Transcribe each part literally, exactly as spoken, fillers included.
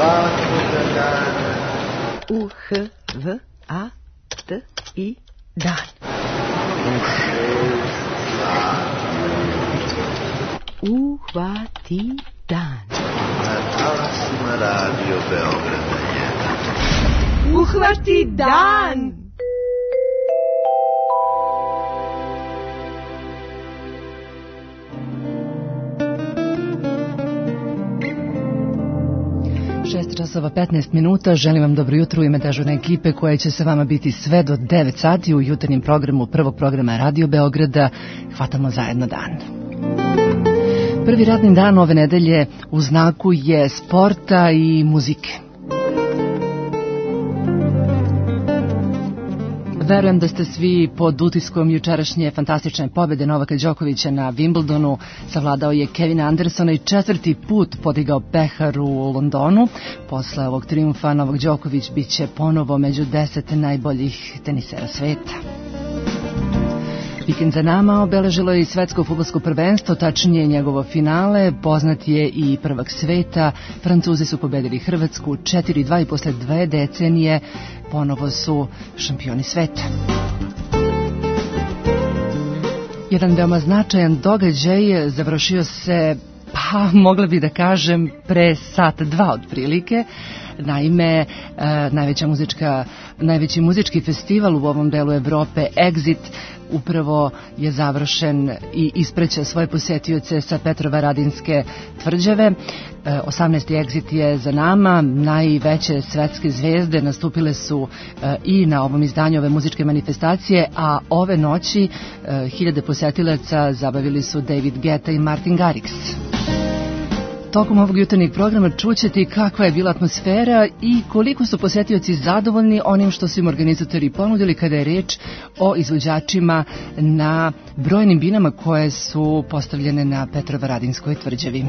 svakoga dana. U H V A T I dan. U šest Uhvati dan. na talasima Radio Beograda jedan. Uhvati dan. šest časova petnaest minuta, želim vam dobro jutro u ime dežurne ekipe koja će sa vama biti sve do devet sati u jutarnjem programu prvog programa Radio Beograda. Hvatamo zajedno dan. Prvi radni dan ove nedelje u znaku je sporta i muzike. Verujem da ste svi pod utiskom jučerašnje fantastične pobjede Novaka Đokovića na Wimbledonu. Savladao je Kevina Andersona i četvrti put podigao pehar u Londonu. Posle ovog triumfa Novak Đoković bit će ponovo među deset najboljih tenisera sveta. Vikend za nama obeležilo je i svetsko fudbalsko prvenstvo, tačnije njegovo finale. Poznat je i prvak sveta. Francuzi su pobedili Hrvatsku četiri dva i posle dve decenije ponovo su šampioni sveta. Jedan veoma značajan događaj završio se, pa mogla bi da kažem, pre sat dva otprilike. Naime, e, najveća muzička, najveći muzički festival u ovom delu Evrope, Exit, upravo je završen i ispreća svoje posetioce sa Petrovaradinske tvrđave. E, osamnaesti Exit je za nama. Najveće svetske zvezde nastupile su e, i na ovom izdanju ove muzičke manifestacije, a ove noći e, hiljade posetilaca zabavili su David Guetta i Martin Garrix. Tokom ovog jutarnjeg programa čućete kakva je bila atmosfera i koliko su posetioci zadovoljni onim što su im organizatori ponudili kada je reč o izvođačima na brojnim binama koje su postavljene na Petrovaradinskoj tvrđavi.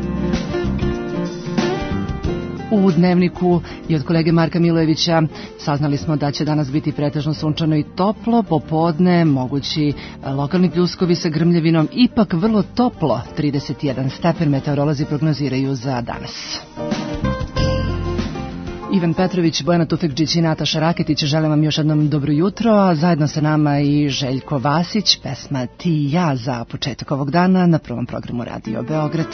U Dnevniku i od kolege Marka Milojevića saznali smo da će danas biti pretežno sunčano i toplo, popodne mogući lokalni pljuskovi sa grmljavinom, ipak vrlo toplo, trideset jedan stepen meteorolozi prognoziraju za danas. Ivan Petrović, Bojana Tufekđić i Nataša Raketić želim vam još jednom dobro jutro, a zajedno sa nama i Željko Vasić, pesma Ti i ja za početak ovog dana na prvom programu Radio Beograd.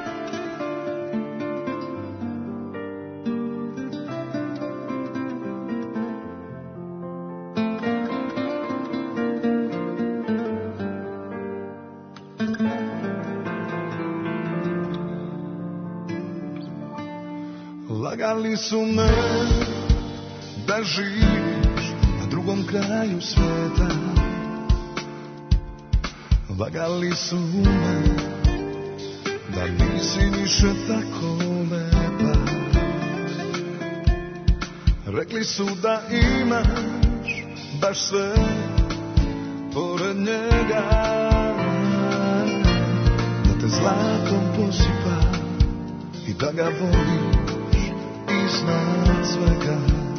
Lagali su me da živiš na drugom kraju sveta. Lagali su me da nisi više tako lepa. Rekli su da imaš baš sve pored njega, da te zlatom posipa i da ga voliš iznad svega.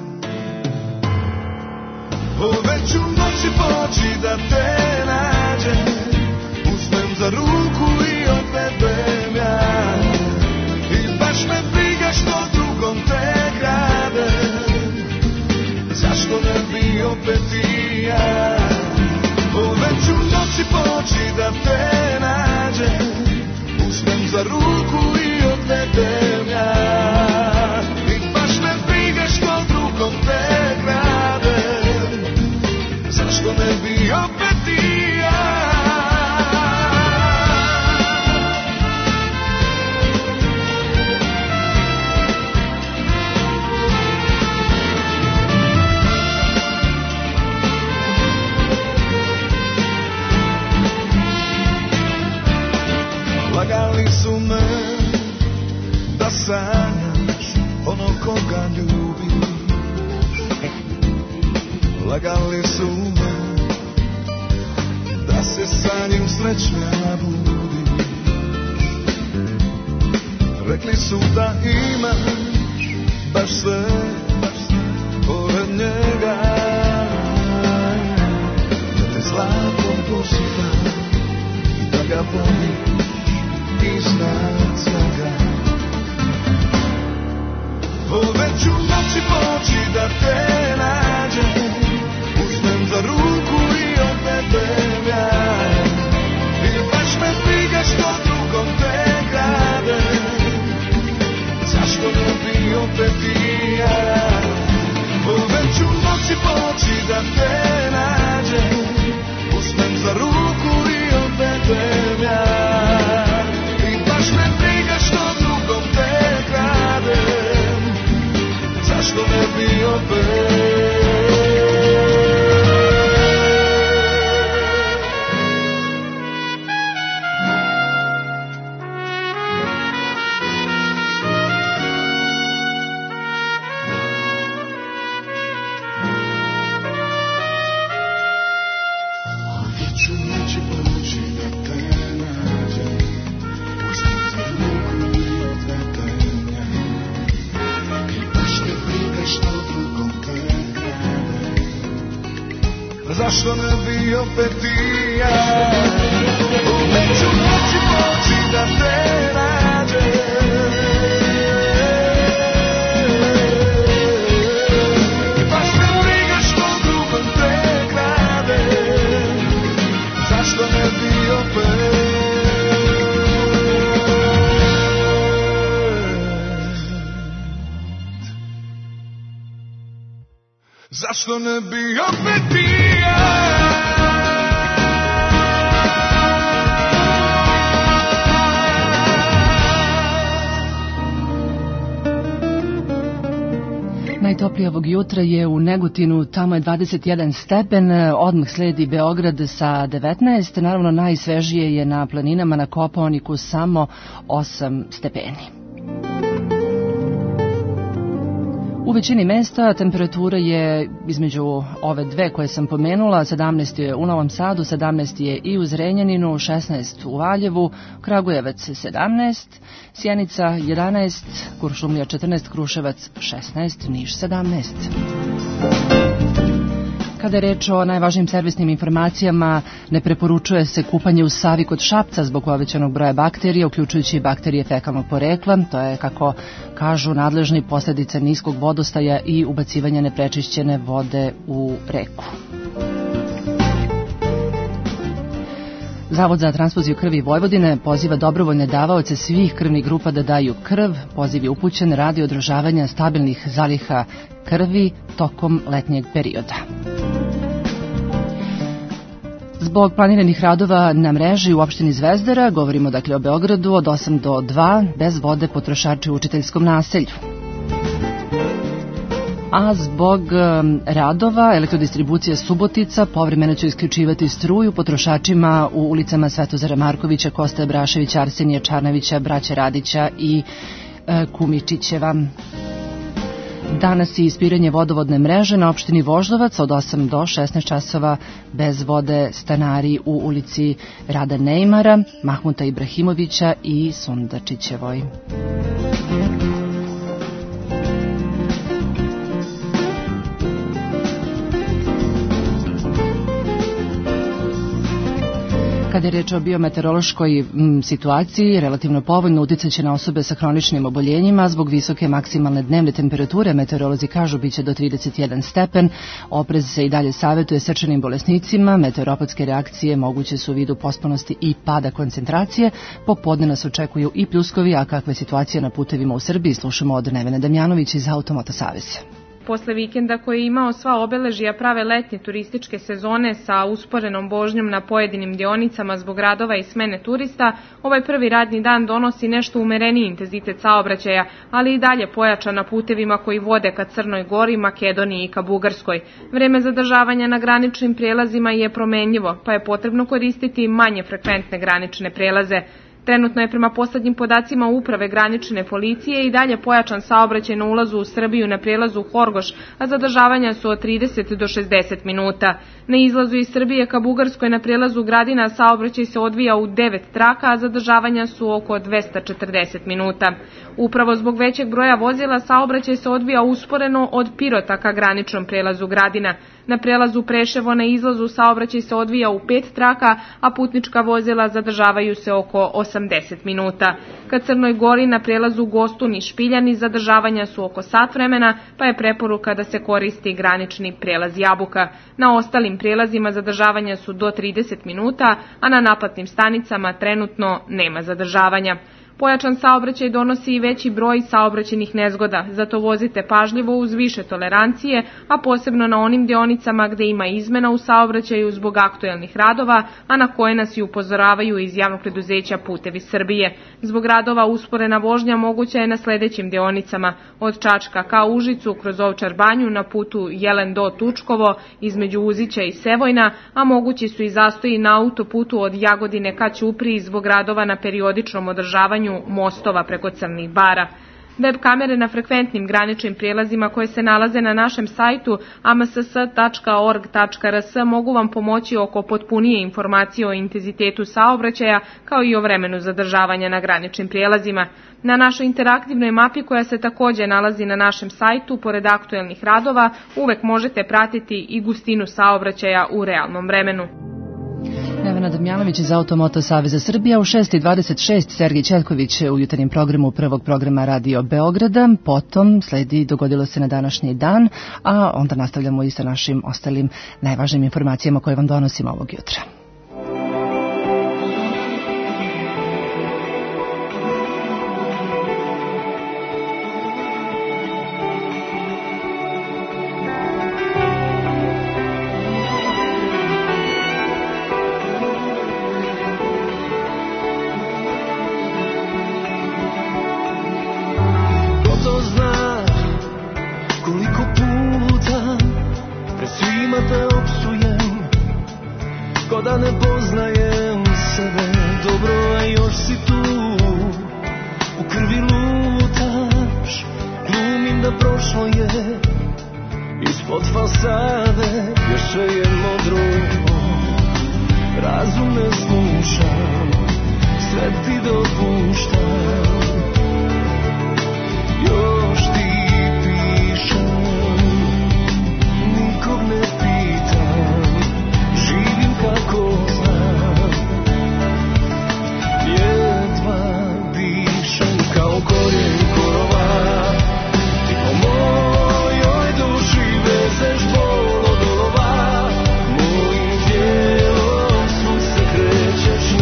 Ove ću noći poći da te nađem, uzmem za ruku i odvedem ja. I baš me briga što drugom te grade, zašto ne bi opet i ja. Ove ću noći poći da te nađem, uzmem za ruku i odvedem ja. Te grade, zašto ne bi opet i ja. Lagali su me da sanjaš ono koga ljubiš. Lagali su me da se sa njim srećna budiš. Rekli su da imaš baš sve pored njega, da te zlatom posipa i da ga voliš iznad svega. da te nađem, uzmem za ruku i odvedem ja. I baš me briga što drugom te grade, zašto ne bi opet i ja. Već u noći poći da te nađem, uzmem za ruku i odvedem ja. I baš me briga što drugom te gradem, zašto ne bi opet. Zašto ne bi opet i ja. Neću moći poći da te nađem, baš me briga što drugom te gradem, zašto ne bi opet. Zašto ne bi opet i ja. Najtoplije ovog jutra je u Negotinu, tamo je dvadeset jedan stepen, odmah sledi Beograd sa devetnaest, naravno najsvežije je na planinama na Kopaoniku samo osam stepeni. U većini mesta temperatura je između ove dve koje sam pomenula, sedamnaest je u Novom Sadu, sedamnaest je i u Zrenjaninu, šesnaest u Valjevu, Kragujevac sedamnaest, Sjenica jedanaest, Kuršumlija četrnaest, Kruševac šesnaest, Niš sedamnaest. Kada je reč o najvažnijim servisnim informacijama, ne preporučuje se kupanje u Savi kod Šapca zbog povećanog broja bakterija, uključujući i bakterije fekalnog porekla. To je, kako kažu nadležni, posljedica niskog vodostaja i ubacivanja neprečišćene vode u reku. Zavod za transfuziju krvi Vojvodine poziva dobrovoljne davaoce svih krvnih grupa da daju krv. Poziv je upućen radi održavanja stabilnih zaliha krvi tokom letnjeg perioda. Zbog planiranih radova na mreži u opštini Zvezdara, govorimo dakle o Beogradu, od osam do dva, bez vode potrošači u učiteljskom naselju. A zbog radova elektrodistribucija Subotica povremeno će isključivati struju potrošačima u ulicama Svetozara Markovića, Kosta Braševića, Arsenija Čarnovića, Braća Radića i e, Kumičićeva. Danas je ispiranje vodovodne mreže na opštini Voždovac od osam do šesnaest časova, bez vode stanari u ulici Rada Neymara, Mahmuta Ibrahimovića i Sundačićevoj. Kada je reč o biometeorološkoj m, situaciji, relativno povoljno uticaće na osobe sa hroničnim oboljenjima. Zbog visoke maksimalne dnevne temperature, meteorolozi kažu biće do trideset jedan stepen. Oprez se i dalje savjetuje srčanim bolesnicima. Meteoropatske reakcije moguće su u vidu pospanosti i pada koncentracije. Popodne nas očekuju i pljuskovi, a kakva je situacija na putevima u Srbiji, slušamo od Nevene Damjanović iz Automoto Saveza. Posle vikenda koji je imao sva obeležija prave letnje turističke sezone sa usporenom vožnjom na pojedinim dionicama zbog radova i smene turista, ovaj prvi radni dan donosi nešto umereniji intenzitet saobraćaja, ali i dalje pojača na putevima koji vode ka Crnoj Gori, Makedoniji i ka Bugarskoj. Vreme zadržavanja na graničnim prijelazima je promenljivo, pa je potrebno koristiti manje frekventne granične prijelaze. Trenutno je prema poslednjim podacima Uprave granične policije i dalje pojačan saobraćaj na ulazu u Srbiju na prijelazu Horgoš, a zadržavanja su od trideset do šezdeset minuta. Na izlazu iz Srbije ka Bugarskoj na prijelazu Gradina saobraćaj se odvija u devet traka, a zadržavanja su oko dvesta četrdeset minuta. Upravo zbog većeg broja vozila saobraćaj se odvija usporeno od Pirota ka graničnom prijelazu Gradina. Na prelazu Preševo na izlazu saobraćaj se odvija u pet traka, a putnička vozila zadržavaju se oko osamdeset minuta. Ka Crnoj Gori na prelazu Gostun i Špiljani zadržavanja su oko sat vremena, pa je preporuka da se koristi granični prelaz Jabuka. Na ostalim prelazima zadržavanja su do trideset minuta, a na naplatnim stanicama trenutno nema zadržavanja. Pojačan saobraćaj donosi i veći broj saobraćajnih nezgoda, zato vozite pažljivo uz više tolerancije, a posebno na onim deonicama gde ima izmena u saobraćaju zbog aktuelnih radova, a na koje nas i upozoravaju iz javnog preduzeća Putevi Srbije. Zbog radova usporena vožnja moguća je na sledećim deonicama: od Čačka ka Užicu kroz Ovčar Banju na putu Jelen do Tučkovo između Uzića i Sevojna, a mogući su i zastoji na autoputu od Jagodine ka Ćupriji zbog radova na periodičnom održavanju mostova preko Crnih Bara. Web kamere na frekventnim graničnim prijelazima koje se nalaze na našem sajtu a m s s tačka org tačka r s mogu vam pomoći oko potpunije informacije o intenzitetu saobraćaja kao i o vremenu zadržavanja na graničnim prijelazima. Na našoj interaktivnoj mapi koja se također nalazi na našem sajtu, pored aktuelnih radova, uvek možete pratiti i gustinu saobraćaja u realnom vremenu. Nevena Damjanović iz Automoto Saveza Srbija. U šest i dvadeset šest Sergej Četković u jutarnjem programu prvog programa Radio Beograda. Potom sledi Dogodilo se na današnji dan, a onda nastavljamo i sa našim ostalim najvažnijim informacijama koje vam donosimo ovog jutra.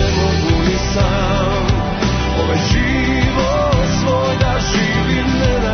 Život svoj da živim, ne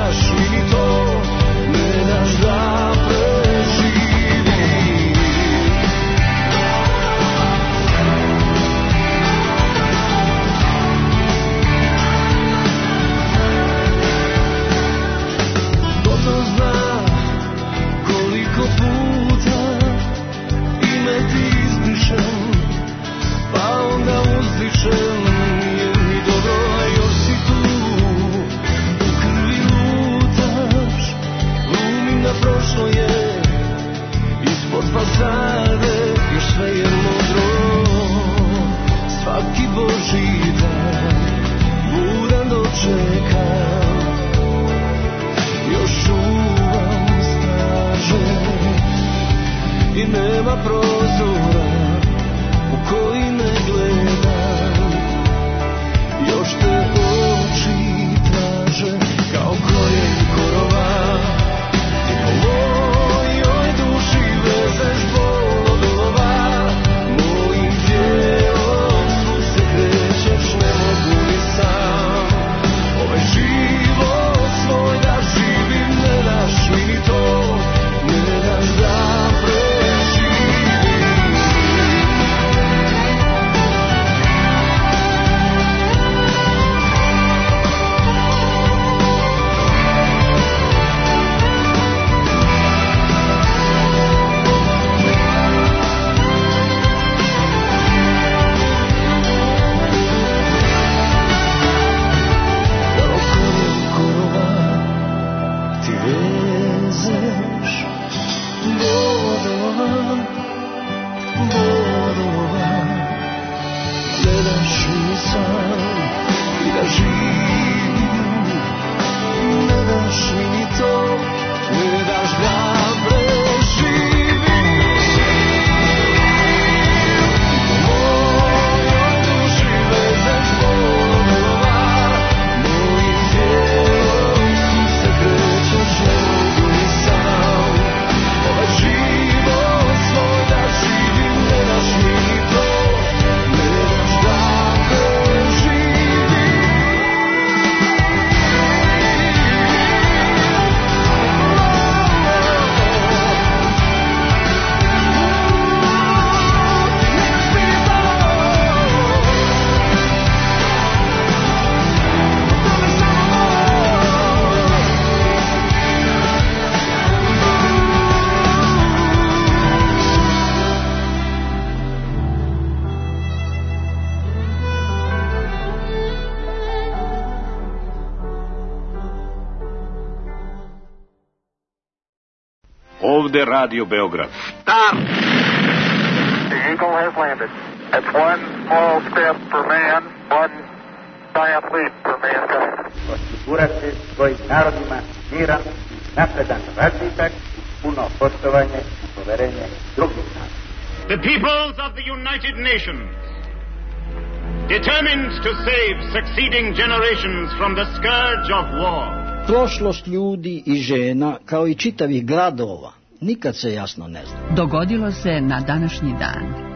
Ovde Radio Beograd. Start! The Eagle has landed. It's one small step for man, one giant leap for mankind. Osigurati svojim narodima miran, napredan razvitak, puno poštovanje i poverenje drugih naroda. The peoples of the United Nations, determined to save succeeding generations from the scourge of war. Prošlost ljudi i žena, kao i čitavih gradova, nikad se jasno ne zna. Dogodilo se na današnji dan.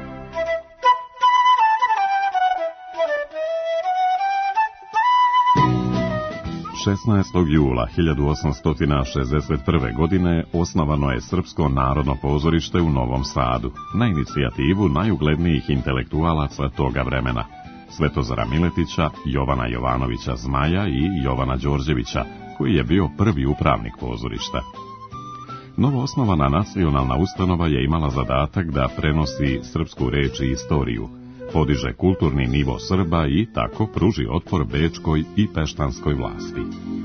šesnaestog jula hiljadu osamsto šezdeset prve. godine osnovano je Srpsko narodno pozorište u Novom Sadu, na inicijativu najuglednijih intelektualaca toga vremena, Svetozara Miletića, Jovana Jovanovića Zmaja i Jovana Đorđevića, koji je bio prvi upravnik pozorišta. Novoosnovana nacionalna ustanova je imala zadatak da prenosi srpsku reč i istoriju, podiže kulturni nivo Srba i tako pruži otpor bečkoj i peštanskoj vlasti.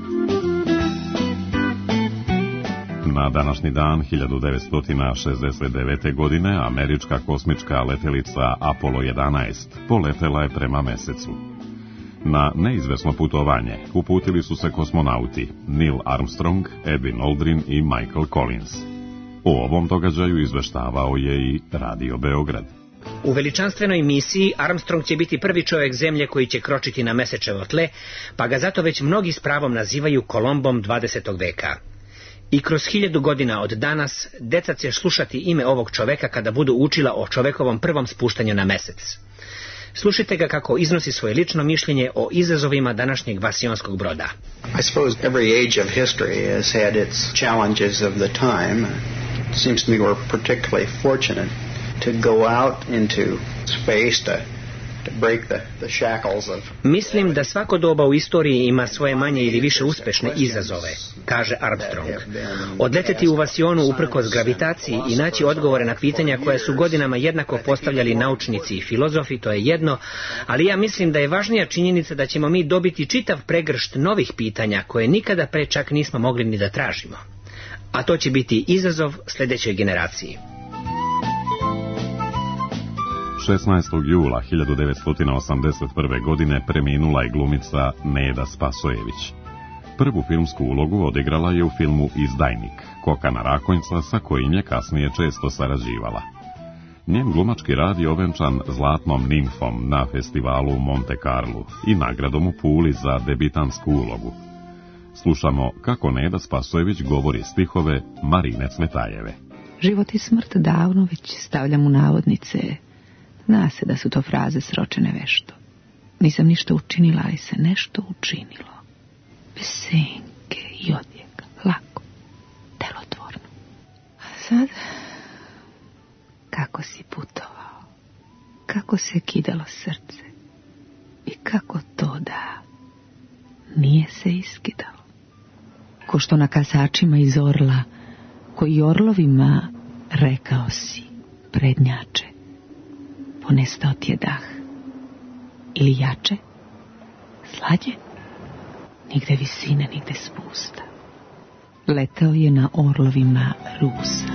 Na današnji dan hiljadu devetsto šezdeset devete. godine američka kosmička letelica Apollo jedanaest poletela je prema mesecu. Na neizvesno putovanje uputili su se kosmonauti Neil Armstrong, Edwin Aldrin i Michael Collins. O ovom događaju izveštavao je i Radio Beograd. U veličanstvenoj misiji Armstrong će biti prvi čovjek zemlje koji će kročiti na mesečevo tle, pa ga zato već mnogi s pravom nazivaju Kolombom dvadesetog veka. I kroz hiljadu godina od danas, deca će slušati ime ovog čoveka kada budu učila o čovekovom prvom spuštanju na mesec. Slušajte ga kako iznosi svoje lično mišljenje o izazovima današnjeg vasionskog broda. I suppose every age of history has had its challenges of the time. It seems to me we're particularly fortunate to go out into space to to break the the shackles of. Mislim da svako doba u istoriji ima svoje manje ili više uspešne izazove, kaže Armstrong. Odleteti u vasionu uprkos gravitaciji i naći odgovore na pitanja koja su godinama jednako postavljali naučnici i filozofi, to je jedno, ali ja mislim da je važnija činjenica da ćemo mi dobiti čitav pregršt novih pitanja koje nikada pre čak nismo mogli ni da tražimo. A to će biti izazov sljedećoj generaciji. šesnaestog jula hiljadu devetsto osamdeset prve. godine preminula je glumica Neda Spasojević. Prvu filmsku ulogu odigrala je u filmu Izdajnik, Kokana Rakonjca, sa kojim je kasnije često sarađivala. Njen glumački rad je ovenčan zlatnom nimfom na festivalu u Monte Carlu i nagradom u Puli za debitantsku ulogu. Slušamo kako Neda Spasojević govori stihove Marine Cvetajeve. Život i smrt davno već stavljam u navodnice. Zna se da su to fraze sročene vešto. Nisam ništa učinila, ali se nešto učinilo. Bez senke i odjeka, lako, delotvorno. A sad, kako si putovao, kako se kidalo srce i kako to da nije se iskidalo. Ko što na kasačima iz orla, koji orlovima rekao si, prednjače, ponestao ti je dah. Ili jače, slađe, nigde visine, nigde spusta. Leteo je na orlovima Rusa.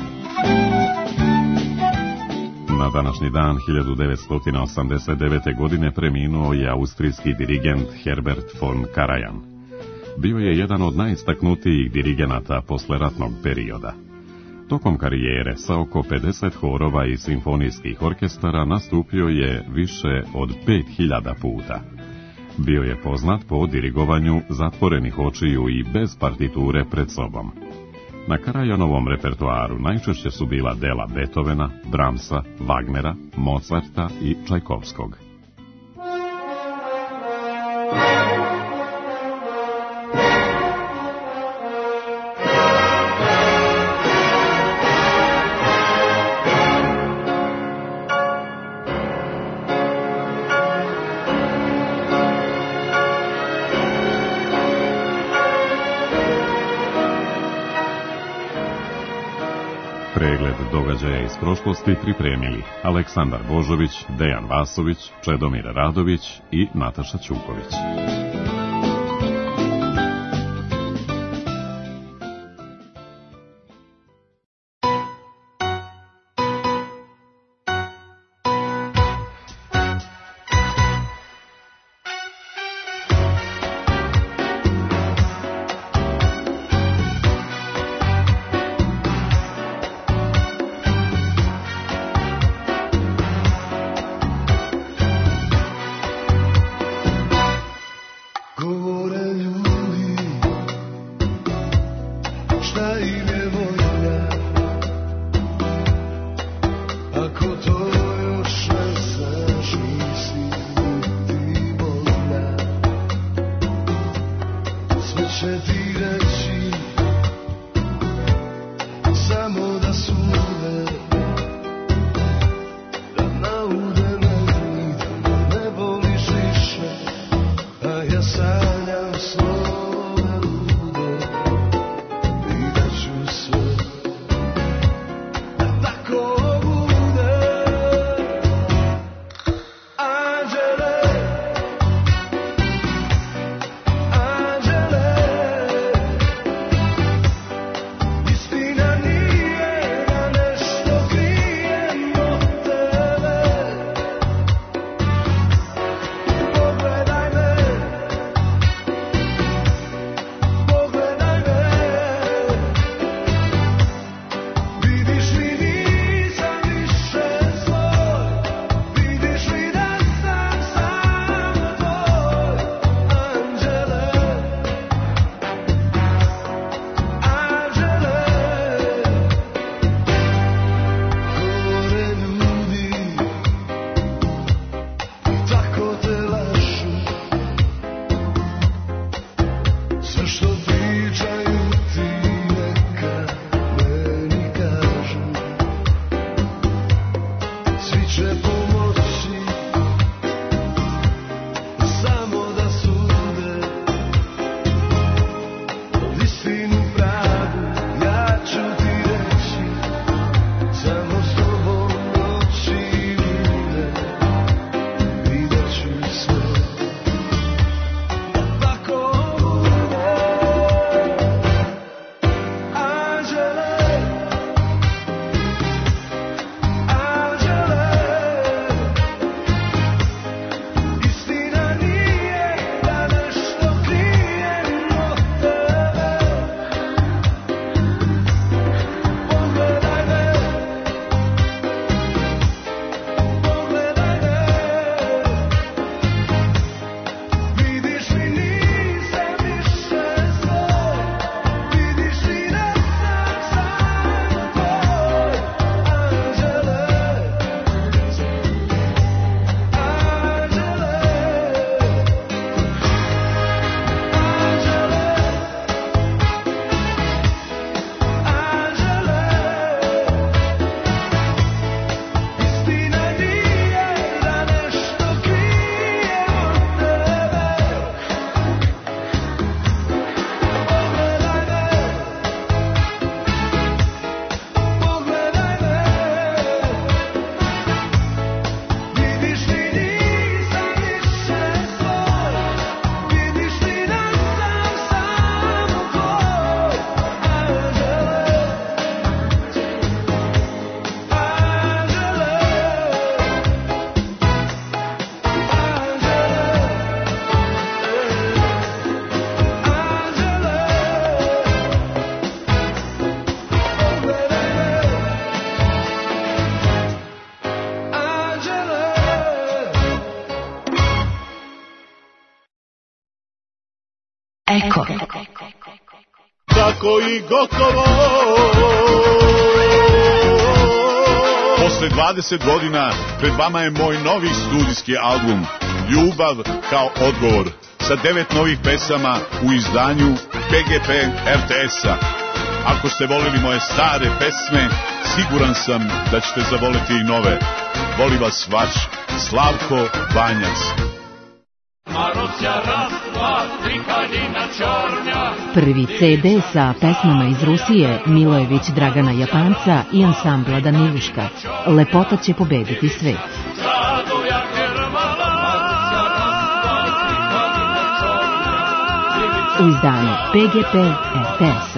Na današnji dan hiljadu devetsto osamdeset devete. godine preminuo je austrijski dirigent Herbert von Karajan. Bio je jedan od najistaknutijih dirigenata posleratnog perioda. Tokom karijere sa oko pedeset horova i simfonijskih orkestara nastupio je više od pet hiljada puta. Bio je poznat po dirigovanju zatvorenih očiju i bez partiture pred sobom. Na Karajanovom repertoaru najčešće su bila dela Beethovena, Brahmsa, Wagnera, Mozarta i Čajkovskog. Pregled događaja iz prošlosti pripremili Aleksandar Božović, Dejan Vasović, Čedomir Radović i Nataša Ćuković. šta im je volja, ako to još ne znaš, nisi ti bolja. Sve će ti reći, samo da sude, da naude meni, da me ne boliš više, a ja sanjam snove lude i da ću sve da tako bude. Anđele, anđele, istina nije da nešto krijem od tebe. Pogledaj me, pogledaj me, vidiš li nisam više svoj, vidiš li da sam samo tvoj. Anđele, anđele, gore ljudi tako te lažu, sve što pričaju ti neka meni kažu. Svi će pomoći, samo da sude, istinu pravu ja ću ti reći, samo s tobom noći bude i da ću sve da tako bude. Anđele, anđele, istina nije da nešto krijem od tebe. Pogledaj me, pogledaj me, vidiš li nisam više svoj, vidiš li da sam samo tvoj. Anđele, anđele, anđele, istina nije da nešto krijem od tebe. Pogledaj me, pogledaj me, vidiš li nisam više svoj, vidiš li da sam samo tvoj. Anđele, anđele, Eko. Tako i gotovo. Posle dvadeset godina pred vama je moj novi studijski album Ljubav kao odgovor sa devet novih pesama u izdanju P G P R T S-a. Ako ste volili moje stare pesme, siguran sam da ćete zavoliti i nove. Voli vas vaš Slavko Banjac. Prvi ce de sa pesmama iz Rusije Milojević Dragana Japanca i ansambla Daniluška. Lepota će pobediti svet. U izdanju P G P R T S-a.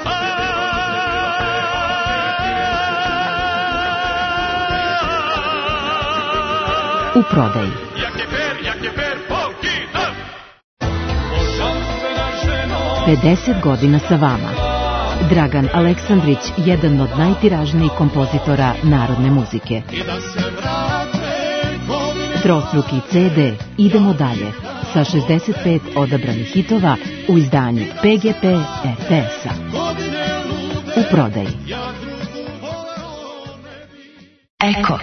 U prodaji. pedeset godina sa vama. Dragan Aleksandrić, jedan od najtiražnijih kompozitora narodne muzike. Trostruki ce de Idemo dalje sa šezdeset pet odabranih hitova u izdanju P G P R T S-a. u prodaji. Eko.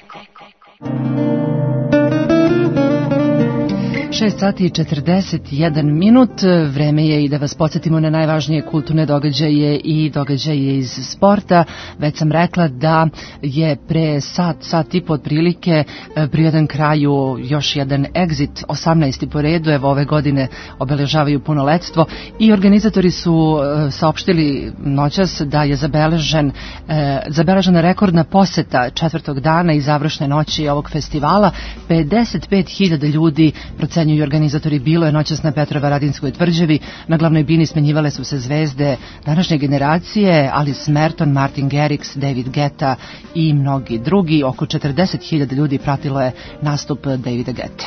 šest sati i četrdeset jedan minut, vreme je i da vas podsjetimo na najvažnije kulturne događaje i događaje iz sporta. Već sam rekla da je pre sat, sat i po otprilike privedan kraju još jedan Exit, osamnaesti po redu, evo ove godine obeležavaju punoletstvo i organizatori su saopštili noćas da je zabeležen, zabeležena rekordna poseta četvrtog dana i završne noći ovog festivala. pedeset pet hiljada ljudi procenjuju i organizatori. Bilo je noćas na Petrovaradinskoj tvrđavi. Na glavnoj bini smenjivale su se zvezde današnje generacije, Alice Merton, Martin Garrix, David Guetta i mnogi drugi. Oko četrdeset hiljada ljudi pratilo je nastup Davida Guette.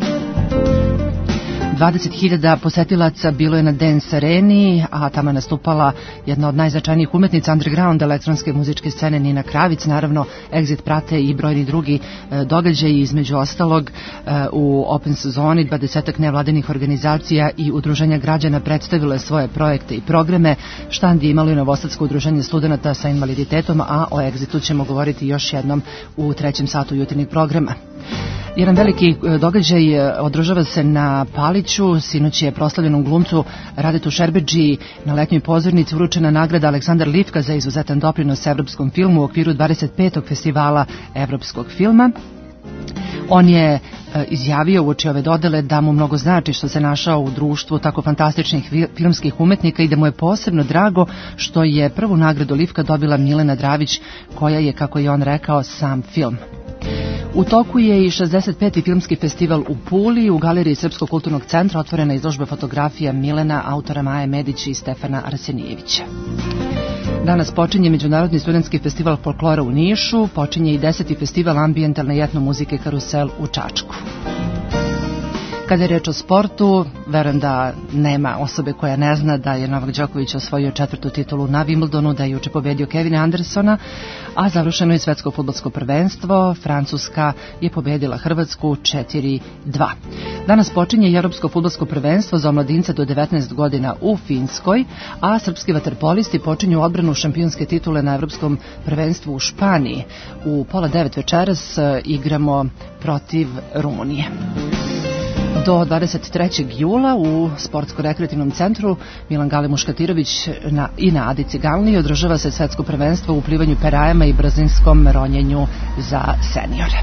dvadeset hiljada posetilaca bilo je na Dance Areni, a tamo je nastupala jedna od najznačajnijih umetnica underground elektronske muzičke scene Nina Kravic. Naravno, Exit prate i brojni drugi e, događaji, između ostalog e, u Open sezoni dvadesetak nevladinih organizacija i udruženja građana predstavile svoje projekte i programe. Štand je imalo i Novosadsko udruženje studenta sa invaliditetom, a o Exitu ćemo govoriti još jednom u trećem satu jutarnjeg programa. Jedan veliki događaj održava se na Paliću. Sinoć je proslavljenom glumcu Radetu Šerbedžiji na letnjoj pozornici uručena nagrada Aleksandar Livka za izuzetan doprinos evropskom filmu u okviru dvadeset petog festivala evropskog filma. On je izjavio uoči ove dodele da mu mnogo znači što se našao u društvu tako fantastičnih filmskih umetnika i da mu je posebno drago što je prvu nagradu Livka dobila Milena Dravić, koja je, kako je on rekao, sam film. U toku je i šezdeset peti filmski festival u Puli. U galeriji Srpskog kulturnog centra otvorena izložba fotografija Milena, autora Maje Medić i Stefana Arsenijevića. Danas počinje Međunarodni studentski festival folklora u Nišu, počinje i deseti festival ambijentalne i etnomuzike Karusel u Čačku. Kada je reč o sportu, verujem da nema osobe koja ne zna da je Novak Đoković osvojio četvrtu titulu na Wimbledonu, da je juče pobedio Kevina Andersona, a završeno je svetsko fudbalsko prvenstvo. Francuska je pobedila Hrvatsku četiri dva. Danas počinje i Europsko fudbalsko prvenstvo za omladince do devetnaest godina u Finskoj, a srpski vaterpolisti počinju odbranu šampionske titule na Europskom prvenstvu u Španiji. U pola devet večeras igramo protiv Rumunije. Do dvadeset trećeg jula u Sportsko-rekreativnom centru Milan Gale Muškatirović na, i na Adi Ciganliji održava se svetsko prvenstvo u plivanju perajama i brzinskom ronjenju za seniore.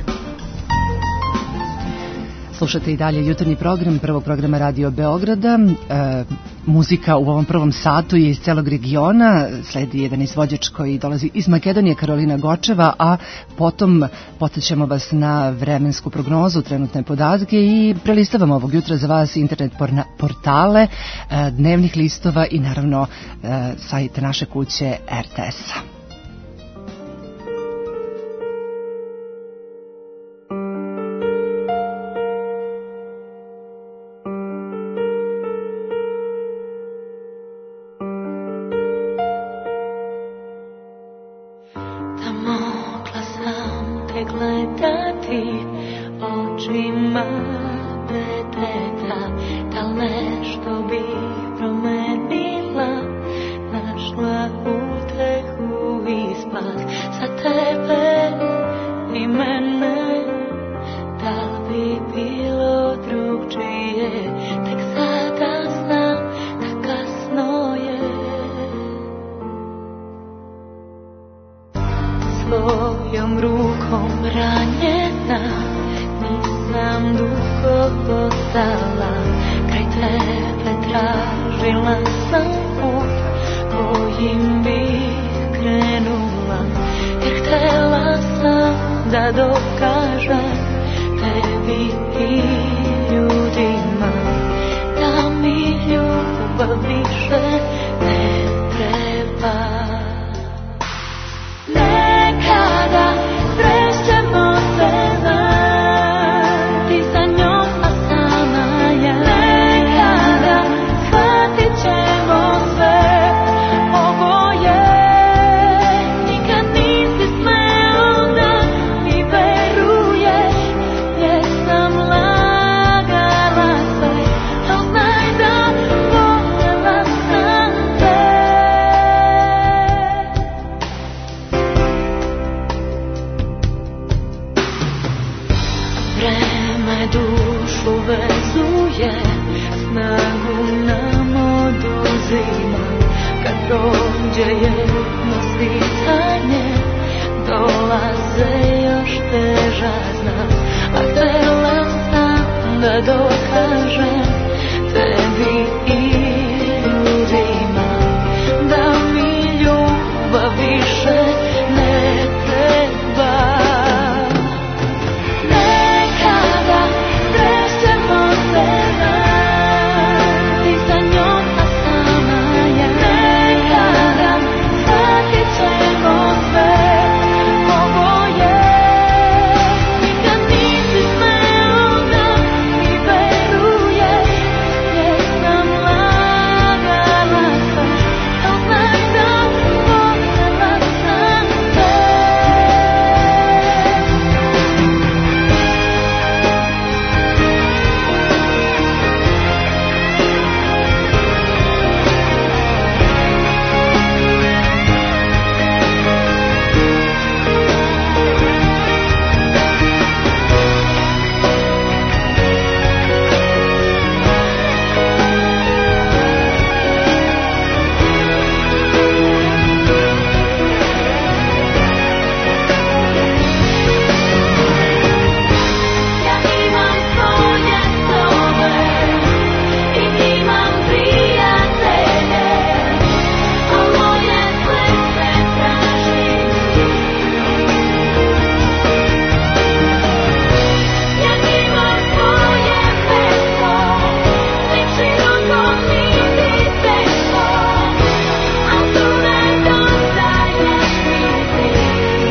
Slušate i dalje jutarnji program prvog programa Radio Beograda. E, muzika u ovom prvom satu je iz celog regiona. Sledi jedan izvođač koji dolazi iz Makedonije, Karolina Gočeva, a potom podsjećamo vas na vremensku prognozu, trenutne podatke i prelistavamo ovog jutra za vas internet portale, e, dnevnih listova i naravno e, sajt naše kuće R T S-a. Baby dođe jedno sticanje, dolaze još teža zna, a htela sam da dokažem tebi i ljudima da mi ljubav više ne treba. Nekada presemo se ti sa njom, a sama ja. Nekada shvatit ćemo sve oboje. Nikad nisi smeo da mi veruješ, jer sam lagala sve, al znaj da voljela sam te. Ja imam svoje snove i imam prijatelje, a moje srce traži ti. Ja imam svoje mesto, svim životom niti teško, al tu nedostaješ mi ti.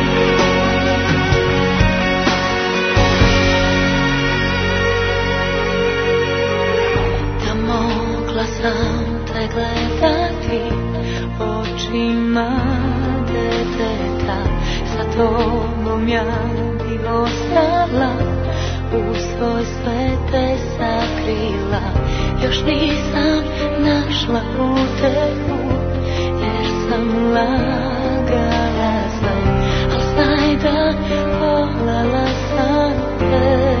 Da mogla sam te gledati očima deteta, sa tobom ja bi ostala, u svoj svete sakrila. Još nisam našla utehu, jer sam lagala sve, al znaj da voljela sam te.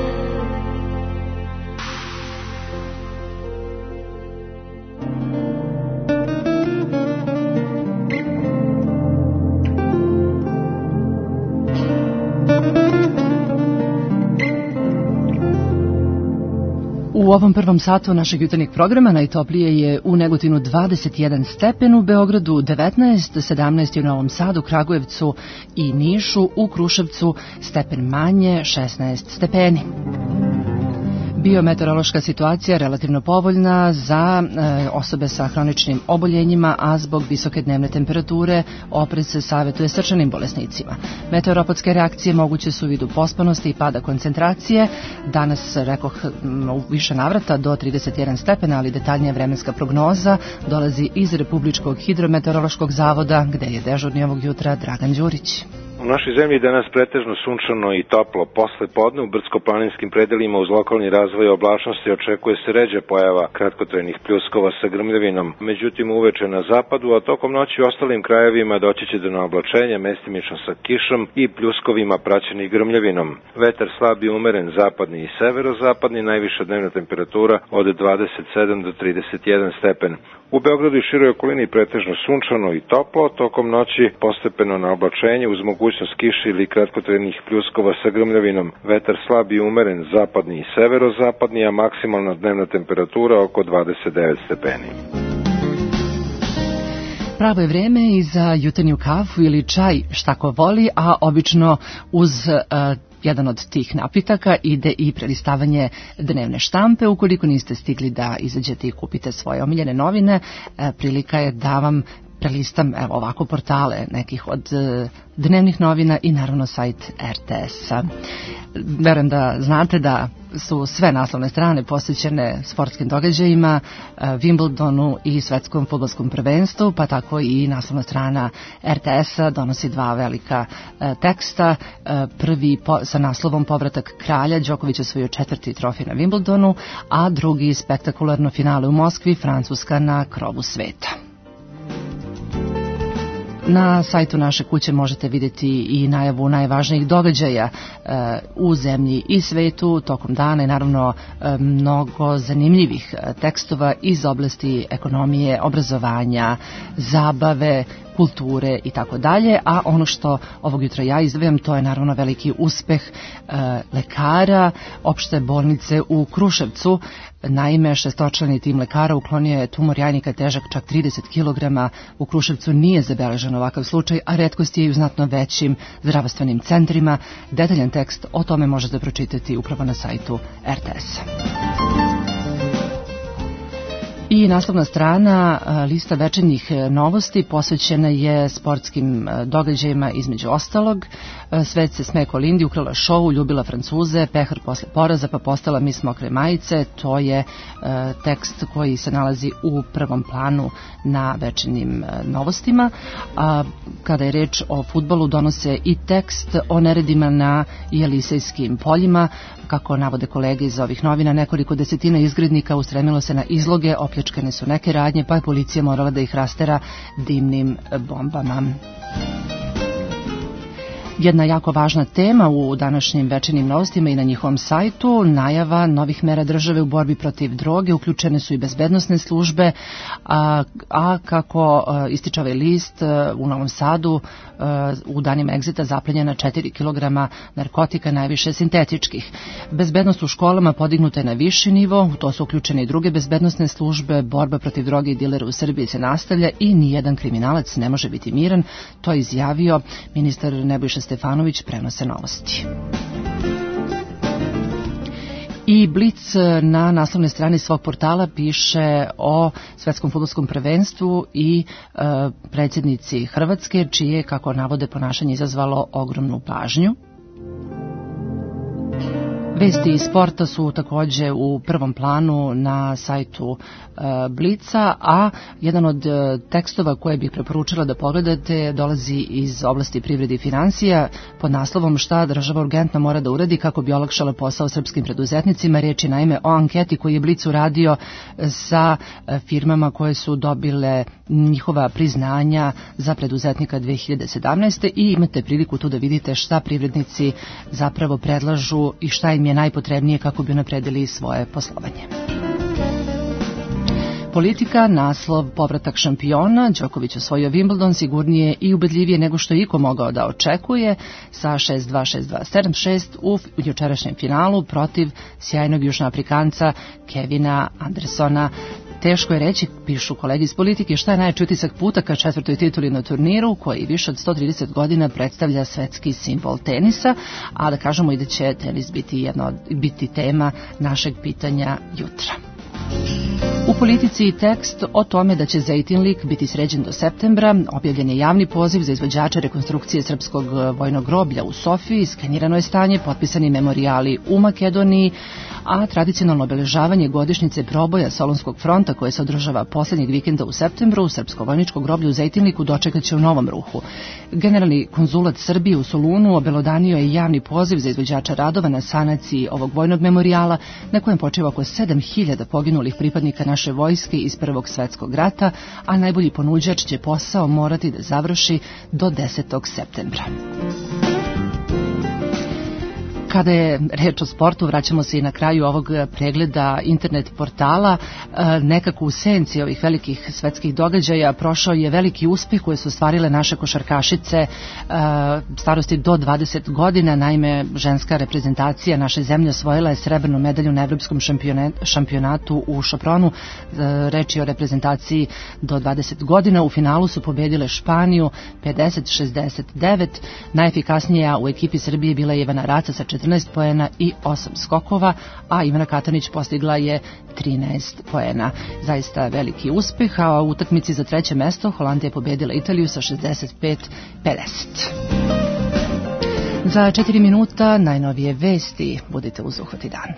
U ovom prvom satu našeg jutarnjeg programa najtoplije je u Negotinu dvadeset jedan stepen, u Beogradu devetnaest, sedamnaest u Novom Sadu, Kragujevcu i Nišu, u Kruševcu stepen manje, šesnaest stepeni. Biometeorološka situacija relativno povoljna za e, osobe sa hroničnim oboljenjima, a zbog visoke dnevne temperature oprez se savjetuje srčanim bolesnicima. Meteoropatske reakcije moguće su u vidu pospanosti i pada koncentracije. Danas, rekoh, u više navrata do trideset jedan stepena, ali detaljnija vremenska prognoza dolazi iz Republičkog hidrometeorološkog zavoda, gde je dežurni ovog jutra Dragan Đurić. U našoj zemlji danas pretežno sunčano i toplo. Posle podne u brdsko-planinskim predelima uz lokalni razvoj oblačnosti očekuje se ređa pojava kratkotrajnih pljuskova sa grmljavinom. Međutim, uveče na zapadu, a tokom noći u ostalim krajevima doći će do naoblačenja, mestimično sa kišom i pljuskovima praćenih grmljavinom. Vetar slab i umeren zapadni i severozapadni, najviša dnevna temperatura od dvadeset sedam do trideset jedan stepen. U Beogradu i široj okolini pretežno sunčano i toplo, tokom noći postepeno naoblačenje uz mogućnost kiše ili kratkotrajnih pljuskova sa grmljavinom. Vetar slab i umeren zapadni i severozapadni, a maksimalna dnevna temperatura oko dvadeset devet stepeni. Pravo je vreme i za jutarnju kafu ili čaj, šta ko voli, a obično uz uh, jedan od tih napitaka ide i prelistavanje dnevne štampe. Ukoliko niste stigli da izađete i kupite svoje omiljene novine, prilika je da vam prelistam evo, ovako portale nekih od dnevnih novina i naravno sajt er te es-a. Verujem da znate da su sve naslovne strane posvećene sportskim događajima, Wimbledonu i svetskom fudbalskom prvenstvu, pa tako i naslovna strana er te es-a donosi dva velika teksta. Prvi po, sa naslovom Povratak kralja, Đoković osvojio četvrti trofej na Wimbledonu, a drugi spektakularno finale u Moskvi, Francuska na krovu sveta. Na sajtu naše kuće možete vidjeti i najavu najvažnijih događaja e, u zemlji i svetu tokom dana i naravno e, mnogo zanimljivih tekstova iz oblasti ekonomije, obrazovanja, zabave, kulture i tako dalje, a ono što ovog jutra ja izdvajam, to je naravno veliki uspeh e, lekara opšte bolnice u Kruševcu. Naime, šestočlani tim lekara uklonio je tumor jajnika težak čak trideset kilograma. U Kruševcu nije zabeležen ovakav slučaj, a retkost je i u znatno većim zdravstvenim centrima. Detaljan tekst o tome možete pročitati upravo na sajtu er te es. I naslovna strana lista večernjih novosti posvećena je sportskim događajima između ostalog. Svet se sme Kolindi, ukrala šou, ljubila Francuze, pehar posle poraza pa postala mis mokre majice. To je tekst koji se nalazi u prvom planu na večernjim novostima. A kada je reč o fudbalu, donose i tekst o neredima na Jelisejskim poljima. Kako navode kolege iz ovih novina, nekoliko desetina izgrednika ustremilo se na izloge, opljačkane su neke radnje, pa je policija morala da ih rastera dimnim bombama. Jedna jako važna tema u današnjim večernjim novostima i na njihovom sajtu, najava novih mera države u borbi protiv droge, uključene su i bezbednosne službe, a, a kako a, ističe ovaj list, a, u Novom Sadu a, u danima egzita zaplenjena četiri kilograma narkotika, najviše sintetičkih. Bezbednost u školama podignuta je na viši nivo, u to su uključene i druge bezbednosne službe, borba protiv droge i dilera u Srbiji se nastavlja i nijedan kriminalac ne može biti miran, to je izjavio ministar Nebojša Stefanović, prenose novosti. I Blic na naslovnoj strani svog portala piše o svetskom fudbalskom prvenstvu i e, predsjednici Hrvatske, čije, kako navode, ponašanje izazvalo ogromnu pažnju. Vesti iz sporta su takođe u prvom planu na sajtu e, Blica, a jedan od e, tekstova koje bih preporučila da pogledate dolazi iz oblasti privrede i financija pod naslovom šta država urgentno mora da uradi kako bi olakšala posao srpskim preduzetnicima. Riječ je naime o anketi koju je Blic uradio sa e, firmama koje su dobile njihova priznanja za preduzetnika dve hiljade sedamnaeste. i imate priliku tu da vidite šta privrednici zapravo predlažu i šta im je najpotrebnije kako bi unapredili svoje poslovanje. Politika, naslov povratak šampiona, Đoković osvojio Wimbledon sigurnije i ubedljivije nego što je iko mogao da očekuje sa šest dva, šest dva, sedam šest u jučerašnjem finalu protiv sjajnog južnoafrikanca Kevina Andersona. Teško je reći, pišu kolegi iz politike, šta je najjači utisak puta ka četvrtoj tituli na turniru, koji više od sto trideset godina predstavlja svetski simbol tenisa, a da kažemo i da će tenis biti, jedno, biti tema našeg pitanja jutra. U politici tekst o tome da će Zejtinlik biti sređen do septembra, objavljen je javni poziv za izvođača rekonstrukcije srpskog vojnog groblja u Sofiji, skenirano je stanje, potpisani memorijali u Makedoniji, a tradicionalno obeležavanje godišnjice proboja Solunskog fronta koje se održava poslednjeg vikenda u septembru u srpsko vojničko groblje u Zejtinliku dočekat će u Novom Ruhu. Generalni konzulat Srbije u Solunu obelodanio je javni poziv za izvođača radova na sanaciji ovog vojnog memorijala na kojem počiva oko sedam hiljada poginulih pripadnika naše vojske iz Prvog svetskog rata, a najbolji ponuđač će posao morati da završi do desetog septembra. Kada je reč o sportu, vraćamo se i na kraju ovog pregleda internet portala. Nekako u senci ovih velikih svetskih događaja prošao je veliki uspeh koje su ostvarile naše košarkašice starosti do dvadeset godina. Naime, ženska reprezentacija naše zemlje osvojila je srebrnu medalju na evropskom šampionatu u Šopronu. Reč je o reprezentaciji do dvadeset godina. U finalu su pobedile Španiju pedeset šezdeset devet. Najefikasnija u ekipi Srbije bila je Ivana Raca sa četrnaest poena i osam skokova, a Ivana Katanić postigla je trinaest poena. Zaista veliki uspeh, a u utakmici za treće mesto Holandija je pobedila Italiju sa šezdeset pet pedeset. Za četiri minuta najnovije vesti. Budite uz Uhvati dan.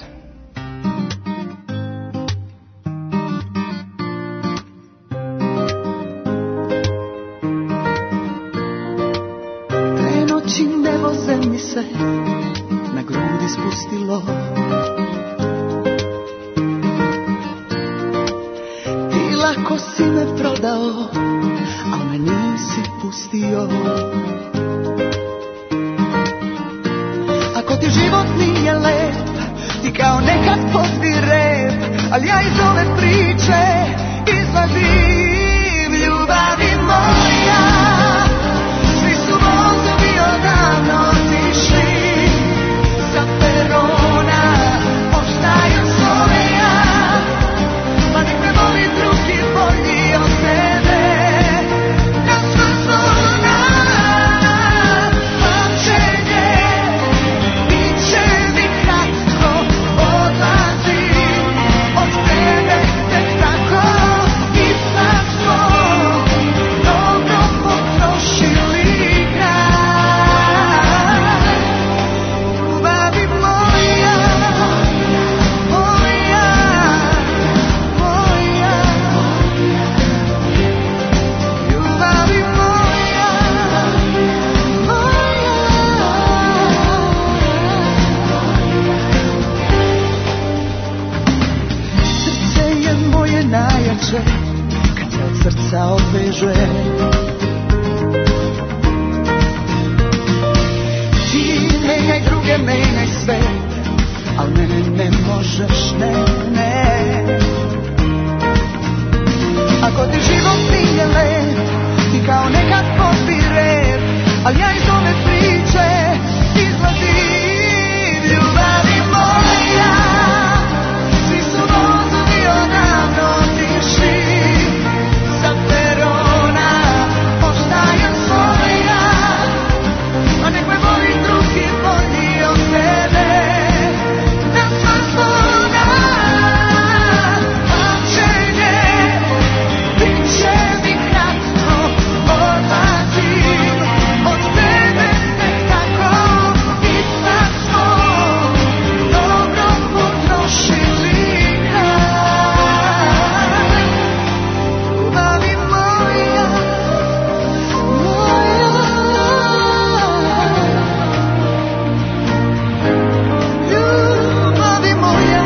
Te noći nebo zemlji se na grudi spustilo, ti lako si me prodao, a me nisi pustio. spustio. Ako ti život nije lep, ti kao nekad pozbi rep, ali ja iz ove priče izlazim, ljubavi moja. Svi su vozovi odavno otišli sa perona, ostajem svoje ja, pa nek me voli drugi bolji od tebe. Na sva zvona pamćenje, bit će mi kratko, odlazim od tebe tek tako. Ipak smo dobro potrošili kraj. Ljubavi moja, moja, moja. Ljubavi moja, moja. Srce je moje najjače, kad se od srca odveže. Ti menjaj druge, menjaj sve, al mene ne možeš, ne, ne. Ako ti život nije lep, ti kao nekad pozbi rep, al ja iz ove priče izlazim, ljubavi moja. Svi su vozovi odavno otišli sa perona, ostajem svoja, a nek me voli drugi bolji od tebe. Na sva zvona pamćenje, bit će mi kratko, odlazim od tebe tek tako. Ipak smo dobro potrošili kraj. Ljubavi moja, moja. Ljubavi moja.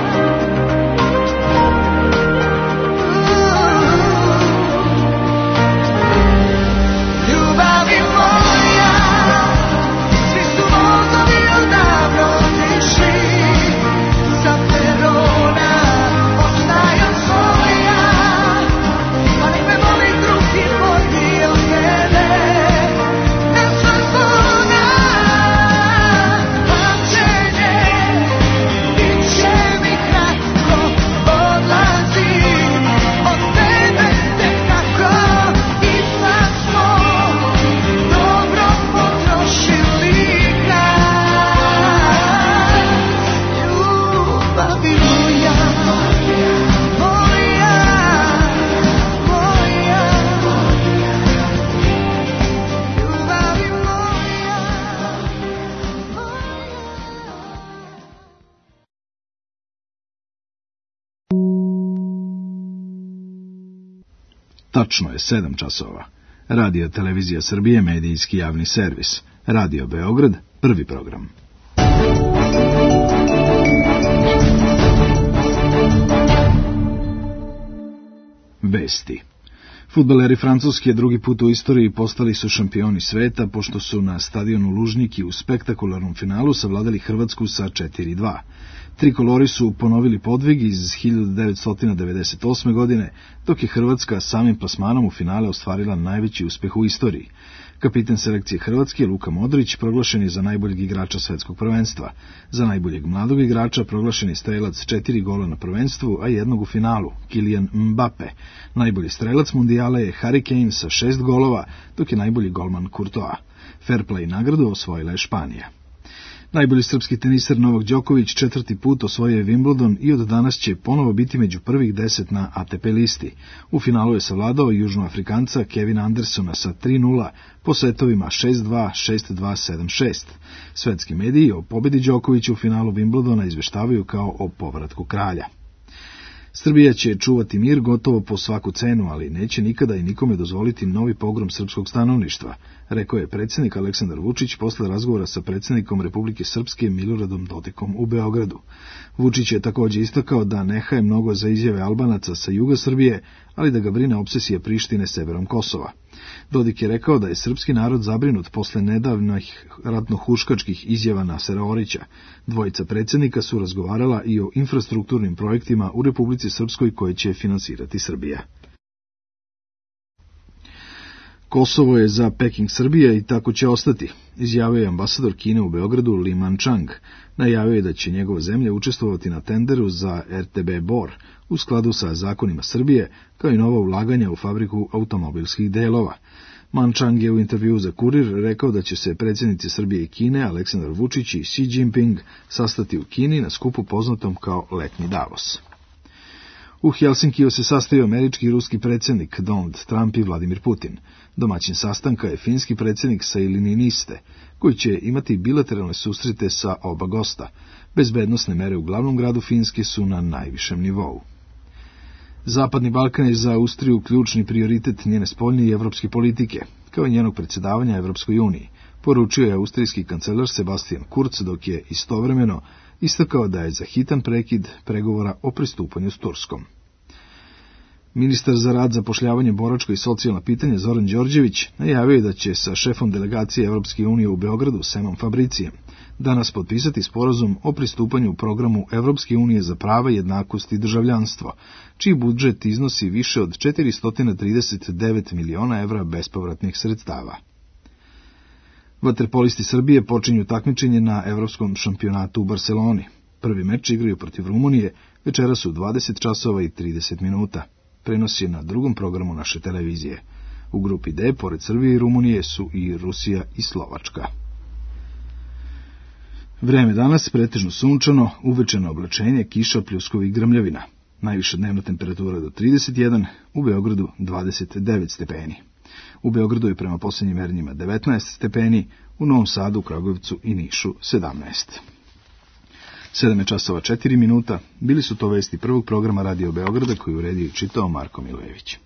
Ljubavi moja. Svi su vozovi odavno otišli sa perona, ostajem svoja, pa nek me voli drugi bolji od tebe. Na sva zvona pamćenje, bit će mi kratko, odlazim od tebe tek tako. Ipak smo dobro potrošili kraj. Ljubavi moja, moja, moja, moja. Ljubavi moja, moja. Tačno je sedam časova. Radio Televizija Srbije, medijski javni servis. Radio Beograd, prvi program. Vesti. Fudbaleri Francuske drugi put u istoriji postali su šampioni sveta pošto su na stadionu Lužniki u spektakularnom finalu savladali Hrvatsku sa četiri dva. Trikolori su ponovili podvig iz hiljadu devetsto devedeset osme. godine, dok je Hrvatska samim plasmanom u finale ostvarila najveći uspeh u istoriji. Kapitan selekcije Hrvatske, Luka Modrić, proglašen je za najboljeg igrača svetskog prvenstva. Za najboljeg mladog igrača proglašen je strelac četiri gola na prvenstvu, a jednog u finalu, Kylian Mbappe. Najbolji strelac mundijala je Harry Kane sa šest golova, dok je najbolji golman Courtois. Fair play nagradu osvojila je Španija. Najbolji srpski teniser Novak Đoković četvrti put osvojio je Wimbledon i od danas će ponovo biti među prvih deset na A T P listi. U finalu je savladao Južnoafrikanca Kevina Andersona sa tri nula po setovima šest dva, šest dva, sedam šest. Svetski mediji o pobedi Đokovića u finalu Wimbledona izveštavaju kao o povratku kralja. Srbija će čuvati mir gotovo po svaku cenu, ali neće nikada i nikome dozvoliti novi pogrom srpskog stanovništva, rekao je predsjednik Aleksandar Vučić posle razgovora sa predsjednikom Republike Srpske Miloradom Dodikom u Beogradu. Vučić je također istakao da ne haje mnogo za izjave Albanaca sa juga Srbije, ali da ga brine opsesija Prištine severom Kosova. Dodik je rekao da je srpski narod zabrinut posle nedavnih ratnohuškačkih izjava Nasera Orića. Dvojica predsjednika su razgovarala i o infrastrukturnim projektima u Republici Srpskoj koje će finansirati Srbija. Kosovo je za Peking Srbije i tako će ostati, izjavio je ambasador Kine u Beogradu Li Manchang. Najavio je da će njegova zemlja učestvovati na tenderu za R T B Bor u skladu sa zakonima Srbije, kao i nova ulaganja u fabriku automobilskih delova. Manchang je u intervjuu za Kurir rekao da će se predsjednici Srbije i Kine, Aleksandar Vučić i Xi Jinping, sastati u Kini na skupu poznatom kao Letnji Davos. U Helsinkiju se sastaju američki i ruski predsjednik Donald Trump i Vladimir Putin. Domaćin sastanka je finski predsjednik Sauli Niiniste, koji će imati bilateralne susrete sa oba gosta. Bezbednosne mere u glavnom gradu Finske su na najvišem nivou. Zapadni Balkan je za Austriju ključni prioritet njene spoljne i evropske politike, kao i njenog predsjedavanja Evropskoj uniji, poručio je austrijski kancelar Sebastian Kurz, dok je istovremeno istakao da je za hitan prekid pregovora o pristupanju s Turskom. Ministar za rad, zapošljavanje, boračko i socijalna pitanja Zoran Đorđević najavio je da će sa šefom delegacije Evropske unije u Beogradu Semom Fabricijem danas potpisati sporazum o pristupanju programu Evropske unije za prava, jednakost i državljanstvo, čiji budžet iznosi više od četiristo trideset devet miliona evra bespovratnih sredstava. Vaterpolisti Srbije počinju takmičenje na Evropskom šampionatu u Barseloni. Prvi meč igraju protiv Rumunije večeras u dvadeset časova i trideset minuta. Prenos je na drugom programu naše televizije. U grupi D, pored Srbije i Rumunije, su i Rusija i Slovačka. Vreme danas pretežno sunčano, uvečeno oblačenje, kiša, pljuskovi i grmljavina. Najviša dnevna temperatura do trideset jedan, u Beogradu dvadeset devet stepeni. U Beogradu je prema posljednjim merenjima devetnaest stepeni, u Novom Sadu, Kragujevcu i Nišu sedamnaest. sedam časova četiri minuta, bili su to vesti prvog programa Radio Beograda koji uredio i čitao Marko Milojević.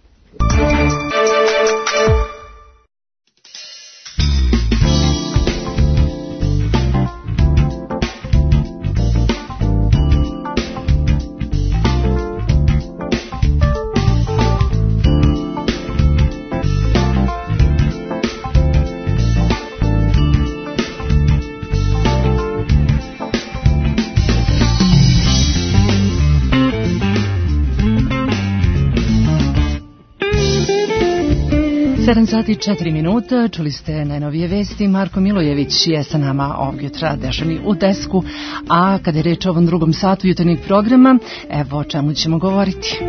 sedam sati i četiri minuta, čuli ste najnovije vesti. Marko Milojević je sa nama ovog jutra dežurni u desku, a kada je reč o ovom drugom satu jutarnjeg programa, evo o čemu ćemo govoriti.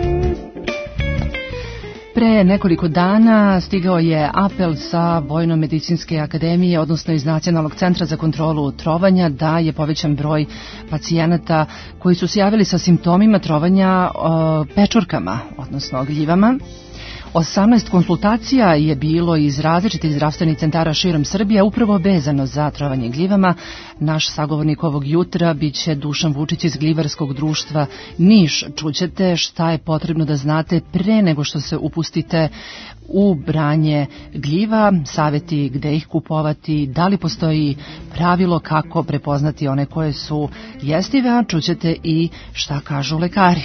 Pre nekoliko dana stigao je apel sa Vojno-medicinske akademije, odnosno iz Nacionalnog centra za kontrolu trovanja, da je povećan broj pacijenata koji su se javili sa simptomima trovanja o, pečurkama, odnosno gljivama. osamnaest konsultacija je bilo iz različitih zdravstvenih centara širom Srbije, upravo vezano za trovanje gljivama. Naš sagovornik ovog jutra biće Dušan Vučić iz Gljivarskog društva Niš. Čućete šta je potrebno da znate pre nego što se upustite u branje gljiva, savjeti gde ih kupovati, da li postoji pravilo kako prepoznati one koje su jestive, a čućete i šta kažu lekari.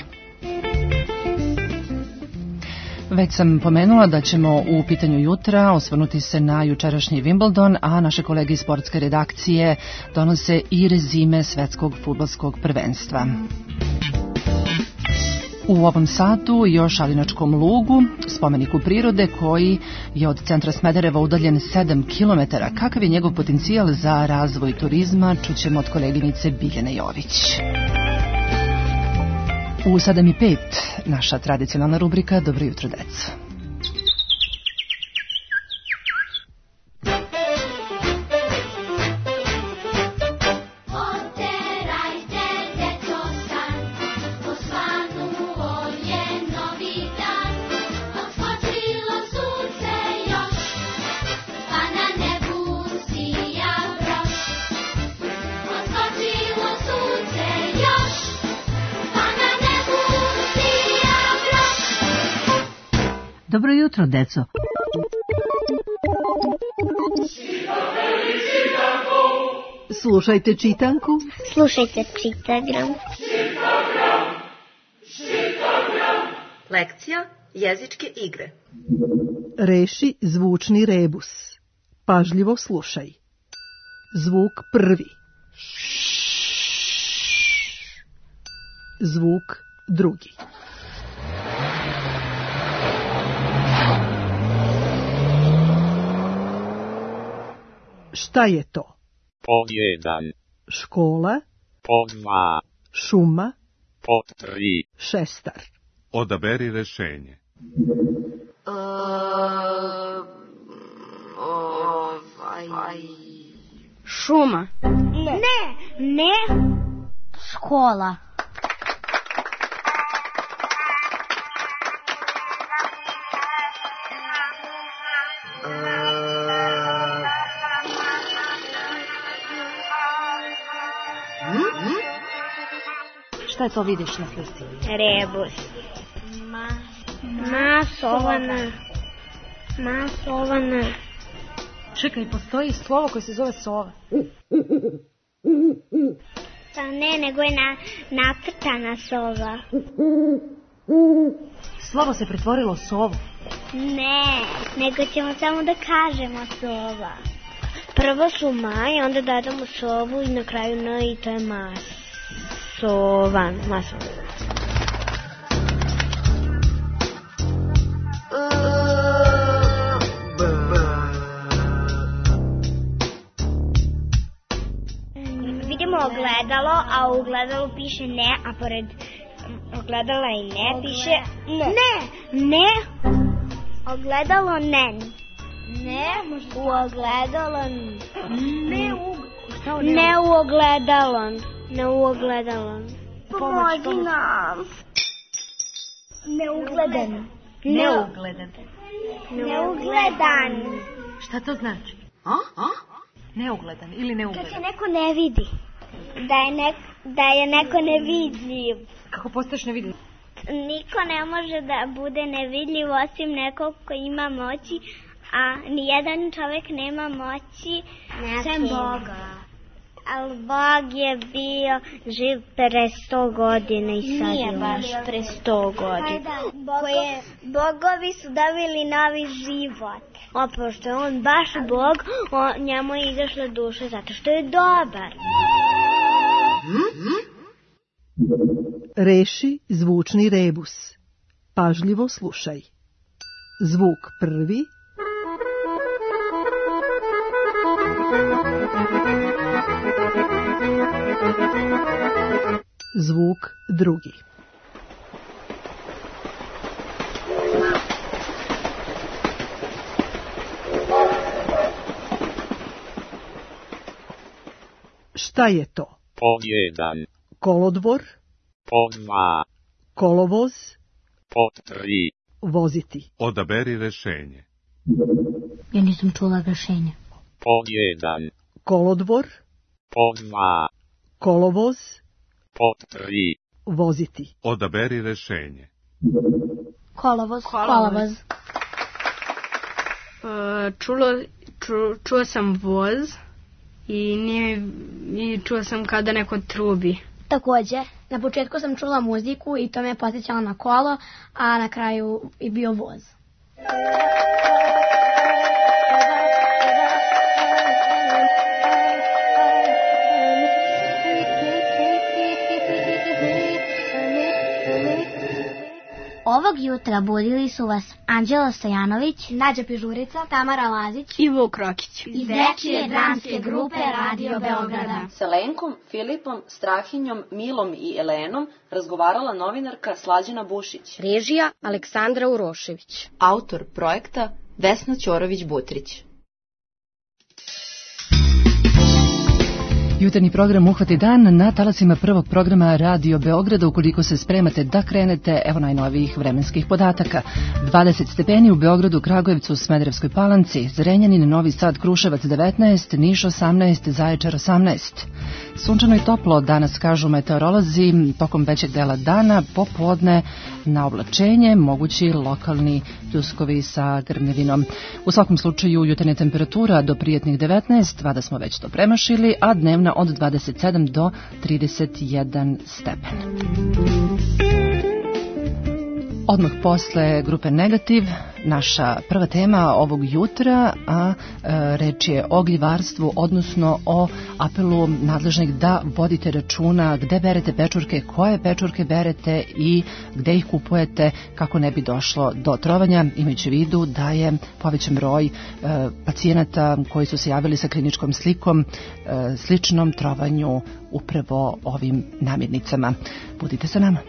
Već sam pomenula da ćemo u pitanju jutra osvrnuti se na jučerašnji Wimbledon, a naše kolege iz sportske redakcije donose i rezime svetskog fudbalskog prvenstva. U ovom satu još Alinačkom lugu, spomeniku prirode koji je od centra Smedereva udaljen sedam kilometara. Kakav je njegov potencijal za razvoj turizma, čućemo od koleginice Biljane Jović. U sedam i pet naša tradicionalna rubrika Dobro jutro, deco. Dobro jutro, deco. Slušajte čitanku. Slušajte čitagram. Lekcija jezičke igre. Reši zvučni rebus. Pažljivo slušaj. Zvuk prvi. Zvuk drugi. Šta je to? Pod jedan. Škola. Pod dva. Šuma. Pod tri. Šestar. Odaberi rešenje. Uh, ovaj... Šuma. Ne. Ne. Ne. Škola. Šta je to vidiš na slici? Rebus. Ma, masovana. Masovana. Čekaj, postoji slovo koje se zove sova. Pa ne, nego je na, nacrtana sova. Slovo se pretvorilo u sovu. Ne, nego ćemo samo da kažemo sova. Prvo su ma i onda dodamo sovu i na kraju n i to je mas. Sovan, masovan. Vidimo ogledalo, a u ogledalu piše ne, a pored ogledala i ne piše ne. Ne, ne. Ogledalo ne. Ne, u ogledalo ne. Ne u ogledalo. Ne u ogledalo. Pomozi nam. Neugledan. Neugledan. Neugledan. Šta to znači? A? A? Neugledan ili neugledan? Kad se neko ne vidi. Da je, nek, da je neko nevidljiv. Kako postaješ nevidljiv? Niko ne može da bude nevidljiv osim nekog ko ima moći, a nijedan čovjek nema moći sem Boga. Ali Bog je bio živ pre sto godina i sad nije je baš pre sto godina. Koje bogovi su dobili novi život. A pošto je on baš Bog, on, njemu je izašla duša zato što je dobar. Reši zvučni rebus. Pažljivo slušaj. Zvuk prvi. Zvuk drugi. Šta je to? Pod jedan. Kolodvor. Pod dva. Kolovoz. Pod tri. Voziti. Odaberi rešenje. Ja nisam čula rešenje. Pod jedan. Kolodvor. Pod dva. Kolovoz. Pod tri. Voziti. Odaberi rešenje. Kolovoz. Kolovoz. Uh, čulo, ču, čuo sam voz i, nije, i čuo sam kada neko trubi. Također, na početku sam čula muziku i to me je podsjećalo na kolo, a na kraju je bio voz. Ovog jutra budili su vas Anđela Stojanović, Nađa Pižurica, Tamara Lazić i Vuk Rokić iz dečije dramske grupe Radio Beograda. Sa Lenkom, Filipom, Strahinjom, Milom i Elenom razgovarala novinarka Slađana Bušić. Režija Aleksandra Urošević. Autor projekta Vesna Ćorović-Butrić. Jutarnji program Uhvati dan na talasima prvog programa Radio Beograda. Ukoliko se spremate da krenete, evo najnovijih vremenskih podataka. dvadeset stepeni u Beogradu, Kragujevcu, Smederevskoj Palanci, Zrenjanin, Novi Sad, Kruševac devetnaest, Niš osamnaest, Zaječar osamnaest. Sunčano i toplo danas, kažu meteorolozi, tokom većeg dela dana, popodne na oblačenje, mogući lokalni pljuskovi sa grmljevinom. U svakom slučaju jutarnja temperatura do prijatnih devetnaest, vada smo već to premašili, a dnevna od dvadeset sedam do trideset jedan stepen. Odmah posle grupe Negativ, naša prva tema ovog jutra, a e, reč je o gljivarstvu, odnosno o apelu nadležnih da vodite računa gde berete pečurke, koje pečurke berete i gde ih kupujete kako ne bi došlo do trovanja, imajući u vidu da je povećan broj e, pacijenata koji su se javili sa kliničkom slikom e, sličnom trovanju upravo ovim namirnicama. Budite sa nama.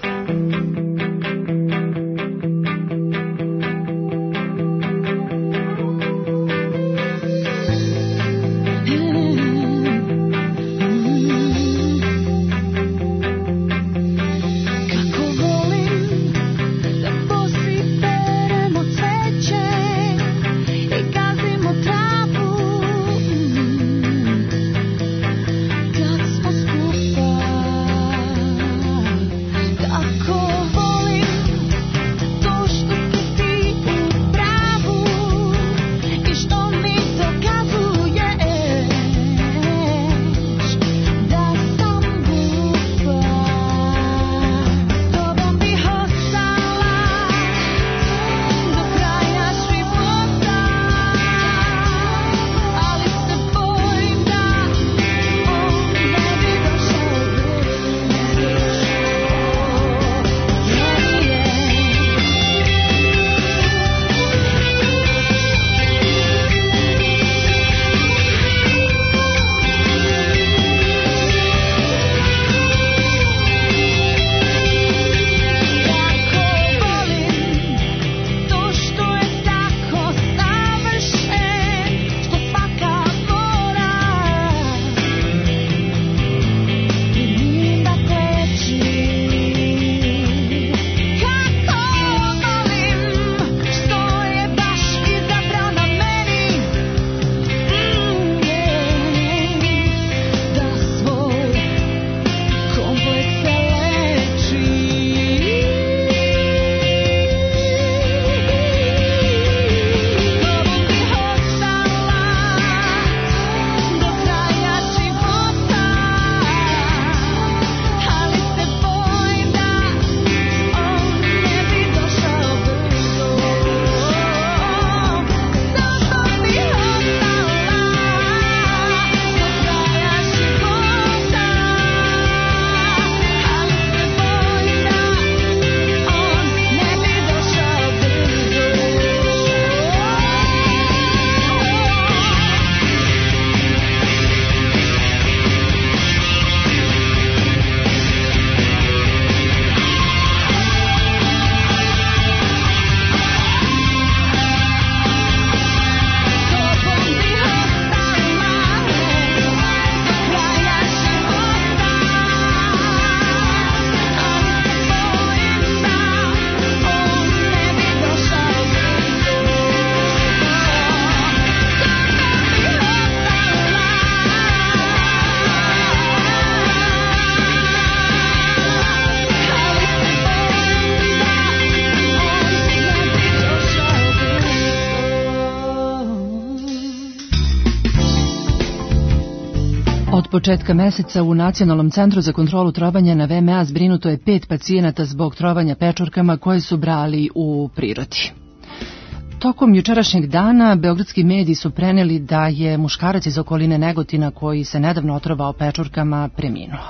Od početka meseca u Nacionalnom centru za kontrolu trovanja na V M A zbrinuto je pet pacijenata zbog trovanja pečurkama koje su brali u prirodi. Tokom jučerašnjeg dana beogradski mediji su preneli da je muškarac iz okoline Negotina koji se nedavno otrovao pečurkama preminuo.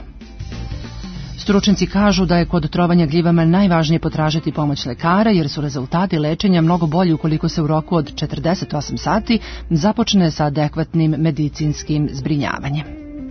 Stručnjaci kažu da je kod trovanja gljivama najvažnije potražiti pomoć lekara jer su rezultati lečenja mnogo bolji ukoliko se u roku od četrdeset osam sati započne sa adekvatnim medicinskim zbrinjavanjem.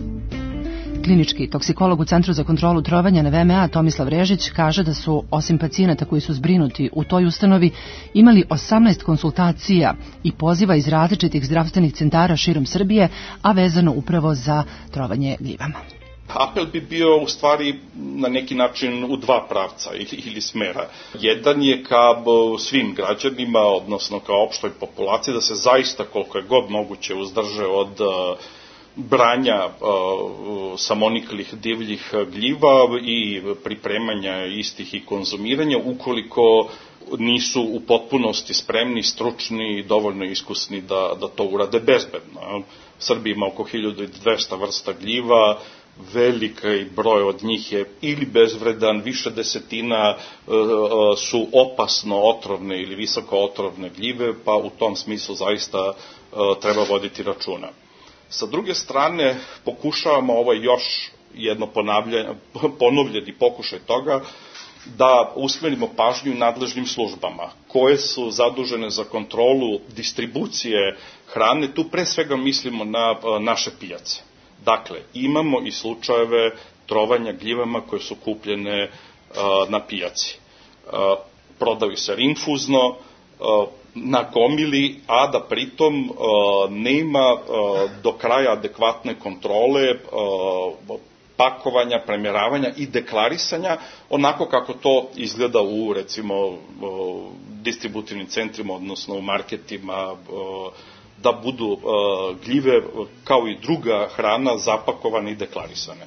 Klinički toksikolog u Centru za kontrolu trovanja na V M A Tomislav Režić kaže da su, osim pacijenata koji su zbrinuti u toj ustanovi, imali osamnaest konsultacija i poziva iz različitih zdravstvenih centara širom Srbije, a vezano upravo za trovanje gljivama. Apel bi bio u stvari na neki način u dva pravca ili, ili smera. Jedan je ka svim građanima, odnosno ka opštoj populaciji, da se zaista koliko je god moguće uzdrže od branja uh, samoniklih divljih gljiva i pripremanja istih i konzumiranja ukoliko nisu u potpunosti spremni, stručni i dovoljno iskusni da, da to urade bezbedno. U Srbiji ima oko hiljadu dvesta vrsta gljiva, veliki broj od njih je ili bezvredan, više desetina su opasno otrovne ili visoko otrovne gljive, pa u tom smislu zaista treba voditi računa. Sa druge strane, pokušavamo ovaj još jedno ponovljeni pokušaj toga, da usmerimo pažnju nadležnim službama koje su zadužene za kontrolu distribucije hrane. Tu pre svega mislimo na naše pijace. Dakle, imamo i slučajeve trovanja gljivama koje su kupljene na pijaci. Prodaju se rinfuzno, na gomili, a da pritom nema do kraja adekvatne kontrole pakovanja, premjeravanja i deklarisanja onako kako to izgleda u, recimo, distributivnim centrima, odnosno u marketima, da budu gljive kao i druga hrana zapakovane i deklarisane.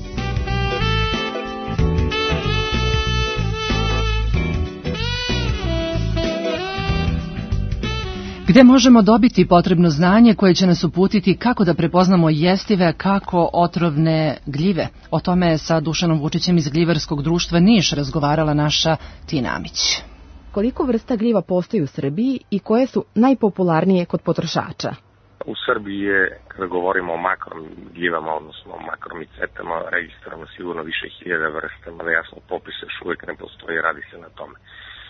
Gde možemo dobiti potrebno znanje koje će nas uputiti kako da prepoznamo jestive, kako otrovne gljive? O tome je sa Dušanom Vučićem iz Gljivarskog društva Niš razgovarala naša Tina Amić. Koliko vrsta gljiva postoji u Srbiji i koje su najpopularnije kod potrošača? U Srbiji je, kada govorimo o makrom gljivama, odnosno makromicetama, registrovano sigurno više hiljada vrsta, mada jasno popis još uvijek ne postoji, radi se na tome.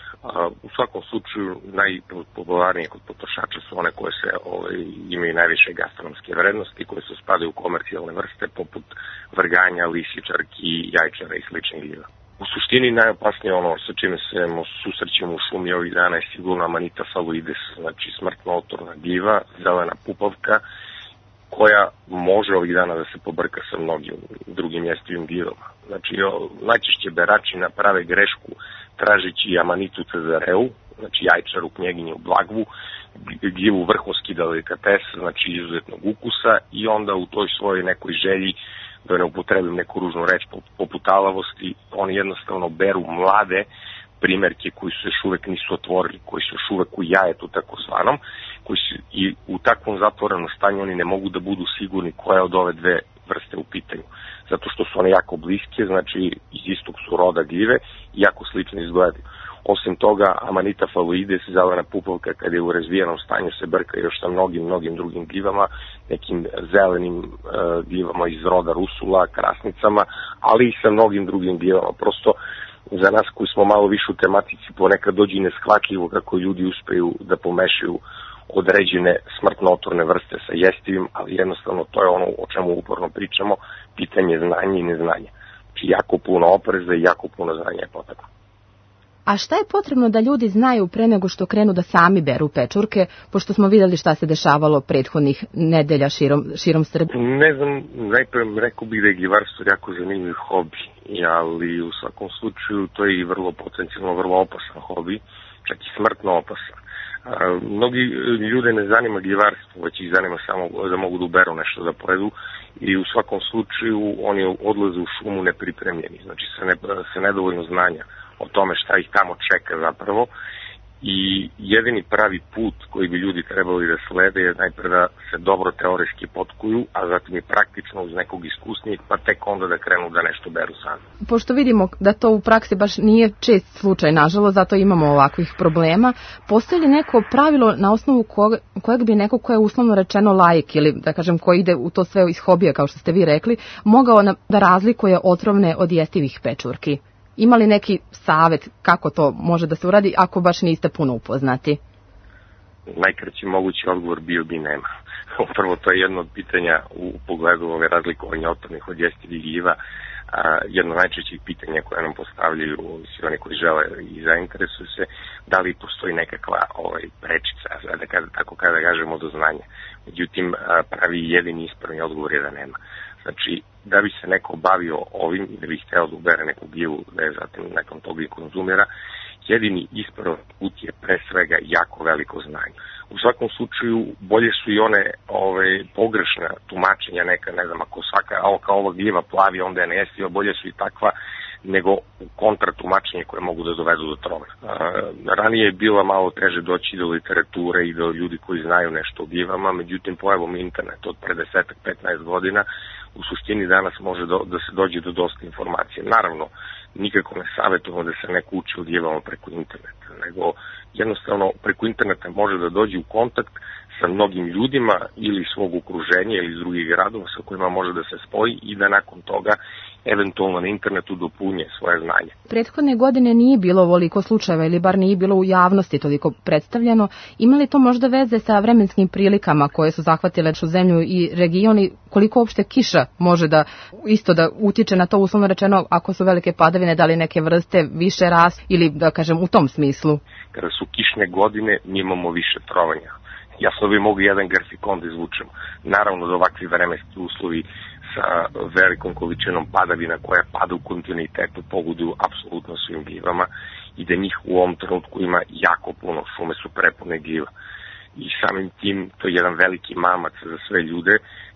U svakom slučaju najpopularnije kod potrošača su one koje se ovaj, imaju najviše gastronomske vrednosti, koje se spadaju u komercijalne vrste poput vrganja, lisičarki, jajčara i sličnih gljiva. U suštini najopasnije ono sa čime se susrećemo u šumi ovih dana je sigurno Amanita phalloides, znači smrtno otrovna gljiva, zelena pupavka, koja može ovih dana da se pobrka sa mnogim drugim jestivim gljivama. Znači, najčešće berači naprave grešku tražići Amanitu cezareu, znači jajčaru, knjeginju, blagvu, gljivu vrhunski delikates, znači izuzetnog ukusa, i onda u toj svojoj nekoj želji, da ne upotrebim neku ružnu reč poput alavosti, oni jednostavno beru mlade primjerke koji su još uvek nisu otvorili, koji su još uvek u jajetu takozvanom, koji su i u takvom zatvorenom stanju oni ne mogu da budu sigurni koja od ove dve vrste u pitanju. Zato što su one jako bliske, znači iz istog su roda gljive i jako slično izgledaju. Osim toga, Amanita phalloides, zelena pupavka, kad je u razvijenom stanju, se brka još sa mnogim, mnogim drugim gljivama, nekim zelenim uh, gljivama iz roda rusula, krasnicama, ali i sa mnogim drugim gljivama. Prosto, za nas koji smo malo više u tematici, ponekad dođe i neshvatljivo kako ljudi uspeju da pomešaju određene smrtno otvorne vrste sa jestivim, ali jednostavno to je ono o čemu uporno pričamo, pitanje znanja i neznanja. Znači jako puno opreza i jako puno znanja je potrebno. A šta je potrebno da ljudi znaju pre nego što krenu da sami beru pečurke, pošto smo vidjeli šta se dešavalo prethodnih nedelja širom, širom Srbije? Ne znam, najprije rekao bih da je gljivarstvo jako zanimljiv hobi, ali u svakom slučaju to je i vrlo potencijalno vrlo opasan hobi, čak i smrtno opasan. A, mnogi ljude ne zanima gljivarstvo, već ih zanima samo da mogu da uberu nešto da pojedu, i u svakom slučaju oni odlaze u šumu nepripremljeni, znači sa, ne, sa nedovoljno znanja o tome šta ih tamo čeka zapravo, i jedini pravi put koji bi ljudi trebali da slede je najpre da se dobro teorijski potkuju, a zatim i praktično uz nekog iskusnijeg, pa tek onda da krenu da nešto beru sami. Pošto vidimo da to u praksi baš nije čest slučaj, nažalost, zato imamo ovakvih problema, postoji li neko pravilo na osnovu kojeg, kojeg bi neko ko je uslovno rečeno laik, ili da kažem ko ide u to sve iz hobija, kao što ste vi rekli, mogao na, da razlikuje otrovne od jestivih pečurki? Ima li neki savjet kako to može da se uradi ako baš niste puno upoznati? Najkraći mogući odgovor bio bi nema. Prvo, to je jedno od pitanja u pogledu ove razlikovanja otrovnih od jestivih gljiva. Jedno najčešćih pitanja koje nam postavljaju svi oni koji žele i zainteresuju se, da li postoji nekakva ovaj, prečica, da kada, tako kada kažemo, do znanja. Međutim, pravi jedini ispravni odgovor je da nema. Znači, da bi se neko bavio ovim i da bi hteo da ubere neku gljivu, da je zatim nekom toga i konzumira, jedini ispravan put je pre svega jako veliko znanje. U svakom slučaju, bolje su i one ove, pogrešne tumačenja, neka, ne znam, ako svaka, ovo kao ova gljiva plavi, onda je nejestiva, bolje su i takva nego kontratumačenje koje mogu da dovedu do trovanja. Ranije je bila malo teže doći do literature i do ljudi koji znaju nešto o givama, međutim pojavom interneta od pre deset do petnaest godina u suštini danas može do, da se dođe do dosta informacije. Naravno, nikako ne savjetujemo da se neko uči o givama preko interneta, nego jednostavno preko interneta može da dođe u kontakt sa mnogim ljudima ili svog okruženja ili iz drugih gradova sa kojima može da se spoji i da nakon toga eventualno na internetu dopunje svoje znanje. Prethodne godine nije bilo ovoliko slučajeva ili bar nije bilo u javnosti toliko predstavljeno. Ima li to možda veze sa vremenskim prilikama koje su zahvatile našu zemlju i region i koliko uopšte kiša može da isto da utiče na to, uslovno rečeno, ako su velike padavine, da li neke vrste više ras ili da kažem u tom smislu? Kada su kišne godine mi imamo više trovanja. Jasno bi mogu jedan grafikon da izvučemo. Naravno da ovakvi vremenski uslovi sa velikom količinom padavina koja pada u kontinuitetu pogoduju apsolutno svim givama i da njih u ovom trenutku ima jako puno, šume su prepune giva. I samim tim to je jedan veliki mamac za sve ljude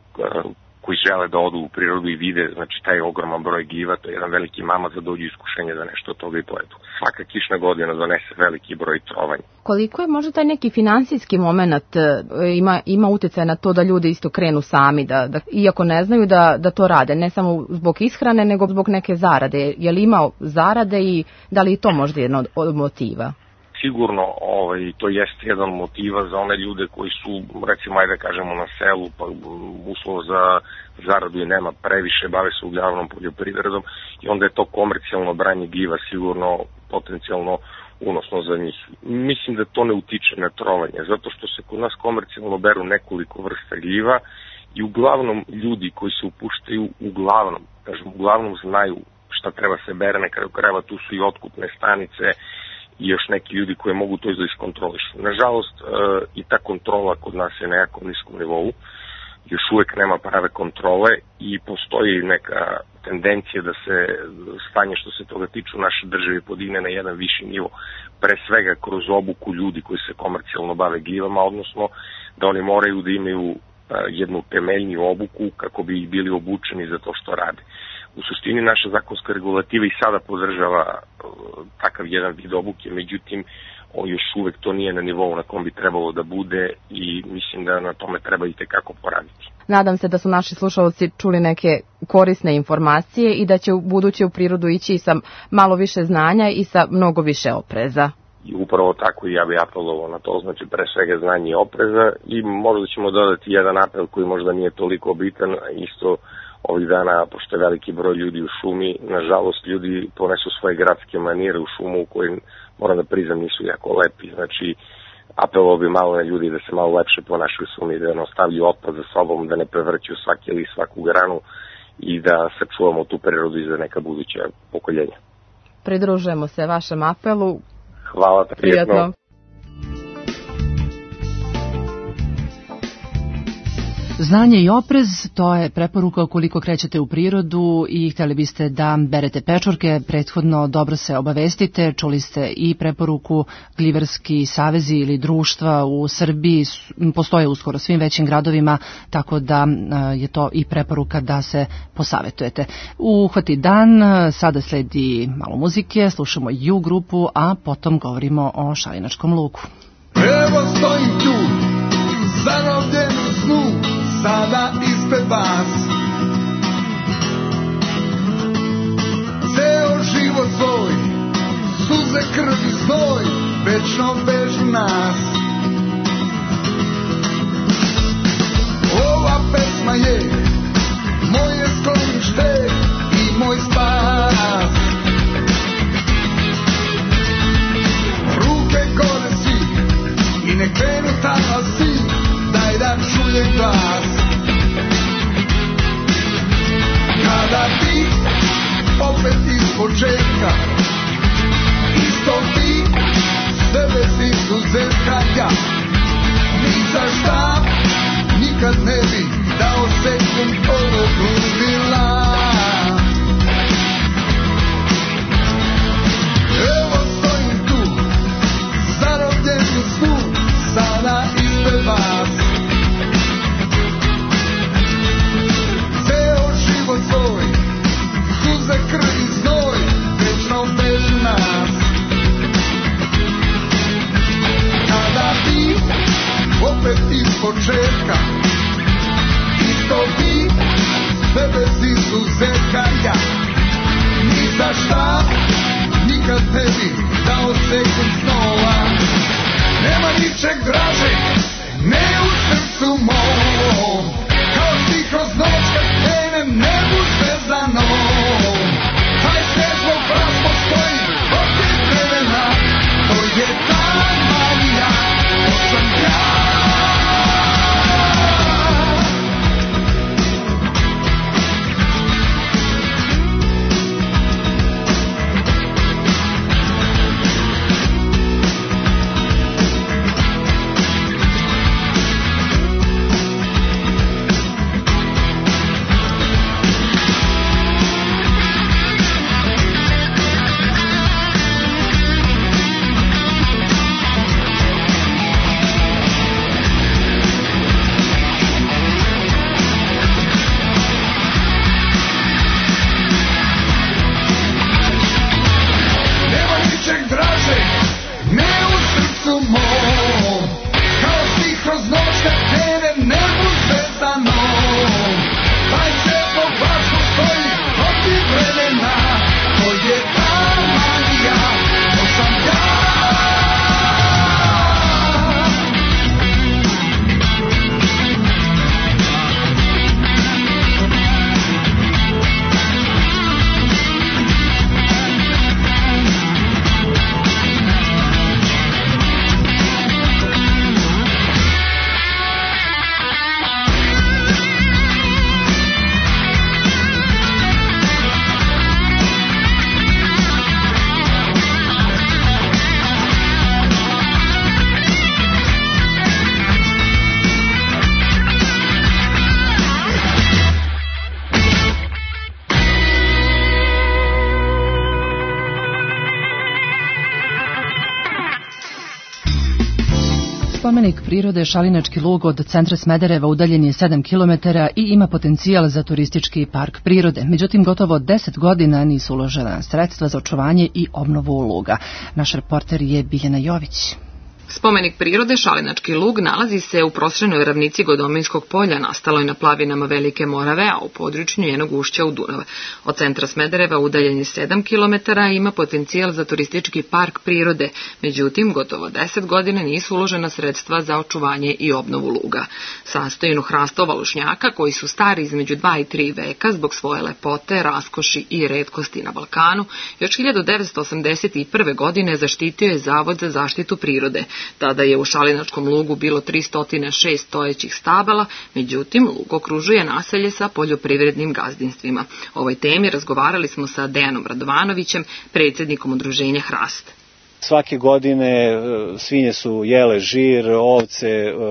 koji žele da odu u prirodu i vide, znači taj ogroman broj giva, to je jedan veliki mamac da dođu iskušenje da nešto od toga i pojedu. Svaka kišna godina donese veliki broj trovanja. Koliko je možda taj neki finansijski moment ima, ima utjecaj na to da ljudi isto krenu sami, da, da, iako ne znaju da, da to rade, ne samo zbog ishrane, nego zbog neke zarade. Je li imao zarade i da li je to možda jedno od motiva? Sigurno ovaj, to jeste jedan motiva za one ljude koji su, recimo, ajde da kažemo, na selu, pa uslov za zaradu i nema previše, bave se uglavnom poljoprivredom i onda je to komercijalno branje giva sigurno potencijalno unosno za njih. Mislim da to ne utiče na trovanje, zato što se kod nas komercijalno beru nekoliko vrsta giva i uglavnom ljudi koji se upuštaju, uglavnom, kažem, uglavnom znaju šta treba se bere, na kraju krajeva tu su i otkupne stanice, i još neki ljudi koji mogu to da iskontrolišu. Nažalost, e, i ta kontrola kod nas je na jako niskom nivou, još uvek nema prave kontrole i postoji neka tendencija da se stanje što se toga tiču naše države podigne na jedan viši nivo, pre svega kroz obuku ljudi koji se komercijalno bave givama, odnosno da oni moraju da imaju e, jednu temeljniju obuku kako bi bili obučeni za to što rade. U suštini naša zakonska regulativa i sada podržava uh, takav jedan vid obuke, međutim o, još uvek to nije na nivou na kom bi trebalo da bude i mislim da na tome treba i tekako poraditi. Nadam se da su naši slušalci čuli neke korisne informacije i da će u buduće u prirodu ići sa malo više znanja i sa mnogo više opreza. I upravo tako i ja bih apelovao na to, znači pre svega znanje i opreza i možda ćemo dodati jedan apel koji možda nije toliko bitan, isto ovih dana, pošto je veliki broj ljudi u šumi, nažalost ljudi ponesu svoje gradske manire u šumu u kojim, moram da priznam, nisu jako lepi. Znači, apelovao bi malo na ljudi da se malo lepše ponašaju u šumi, da ne ostavljaju otpad za sobom, da ne prevrću svaki ili svaku granu i da sačuvamo tu prirodu i za neka buduća pokoljenja. Pridružujemo se vašem apelu. Hvala, prijetno. Prijetno. Znanje i oprez, to je preporuka ukoliko krećete u prirodu i htjeli biste da berete pečurke, prethodno dobro se obavestite, čuli ste i preporuku Gliverski savezi ili društva u Srbiji, postoje uskoro svim većim gradovima, tako da je to i preporuka da se posavetujete. Uhvati dan, sada sledi malo muzike, slušamo Ju grupu, a potom govorimo o Šalinačkom luku. Evo stojim tu, zarobljen u snu, sada ispred vas. Ceo život svoj, suze, krv i znoj, večno vežu nas. Ova pesma je moje sklonište i moj spas. Ruke gore si i ne krenu talasi, daj da čujem glas. Kada ti opet iz početka, isto ti sebe si izuzetka ja. Ni za šta nikad ne bi dao sekund ovog ludila. Evo stojim tu, zarobljen u snu, sada ispred vas. Ceo život svoj, suze, krv i znoj, početka. Isto vi, sve bez izuzetka ja. Ni za šta, nikad ne bi dao sekund snova. Nema ničeg dražeg, ne u srcu mom. Kao ti kroz noć kad krenem nebu zvezdanom. Taj svijet zbog vas postoji protiv vremena. To je ta Marija, to sam ja. Spomenik prirode Šalinački lug od centra Smedereva udaljen je sedam kilometara i ima potencijal za turistički park prirode. Međutim, gotovo deset godina nisu uložena sredstva za očuvanje i obnovu luga. Naš reporter je Biljana Jović. Spomenik prirode Šalinački lug nalazi se u prostrenoj ravnici Godominskog polja, nastaloj na plavinama Velike Morave, a u području njenog ušća u Dunav. Od centra Smedereva udaljen je sedam kilometara i ima potencijal za turistički park prirode. Međutim, gotovo deset godina nisu uložena sredstva za očuvanje i obnovu luga. Sastoji od hrastova lušnjaka koji su stari između dva i tri veka zbog svoje lepote, raskoši i retkosti na Balkanu, još hiljadu devetsto osamdeset prve. godine zaštitio je Zavod za zaštitu prirode. Tada je u Šalinačkom lugu bilo tristo šest stojećih stabala, međutim, lug okružuje naselje sa poljoprivrednim gazdinstvima. O ovoj temi razgovarali smo sa Dejanom Radovanovićem, predsjednikom udruženja Hrast. Svake godine svinje su jele žir, ovce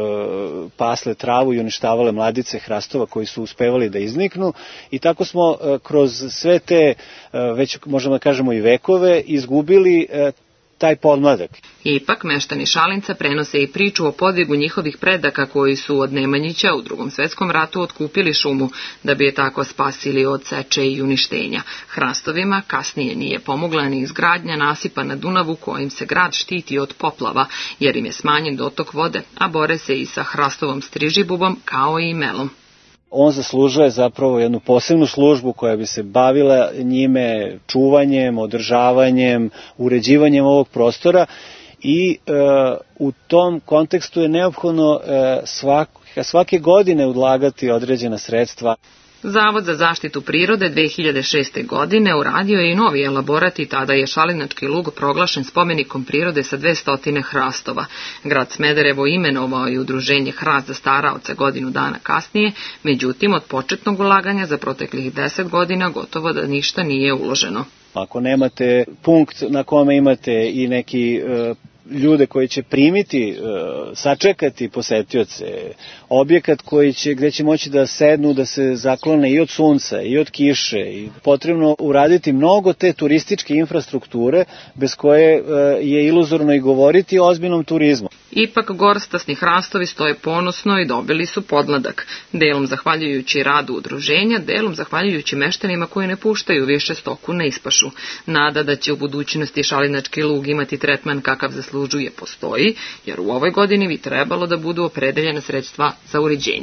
pasle travu i uništavale mladice hrastova koji su uspevali da izniknu i tako smo kroz sve te, već možemo da kažemo i vekove, izgubili taj podmladak. Ipak, meštani Šalinca prenose i priču o podvigu njihovih predaka koji su od Nemanjića u Drugom svetskom ratu otkupili šumu, da bi je tako spasili od seče i uništenja. Hrastovima kasnije nije pomogla ni izgradnja nasipa na Dunavu kojim se grad štiti od poplava, jer im je smanjen dotok vode, a bore se i sa hrastovom strižibubom kao i melom. On zaslužuje zapravo jednu posebnu službu koja bi se bavila njime čuvanjem, održavanjem, uređivanjem ovog prostora i e, u tom kontekstu je neophodno e, svak, svake godine odlagati određena sredstva. Zavod za zaštitu prirode dve hiljade šeste. godine uradio je i novi elaborat i tada je Šalinački lug proglašen spomenikom prirode sa dvesta hrastova. Grad Smederevo imenovao je udruženje Hrast za staraoce godinu dana kasnije, međutim od početnog ulaganja za proteklih deset godina gotovo da ništa nije uloženo. Ako nemate punkt na kome imate i neki e, ljude koji će primiti, e, sačekati posetioce, objekat koji će, gde će moći da sednu, da se zaklone i od sunca i od kiše, i potrebno uraditi mnogo te turističke infrastrukture bez koje e, je iluzorno i govoriti o ozbiljnom turizmu. Ipak gorstasni hrastovi stoje ponosno i dobili su podmladak, delom zahvaljujući radu udruženja, delom zahvaljujući meštanima koji ne puštaju više stoku na ispašu. Nada da će u budućnosti Šalinački lug imati tretman kakav zaslužuje postoji, jer u ovoj godini bi trebalo da budu opredeljena sredstva za uređenje.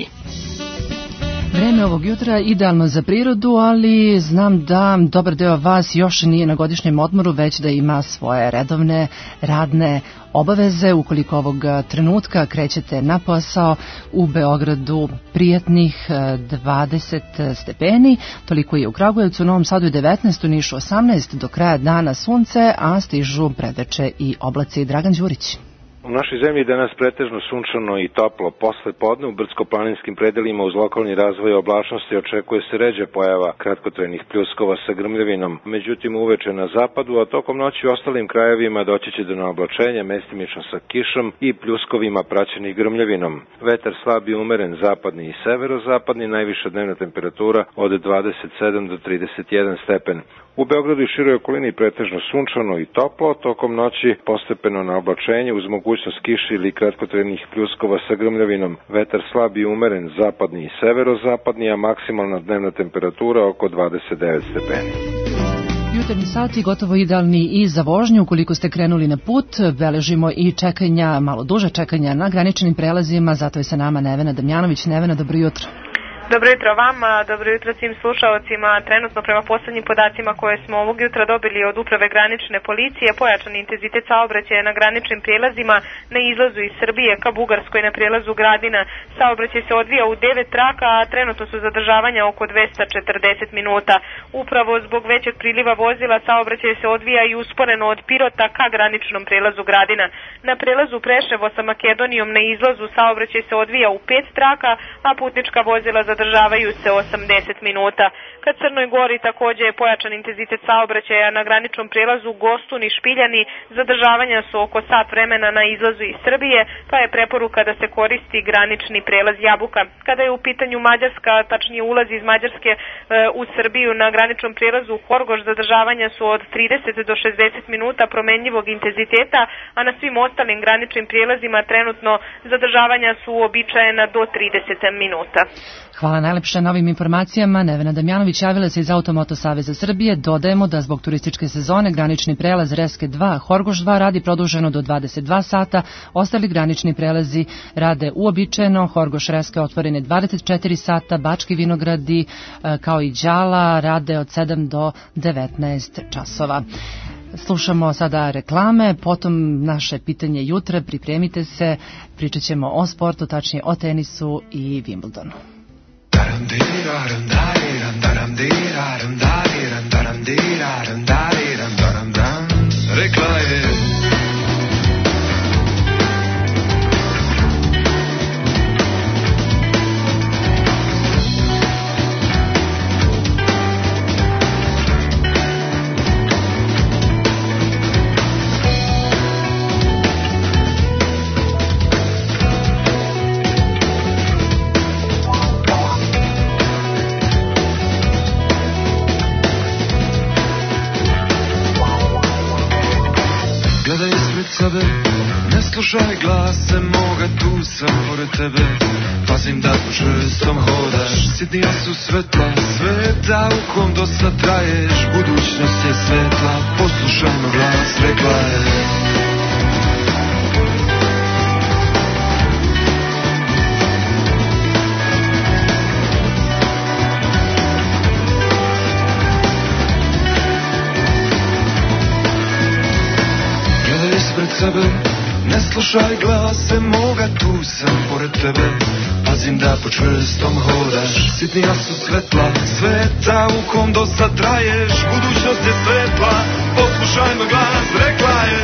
Vreme ovog jutra idealno za prirodu, ali znam da dobar deo vas još nije na godišnjem odmoru, već da ima svoje redovne radne obaveze. Ukoliko ovog trenutka krećete na posao, u Beogradu prijatnih dvadeset stepeni, toliko je u Kragujevcu, u Novom Sadu je devetnaest, u Nišu osamnaest, do kraja dana sunce, a stižu predveče i oblaci. Dragan Đurić. U našoj zemlji danas pretežno sunčano i toplo. Posle podne u brdsko-planinskim predelima uz lokalni razvoj oblačnosti očekuje se ređa pojava kratkotrajnih pljuskova sa grmljavinom. Međutim, uveče na zapadu, a tokom noći u ostalim krajevima doći će do naoblačenja, mestimično sa kišom i pljuskovima praćenih grmljavinom. Vetar slab i umeren, zapadni i severozapadni, najviša dnevna temperatura od dvadeset sedam do trideset jedan stepen. U Beogradu i široj okolini pretežno sunčano i toplo, tokom noći postepeno naoblačenje uz mogućnost kiše ili kratkotrajnih pljuskova sa grmljavinom. Vetar slab i umeren, zapadni i severozapadni, a maksimalna dnevna temperatura oko dvadeset devet stepeni. Jutarnji sati gotovo idealni i za vožnju. Ukoliko ste krenuli na put, beležimo i čekanja, malo duže čekanja na graničnim prelazima, zato je sa nama Nevena Damjanović. Nevena, dobro jutro. Dobro jutro vama, dobro jutro svim slušalcima. Trenutno prema poslednjim podacima koje smo ovog jutra dobili od Uprave granične policije, pojačan intenzitet saobraćaja na graničnim prijelazima na izlazu iz Srbije ka Bugarskoj na prijelazu Gradina. Saobraćaj se odvija u devet traka, a trenutno su zadržavanja oko dvesta četrdeset minuta. Upravo zbog većeg priliva vozila saobraćaj se odvija i usporeno od Pirota ka graničnom prijelazu Gradina. Na prijelazu Preševo sa Makedonijom na izlazu saobraćaj se odvija u pet traka, a putnička vozila za zadržavaju se osamdeset minuta. Ka Crnoj Gori takođe je pojačan intenzitet saobraćaja na graničnom prijelazu Gostun i Špiljani. Zadržavanja su oko sat vremena na izlazu iz Srbije, pa je preporuka da se koristi granični prijelaz Jabuka. Kada je u pitanju Mađarska, tačnije ulaz iz Mađarske e, u Srbiju na graničnom prijelazu Horgoš, zadržavanja su od trideset do šezdeset minuta promenljivog intenziteta, a na svim ostalim graničnim prijelazima trenutno zadržavanja su uobičajena do trideset minuta. Hvala najlepše na ovim informacijama. Nevena Damjanović javila se iz Automoto Saveza Srbije. Dodajemo da zbog turističke sezone granični prelaz Reske dva, Horgoš dva radi produženo do dvadeset dva sata, ostali granični prelazi rade uobičajeno, Horgoš Reske otvorene dvadeset četiri sata, Bački Vinogradi kao i Đala rade od sedam do devetnaest časova. Slušamo sada reklame, potom naše pitanje jutra, pripremite se, pričat ćemo o sportu, tačnije o tenisu i Wimbledonu. Rekla je sebe, ne slušaj glase moga, tu sam pored tebe. Pazim da po čvrstom hodaš, sitnija su svetla sveta u kom dosta traješ. Budućnost je svetla, poslušajmo glas, rekla je. Sebe, ne slušaj glase moga, tu sam pored tebe. Pazim da po čvrstom hodaš, sitnija su svetla sveta u kom dosta traješ. Budućnost je svetla, poslušaj moj glas, rekla je.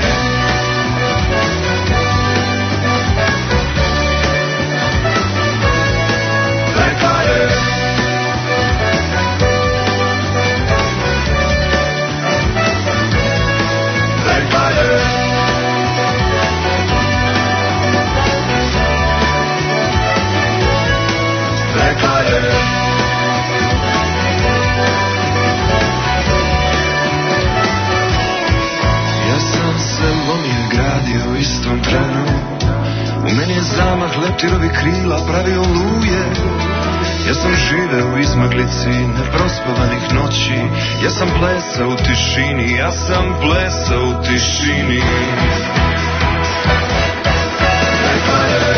Rekla je. Rekla je. Rekla je. Ja sam se vetirovi krila pravi oluje. Ja sam živeo u izmaglici neprospavanih noći. Ja sam plesao u tišini, ja sam plesao u tišini. Rekla je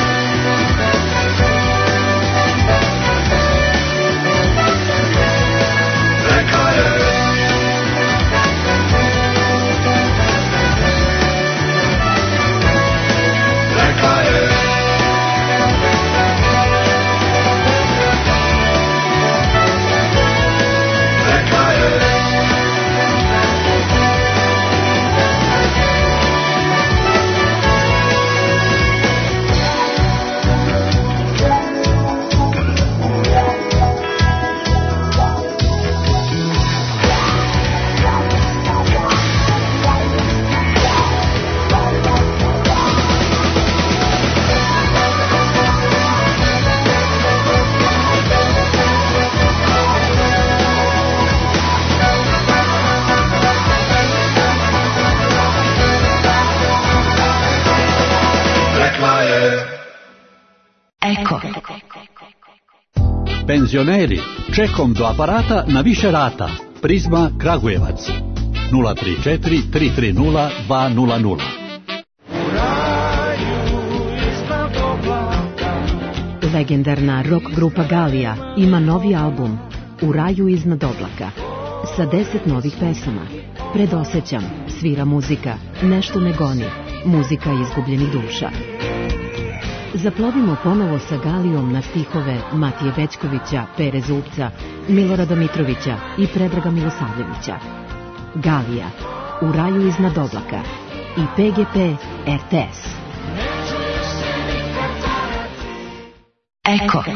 Rekla je Rekla je Eko. Penzioneri, čekom do aparata na više rata. Prizma Kragujevac. nula tri četiri tri tri nula dva nula nula. Legendarna rock grupa Galija ima novi album U raju iznad oblaka sa deset novih pesama. Predosećam, svira muzika, nešto me goni, muzika izgubljenih duša. Zaplovimo ponovo sa Galijom na stihove Matije Bećkovića, Pere Zubca, Milorada Mitrovića i Predraga Milosavljevića. Galija, U raju iznad oblaka i P G P R T S. Eko.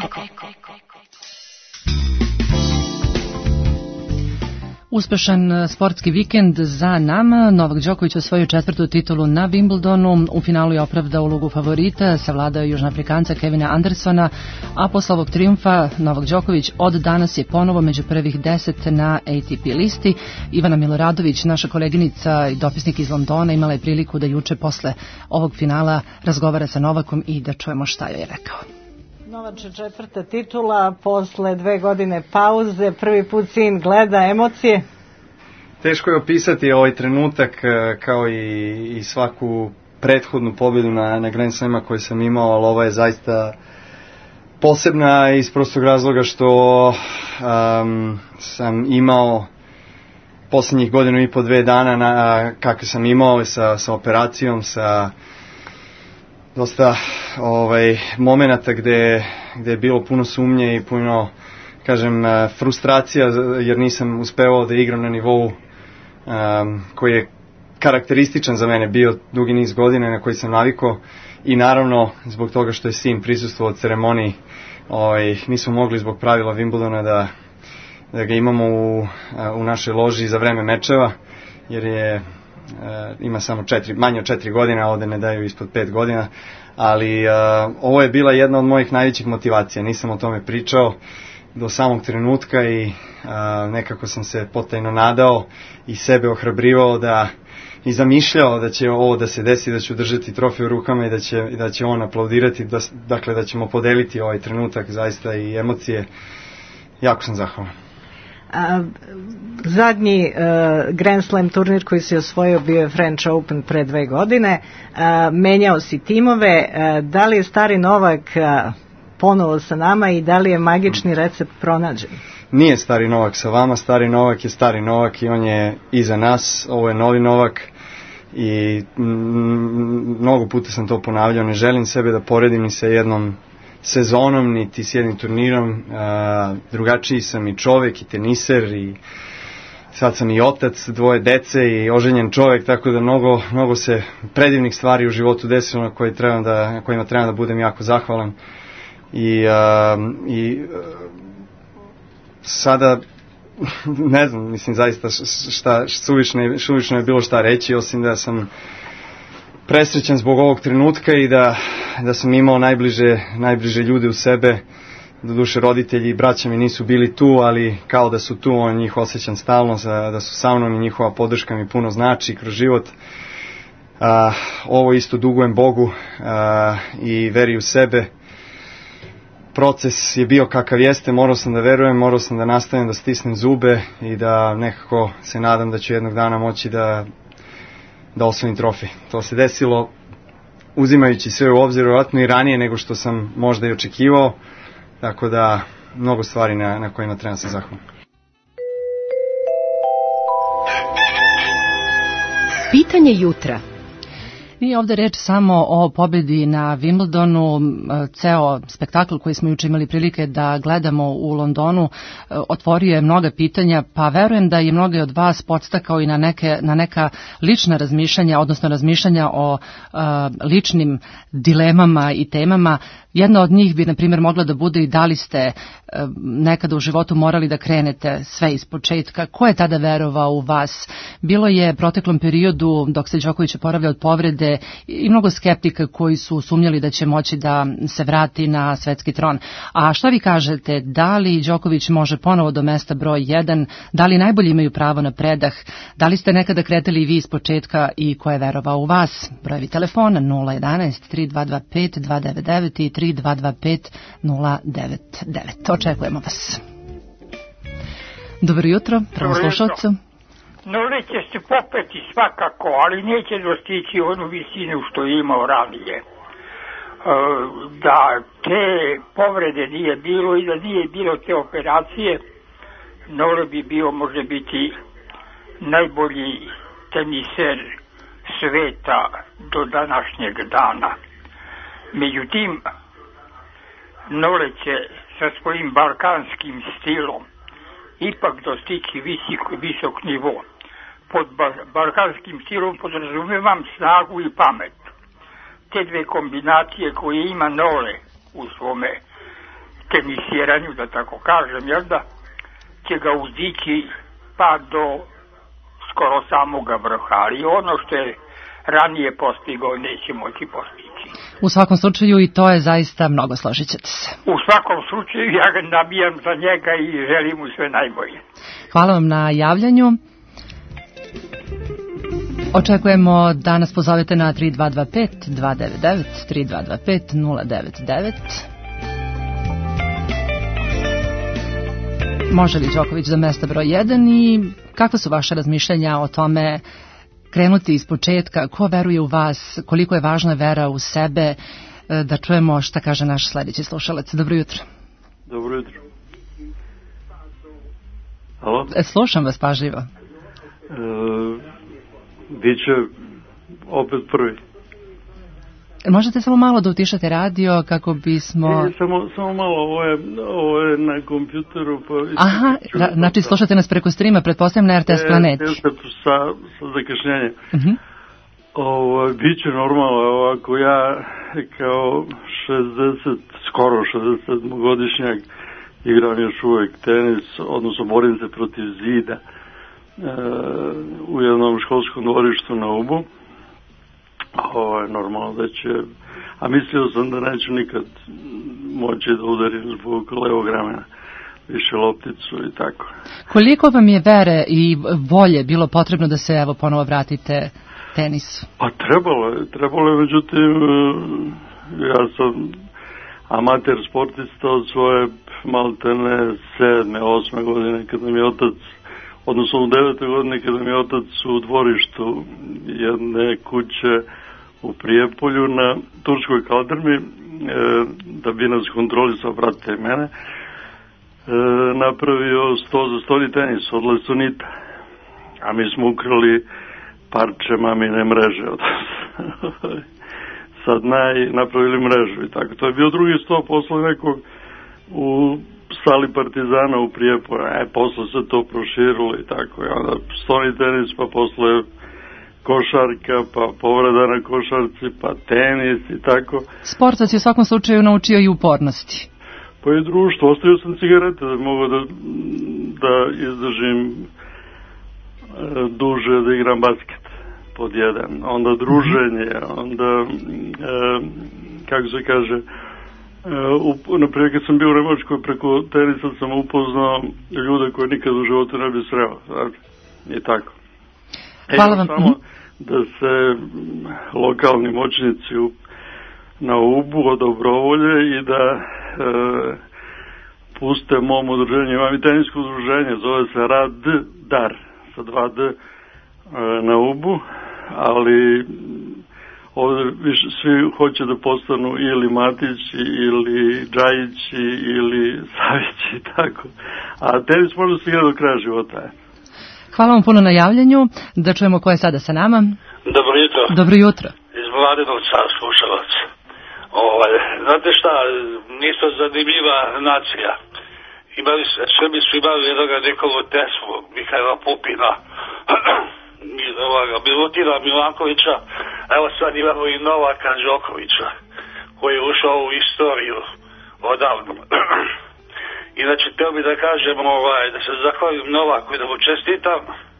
Uspešan sportski vikend za nama. Novak Đoković osvojio četvrtu titulu na Wimbledonu. U finalu je opravdao ulogu favorita, savladao Južnoafrikanca Kevina Andersona, a posle ovog trijumfa Novak Đoković od danas je ponovo među prvih deset na A T P listi. Ivana Miloradović, naša koleginica i dopisnik iz Londona, imala je priliku da juče posle ovog finala razgovara sa Novakom i da čujemo šta joj je rekao. Novače, četvrta titula, posle dve godine pauze, prvi put sin gleda, emocije? Teško je opisati ovaj trenutak kao i, i svaku prethodnu pobjedu na, na Grand Slama koju sam imao, ali ova je zaista posebna iz prostog razloga što um, sam imao posljednjih godinu i po dve dana na, kako sam imao sa, sa operacijom, sa dosta ovaj, momenata gde, gde je bilo puno sumnje i puno, kažem, frustracija jer nisam uspevao da igram na nivou um, koji je karakterističan za mene, bio dugi niz godina na koji sam navikao i naravno zbog toga što je sin prisustvovao ceremoniji, ovaj, nismo mogli zbog pravila Wimbledona da, da ga imamo u, u našoj loži za vreme mečeva jer je Uh, ima samo četiri, manje od četiri godine, a ovde ne daju ispod pet godina, ali uh, ovo je bila jedna od mojih najvećih motivacija, nisam o tome pričao do samog trenutka i uh, nekako sam se potajno nadao i sebe ohrabrivao da i zamišljao da će ovo da se desi, da ću držati trofej u rukama i da će, i da će on aplaudirati, da, dakle da ćemo podeliti ovaj trenutak zaista i emocije. Jako sam zahvalan. A, zadnji uh, Grand Slam turnir koji si osvojio bio je French Open pre dve godine. Uh, menjao si timove. Uh, da li je stari Novak uh, ponovo sa nama i da li je magični recept pronađen? Nije stari Novak sa vama, stari Novak je stari Novak i on je iza nas. Ovo je novi Novak i m, mnogo puta sam to ponavljao. Ne želim sebe da poredim ni sa jednom sezonom, niti s jednim turnirom. A, drugačiji sam i čovek i teniser i sad sam i otac dvoje dece i oženjen čovek, tako da mnogo, mnogo se predivnih stvari u životu desilo na, koje treba da, na kojima trebam da budem jako zahvalan i, a, i a, sada ne znam, mislim zaista šta, suvišno je, suvišno je bilo šta reći, osim da sam presrećan zbog ovog trenutka i da, da sam imao najbliže, najbliže ljude u sebe. Doduše roditelji i braća mi nisu bili tu, ali kao da su tu, on njih osjećam stalno, da su sa mnom i njihova podrška mi puno znači kroz život. A, ovo isto dugujem Bogu a, i veri u sebe. Proces je bio kakav jeste, morao sam da verujem, morao sam da nastavim da stisnem zube i da nekako se nadam da ću jednog dana moći da, da osvojim trofej. To se desilo uzimajući sve u obzir, vjerojatno i ranije nego što sam možda i očekivao, tako da mnogo stvari na, na kojima treba se zahvaliti. Pitanje jutra. Nije ovde reč samo o pobedi na Wimbledonu, ceo spektakl koji smo juče imali prilike da gledamo u Londonu otvorio je mnoga pitanja, pa verujem da je mnoge od vas podstakao i na, neke, na neka lična razmišljanja, odnosno razmišljanja o uh, ličnim dilemama i temama. Jedna od njih bi, na primjer, mogla da bude i da li ste uh, nekada u životu morali da krenete sve iz početka. Ko je tada verovao u vas? Bilo je proteklom periodu, dok se Đoković oporavlja od povrede, i mnogo skeptika koji su sumnjali da će moći da se vrati na svetski tron. A šta vi kažete, da li Đoković može ponovo do mesta broj jedan, da li najbolji imaju pravo na predah, da li ste nekada kretali i vi iz početka i ko je verovao u vas? Brojevi telefona nula jedanaest tri dva dva pet dva devet devet i tri dva dva pet nula devet devet. Očekujemo vas. Dobro jutro, prvom slušalcu. Nole će se popeti svakako, ali neće dostići onu visinu što je imao ranije. E, da te povrede nije bilo i da nije bilo te operacije, Nole bi bio, može biti, najbolji teniser sveta do današnjeg dana. Međutim, Nole će sa svojim balkanskim stilom ipak dostići visok, visok nivo. Pod balkanskim stilom podrazumevam snagu i pamet. Te dve kombinacije koje ima Nole u svome tenisiranju, da tako kažem, jel da, će ga uzdići pa do skoro samoga vrha, ali ono što je ranije postigao neće moći postići. U svakom slučaju i to je zaista mnogo, složit ćete se. U svakom slučaju ja ga nabijam za njega i želim mu sve najbolje. Hvala vam na javljanju. Očekujemo da nas pozovete na tri dva dva pet dva devet devet, tri dva dva pet nula devet devet. Može li Đoković za mesta broj jedan i kakva su vaše razmišljanja o tome krenuti iz početka, ko veruje u vas, koliko je važna vera u sebe, da čujemo šta kaže naš sledeći slušalac. Dobro jutro. Dobro jutro. Halo? Slušam vas pažljivo. E, biće opet prvi. Možete samo malo da utišate radio kako bismo... E, samo, samo malo, ovo je, ovo je na kompjuteru. Pa aha, ra, znači slušate nas preko streama, pretpostavljam na R T S Planeti. E, sa, sa zakašnjenjem. Uh-huh. Ovo, biće normalno, ovako ja kao šezdeset, skoro šezdeset sedmogodišnjak igram još uvek tenis, odnosno borim se protiv zida e, u jednom školskom dvorištu na Ubu. Ovo je normalno da će, a mislio sam da neću nikad moći da udarim zbog levog ramena više lopticu i tako. Koliko vam je vere i volje bilo potrebno da se evo ponovo vratite tenisu? Pa trebalo je, trebalo je, međutim ja sam amater sportista od svoje maltene sedme, osme godine kada mi je otac, odnosno u devete godine kada mi je otac u dvorištu jedne kuće u Prijepolju na turskoj kaldrmi, e, da bi nas kontrolisao, brate i mene, e, napravio sto za stoli tenis od lesonita. A mi smo ukrali parče mamine mreže od sad naj napravili mrežu i tako. To je bio drugi sto posle nekog u sali Partizana u Prijepolju. E, posle se to proširilo i tako. I onda stoni tenis, pa posle košarka, pa povreda na košarci, pa tenis i tako. Sport vas je u svakom slučaju naučio i upornosti. Pa i društvo. Ostavio sam cigarete da mogu da, da izdržim e, duže da igram basket pod jedan. Onda druženje, onda e, kako se kaže, e, naprijed kad sam bio u Nemačkoj preko tenisa sam upoznao ljude koje nikad u životu ne bi sreo. Znači, i tako. Hvala vam. Samo da se lokalni moćnici na Ubu odobrovolje i da e, puste mom udruženju. Imam i tenisko udruženje, zove se Rad Dar, sa dva D e, na Ubu, ali ovdje više svi hoće da postanu ili Matići, ili Džajići, ili Savići i tako. A tenis može se igra do kraja života. Hvala vam puno na javljanju. Da čujemo ko je sada sa nama. Dobro jutro. Dobro jutro. Iz Mladenovca, slušalac. Ovaj, znate šta, nisu zanimljiva nacija. Imali, Srbi su imali jednoga Nikolu Teslu, Mihajla Pupina, ovoga, Milutina Milankovića, evo sad imamo i Novaka Đokovića, koji je ušao u istoriju odavno. Inače, teo bi da kažem, ovaj, da se zahvalim Novaku i da mu čestitam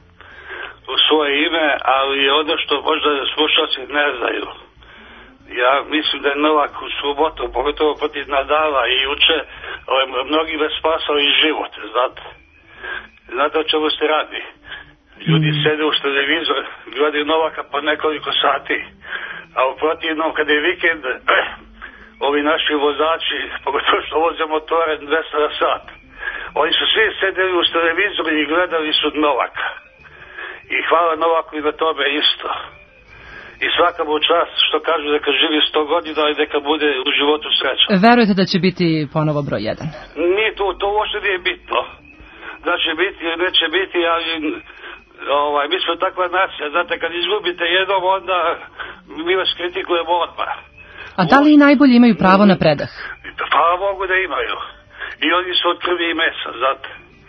u svoje ime, ali ono što možda slušalci ne znaju. Ja mislim da je Novak u subotu, pogotovo protiv Nadala i juče, ovaj, mnogi me spasao i život, znate. Znate o čemu se radi? Ljudi mm. sede uz televizor, gledaju Novaka po nekoliko sati, a u protivnom, kada je vikend, eh, ovi naši vozači, pogotovo što voze motore dvesta na sat, oni su svi sedeli uz televizor i gledali su Novaka. I hvala Novaku i na tome isto. I svaka mu čast što kažu neka živi sto godina i neka bude u životu srećan. Verujete da će biti ponovo broj jedan? Nije to, to uopšte nije bitno. Da će biti ili neće biti, ali ovaj, mi smo takva nacija. Znate, kad izgubite jednom, onda mi vas kritikujemo odmah. A da li i najbolji imaju pravo na predah? Hvala Bogu da imaju. I oni su od krvi i mesa, znate.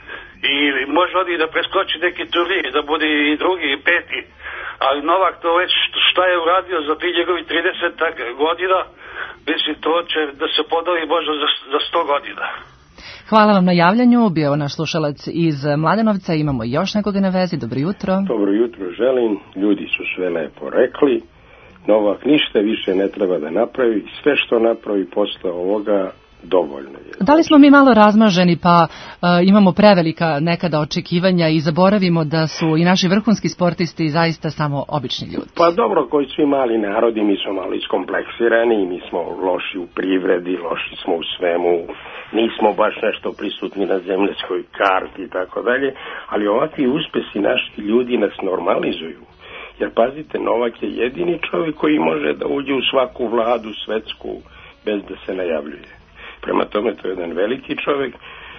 I može oni da preskoči neki turnir, da bude i drugi i peti. Ali Novak to već šta je uradio za ti njegovi trideset godina, mislim to će da se ponovi možda za, za sto godina. Hvala vam na javljanju, bio naš slušalac iz Mladenovca, imamo još nekoga na vezi, dobro jutro. Dobro jutro želim, ljudi su sve lepo rekli, Novak ništa više ne treba da napravi, sve što napravi posle ovoga dovoljno je. Da li smo mi malo razmaženi pa uh, imamo prevelika nekada očekivanja i zaboravimo da su i naši vrhunski sportisti zaista samo obični ljudi? Pa dobro, koji svi mali narodi, mi smo malo iskompleksirani, mi smo loši u privredi, loši smo u svemu, nismo baš nešto prisutni na zemljskoj karti i tako dalje, ali ovakvi uspesi naših ljudi nas normalizuju. Jer pazite, Novak je jedini čovjek koji može da uđe u svaku vladu svetsku bez da se najavljuje. Prema tome, to je jedan veliki čovjek,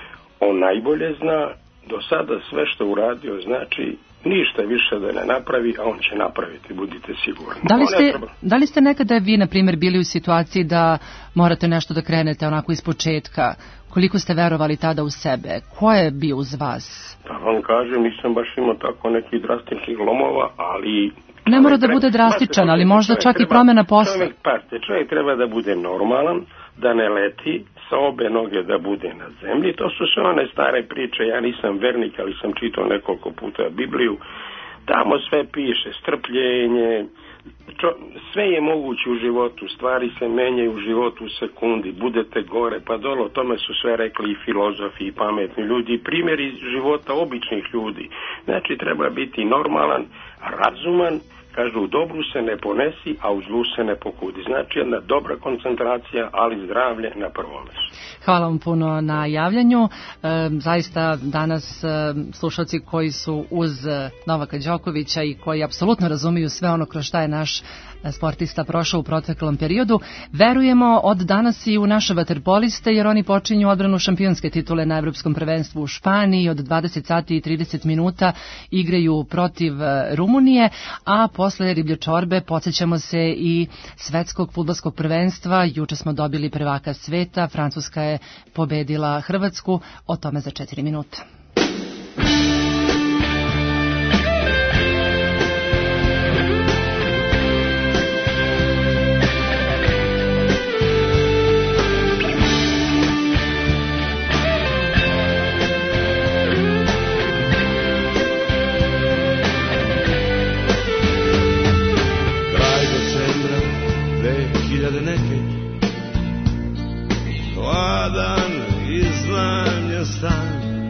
on najbolje zna, do sada sve što uradio znači ništa više da ne napravi, a on će napraviti, budite sigurni. Da li ste, da li ste nekada vi, na primjer, bili u situaciji da morate nešto da krenete onako iz početka? Koliko ste verovali tada u sebe? Ko je bio uz vas? Pa vam kažem, nisam baš imao tako nekih drastičnih lomova, ali... Ne mora da bude drastičan, ali možda čak i promjena posla. Čovjek, pazite, čovjek treba da bude normalan, da ne leti, sa obe noge da bude na zemlji. To su sve one stare priče, ja nisam vernik, ali sam čitao nekoliko puta Bibliju. Tamo sve piše, strpljenje, čo, sve je moguće u životu, stvari se menjaju u životu u sekundi, budete gore, pa dole, o tome su sve rekli i filozofi i pametni ljudi, i primjeri života običnih ljudi. Znači, treba biti normalan, razuman, kažu, u dobru se ne ponesi, a u zlu se ne pokudi. Znači, jedna dobra koncentracija, ali zdravlje na prvom mestu. Hvala vam puno na javljanju. E, zaista danas e, slušalci koji su uz Novaka Đokovića i koji apsolutno razumiju sve ono kroz šta je naš sportista prošao u proteklom periodu, verujemo od danas i u naše vaterpoliste, jer oni počinju odbranu šampionske titule na Evropskom prvenstvu u Španiji. Od dvadeset sati i trideset minuta igraju protiv Rumunije, a posle riblje čorbe podsjećamo se i svetskog fudbalskog prvenstva. Juče smo dobili prvaka sveta, Francuska je pobedila Hrvatsku, o tome za četiri minuta.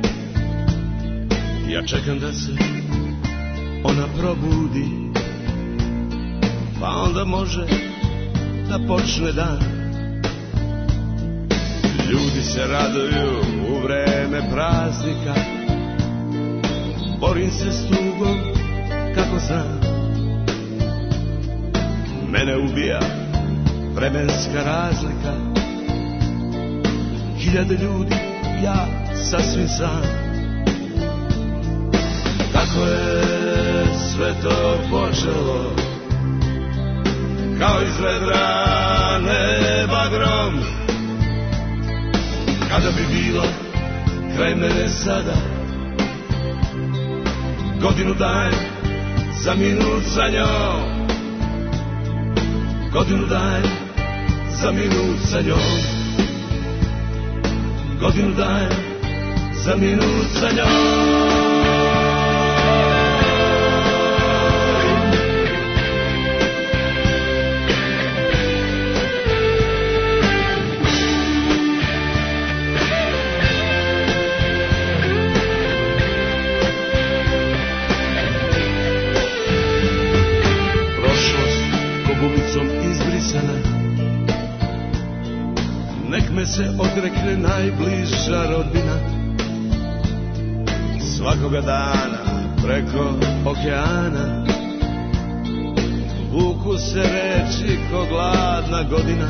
Ja čekam da se ona probudi, pa onda može da počne dan. Ljudi se raduju u vreme praznika, borim se s tugom kako znam. Mene ubija vremenska razlika, hiljade ljudi, ja sasvim sam. Kako je sve to počelo, kao iz vedra neba grom. Kada bi bilo kraj mene sada, godinu dajem za minut sa njom. Godinu dajem za minut sa njom. Godinu dajem za minut sa njom. Nek me se odrekne najbliža rodbina. Svakoga dana preko okeana vuku se reči ko gladna godina.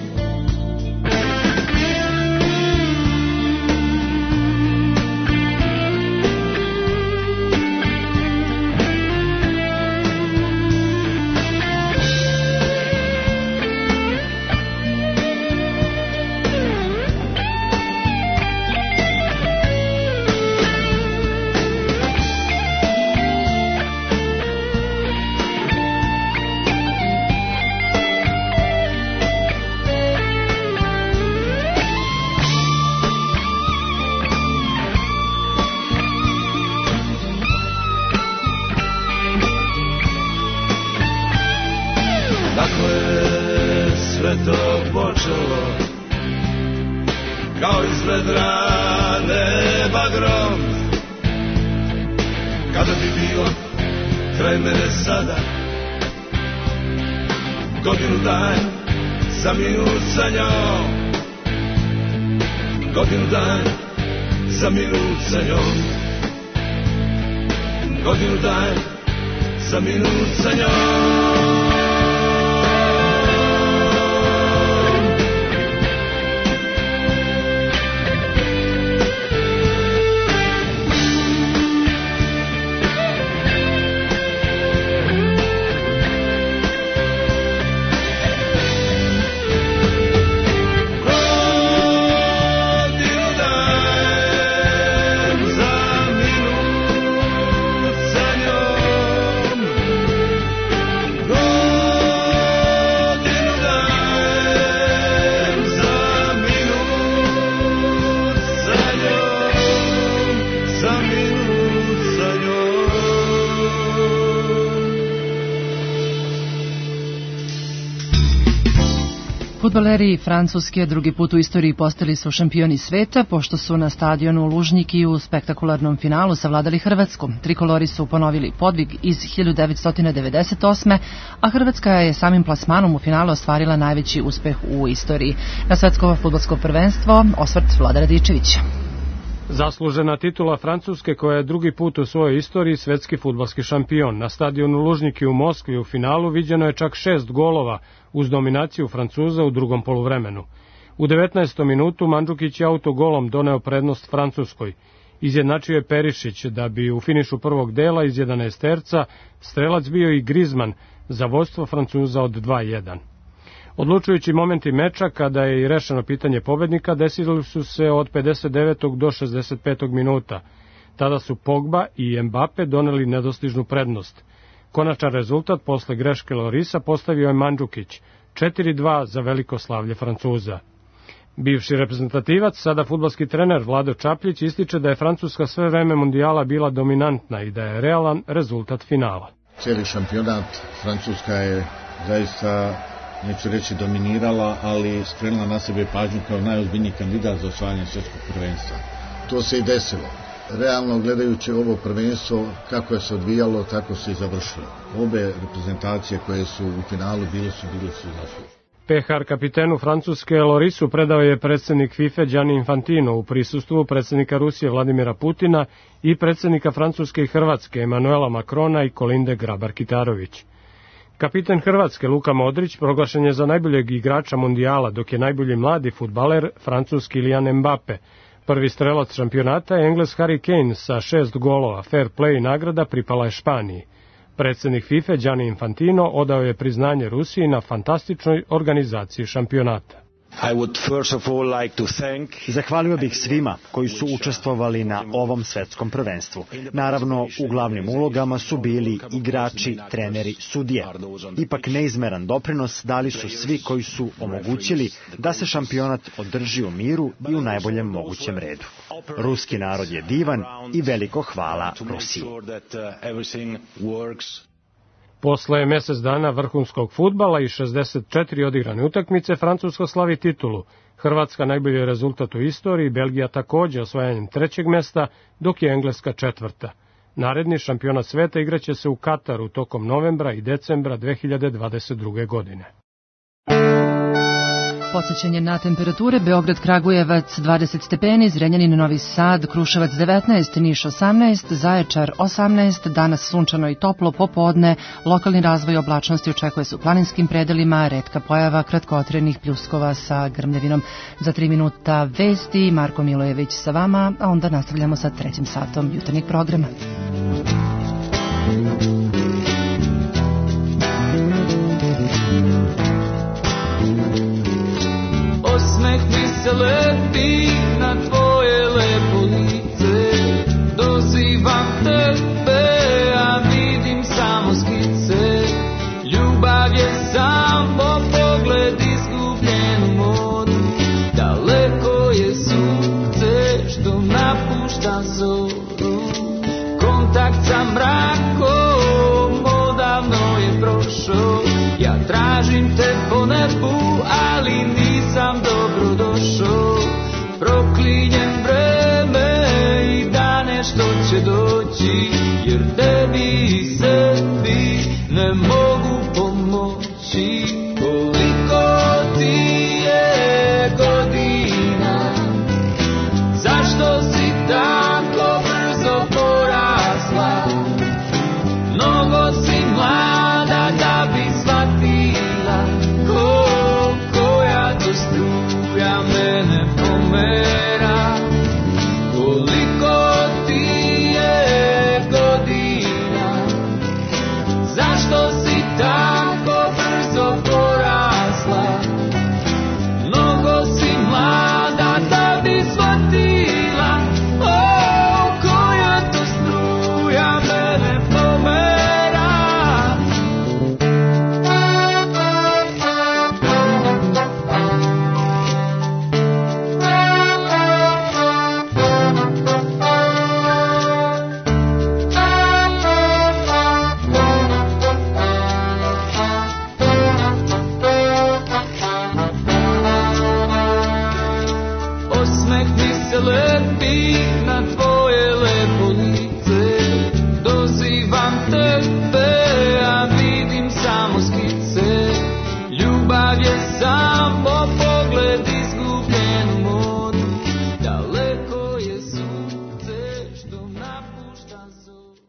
Fudbaleri Francuske drugi put u istoriji postali su šampioni sveta, pošto su na stadionu Lužniki u spektakularnom finalu savladali Hrvatsku. Trikolori su ponovili podvig iz hiljadu devetsto devedeset osme. a Hrvatska je samim plasmanom u finalu ostvarila najveći uspeh u istoriji. Na svetsko fudbalsko prvenstvo osvrt Vlada Radičevića. Zaslužena titula Francuske, koja je drugi put u svojoj istoriji svetski fudbalski šampion. Na stadionu Lužniki u Moskvi u finalu viđeno je čak šest golova uz dominaciju Francuza u drugom poluvremenu. U devetnaestom minutu Mandžukić je autogolom doneo prednost Francuskoj. Izjednačio je Perišić, da bi u finišu prvog dela iz jedanaesterca strelac bio i Griezmann za vodstvo Francuza od dva jedan. Odlučujući momenti meča, kada je i rešeno pitanje pobednika, desili su se od pedeset devetog do šezdeset petog minuta. Tada su Pogba i Mbappe doneli nedostižnu prednost. Konačan rezultat posle greške Lorisa postavio je Mandžukić, četiri dva za veliko slavlje Francuza. Bivši reprezentativac, sada fudbalski trener Vlado Čapljić, ističe da je Francuska sve vreme mundijala bila dominantna i da je realan rezultat finala. Cijeli šampionat Francuska je zaista, neću reći dominirala, ali skrenula na sebe pažnju kao najozbiljniji kandidat za osvajanje svjetskog prvenstva. To se i desilo. realno gledajući ovo prvenstvo, kako je se odvijalo, tako se i završilo. Obe reprezentacije koje su u finalu bile su, bile su zaslužene. Pehar kapitenu Francuske Lorisu predao je predsjednik FIFA Gianni Infantino u prisustvu predsjednika Rusije Vladimira Putina i predsjednika Francuske i Hrvatske Emanuela Macrona i Kolinde Grabar-Kitarović. Kapiten Hrvatske Luka Modrić proglašen je za najboljeg igrača mundijala, dok je najbolji mladi fudbaler francuski Kylian Mbappe. Prvi strelac šampionata je Engles Harry Kane sa šest golova. Fair play nagrada pripala je Španiji. Predsjednik FIFA Gianni Infantino odao je priznanje Rusiji na fantastičnoj organizaciji šampionata. I would first of all like to thank... Zahvalio bih svima koji su učestvovali na ovom svetskom prvenstvu. Naravno, u glavnim ulogama su bili igrači, treneri, sudije. Ipak neizmeran doprinos dali su svi koji su omogućili da se šampionat održi u miru i u najboljem mogućem redu. Ruski narod je divan i veliko hvala Rusiji. Posle mjesec dana vrhunskog fudbala i šezdeset četiri odigrane utakmice, Francuska slavi titulu. Hrvatska najbolji rezultat u istoriji, Belgija također osvajanjem trećeg mjesta, dok je Engleska četvrta. Naredni šampionat sveta igraće se u Kataru tokom novembra i decembra dve hiljade dvadeset druge. godine. Podsećanje na temperature: Beograd, Kragujevac dvadeset stepeni, Zrenjanin, Novi Sad, Kruševac devetnaest, Niš osamnaest, Zaječar osamnaest, danas sunčano i toplo popodne, lokalni razvoj oblačnosti očekuje se u planinskim predelima, retka pojava kratkotrenih pljuskova sa grmljavinom. Za tri minuta vesti, Marko Milojević sa vama, a onda nastavljamo sa trećim satom jutarnjeg programa. Osmeh mi se lepi na tvoje lepo lice, dozivam tebe, a vidim samo skice. Ljubav je samo pogled izgubljen u moru, daleko je sunce što napušta zoru. Kontakt sa mrakom odavno je prošao, ja tražim te po nebu, ali nisam dobro došao. Proklinjem vreme i dane što će doći, jer tebi i sebi ne mogu pomoći. Koliko ti je godina, zašto si tako brzo porasla? Mnogo si mlada da bi shvatila koliko ja to struja mene pomera. Koliko ti je godina, zašto si tako brzo porasla? Mnogo si mlada da bi shvatila koja to struja mene pomera. Osmeh mi se lepi na tvoje lepo lice, dozivam tebe, a vidim samo skice. Ljubav je samo pogled izgubljen u moru, daleko je sunce što napušta zoru.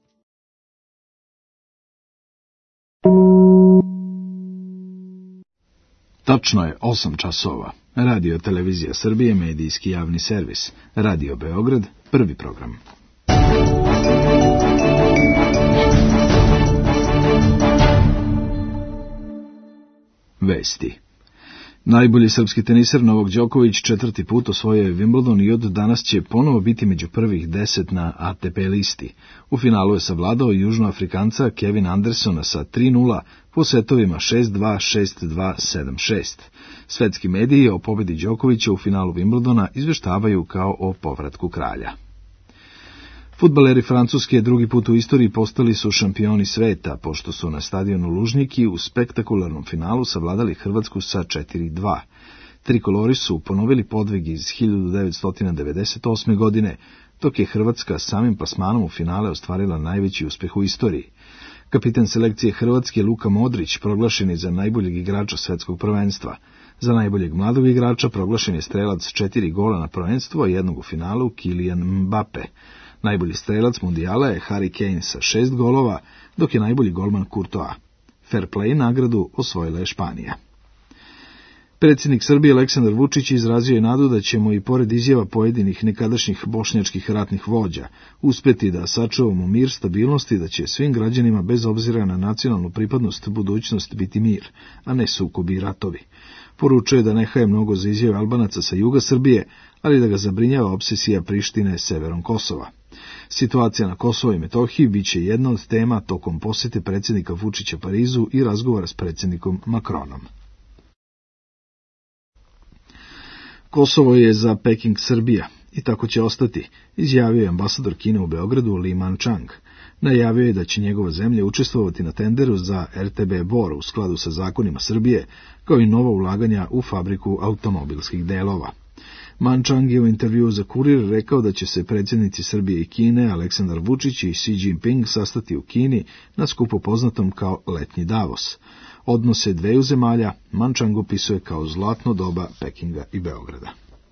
Tačno je osam časova. Radio Televizija Srbije, medijski javni servis. Radio Beograd, prvi program. Vesti. Najbolji srpski teniser Novak Đoković četvrti put osvojio je Wimbledon i od danas će ponovo biti među prvih deset na A T P listi. U finalu je savladao Južnoafrikanca Kevin Andersona sa tri nula po setovima šest dva, šest dva, sedam šest. Svetski mediji o pobedi Đokovića u finalu Wimbledona izveštavaju kao o povratku kralja. Fudbaleri Francuske drugi put u istoriji postali su šampioni sveta, pošto su na stadionu Lužniki u spektakularnom finalu savladali Hrvatsku sa četiri dva. Trikolori su ponovili podvig iz hiljadu devetsto devedeset osme. godine, dok je Hrvatska samim plasmanom u finale ostvarila najveći uspeh u istoriji. Kapitan selekcije Hrvatske Luka Modrić proglašen je za najboljeg igrača svetskog prvenstva. Za najboljeg mladog igrača proglašen je strelac s četiri gola na prvenstvu, a jednog u finalu Kylian Mbappe. Najbolji strelac mundijala je Harry Kane sa šest golova, dok je najbolji golman Courtois. Fair play nagradu osvojila je Španija. Predsjednik Srbije Aleksandar Vučić izrazio je nadu da ćemo i pored izjava pojedinih nekadašnjih bošnjačkih ratnih vođa uspeti da sačuvamo mir, stabilnost i da će svim građanima bez obzira na nacionalnu pripadnost budućnost biti mir, a ne sukobi i ratovi. Poručuje da ne haje mnogo za izjave Albanaca sa juga Srbije, ali da ga zabrinjava obsesija Prištine severom Kosova. Situacija na Kosovo i Metohiji bit će jedna od tema tokom posete predsjednika Vučića Parizu i razgovora s predsjednikom Macronom. Kosovo je za Peking Srbija i tako će ostati, izjavio je ambasador Kine u Beogradu Li Manchang. Najavio je da će njegova zemlja učestvovati na tenderu za R T B Bor u skladu sa zakonima Srbije, kao i nova ulaganja u fabriku automobilskih delova. Manchang je u intervjuu za Kurir rekao da će se predsjednici Srbije i Kine, Aleksandar Vučić i Xi Jinping sastati u Kini na skupu poznatom kao letnji Davos. Odnose dveju zemalja Manchang opisuje kao zlatno doba Pekinga i Beograda.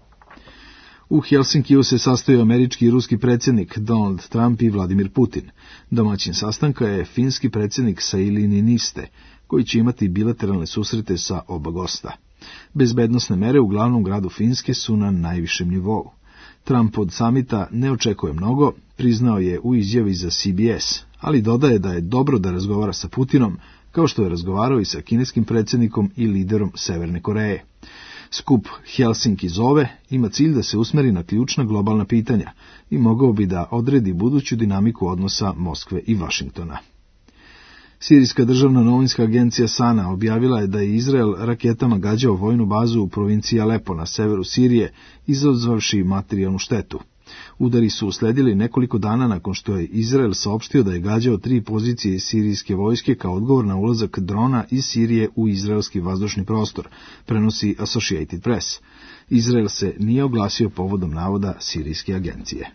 U Helsinkiju se sastaju američki i ruski predsjednik Donald Trump i Vladimir Putin. Domaćin sastanka je finski predsjednik Sauli Niinistö, koji će imati bilateralne susrete sa oba gosta. Bezbednosne mere u glavnom gradu Finske su na najvišem nivou. Trump od samita ne očekuje mnogo, priznao je u izjavi za C B S, ali dodaje da je dobro da razgovara sa Putinom, kao što je razgovarao i sa kineskim predsjednikom i liderom Severne Koreje. Skup Helsinki zove ima cilj da se usmeri na ključna globalna pitanja i mogao bi da odredi buduću dinamiku odnosa Moskve i Vašingtona. Sirijska državna novinska agencija Sana objavila je da je Izrael raketama gađao vojnu bazu u provinciji Alepo na severu Sirije, izazvavši materijalnu štetu. Udari su usledili nekoliko dana nakon što je Izrael saopštio da je gađao tri pozicije sirijske vojske kao odgovor na ulazak drona iz Sirije u izraelski vazdušni prostor, prenosi Associated Press. Izrael se nije oglasio povodom navoda sirijske agencije.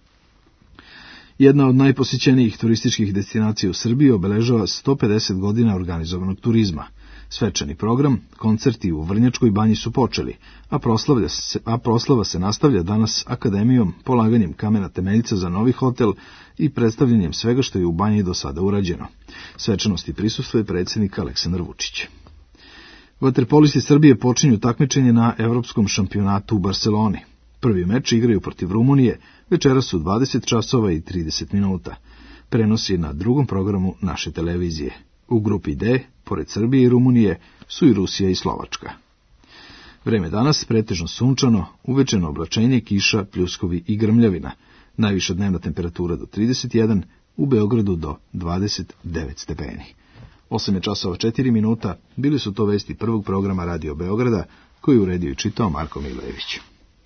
Jedna od najposjećenijih turističkih destinacija u Srbiji obeležava sto pedeset godina organizovanog turizma. Svečani program, koncerti u Vrnjačkoj banji su počeli, a, proslavlja se, a proslava se nastavlja danas akademijom, polaganjem kamena temeljca za novi hotel i predstavljanjem svega što je u banji do sada urađeno. Svečanosti prisustvuje predsjednik Aleksandar Vučić. Vaterpolisti Srbije počinju takmičenje na Evropskom šampionatu u Barseloni. Prvi meč igraju protiv Rumunije, večeras u dvadeset časova i trideset minuta. Prenosi na drugom programu naše televizije. U grupi D, pored Srbije i Rumunije, su i Rusija i Slovačka. Vreme danas pretežno sunčano, uvečeno oblačenje, kiša, pljuskovi i grmljavina. Najviša dnevna temperatura do trideset jedan, u Beogradu do dvadeset devet stepeni. osam je časova četiri minuta, bili su to vesti prvog programa Radio Beograda, koji uredio i čitao Marko Milojević.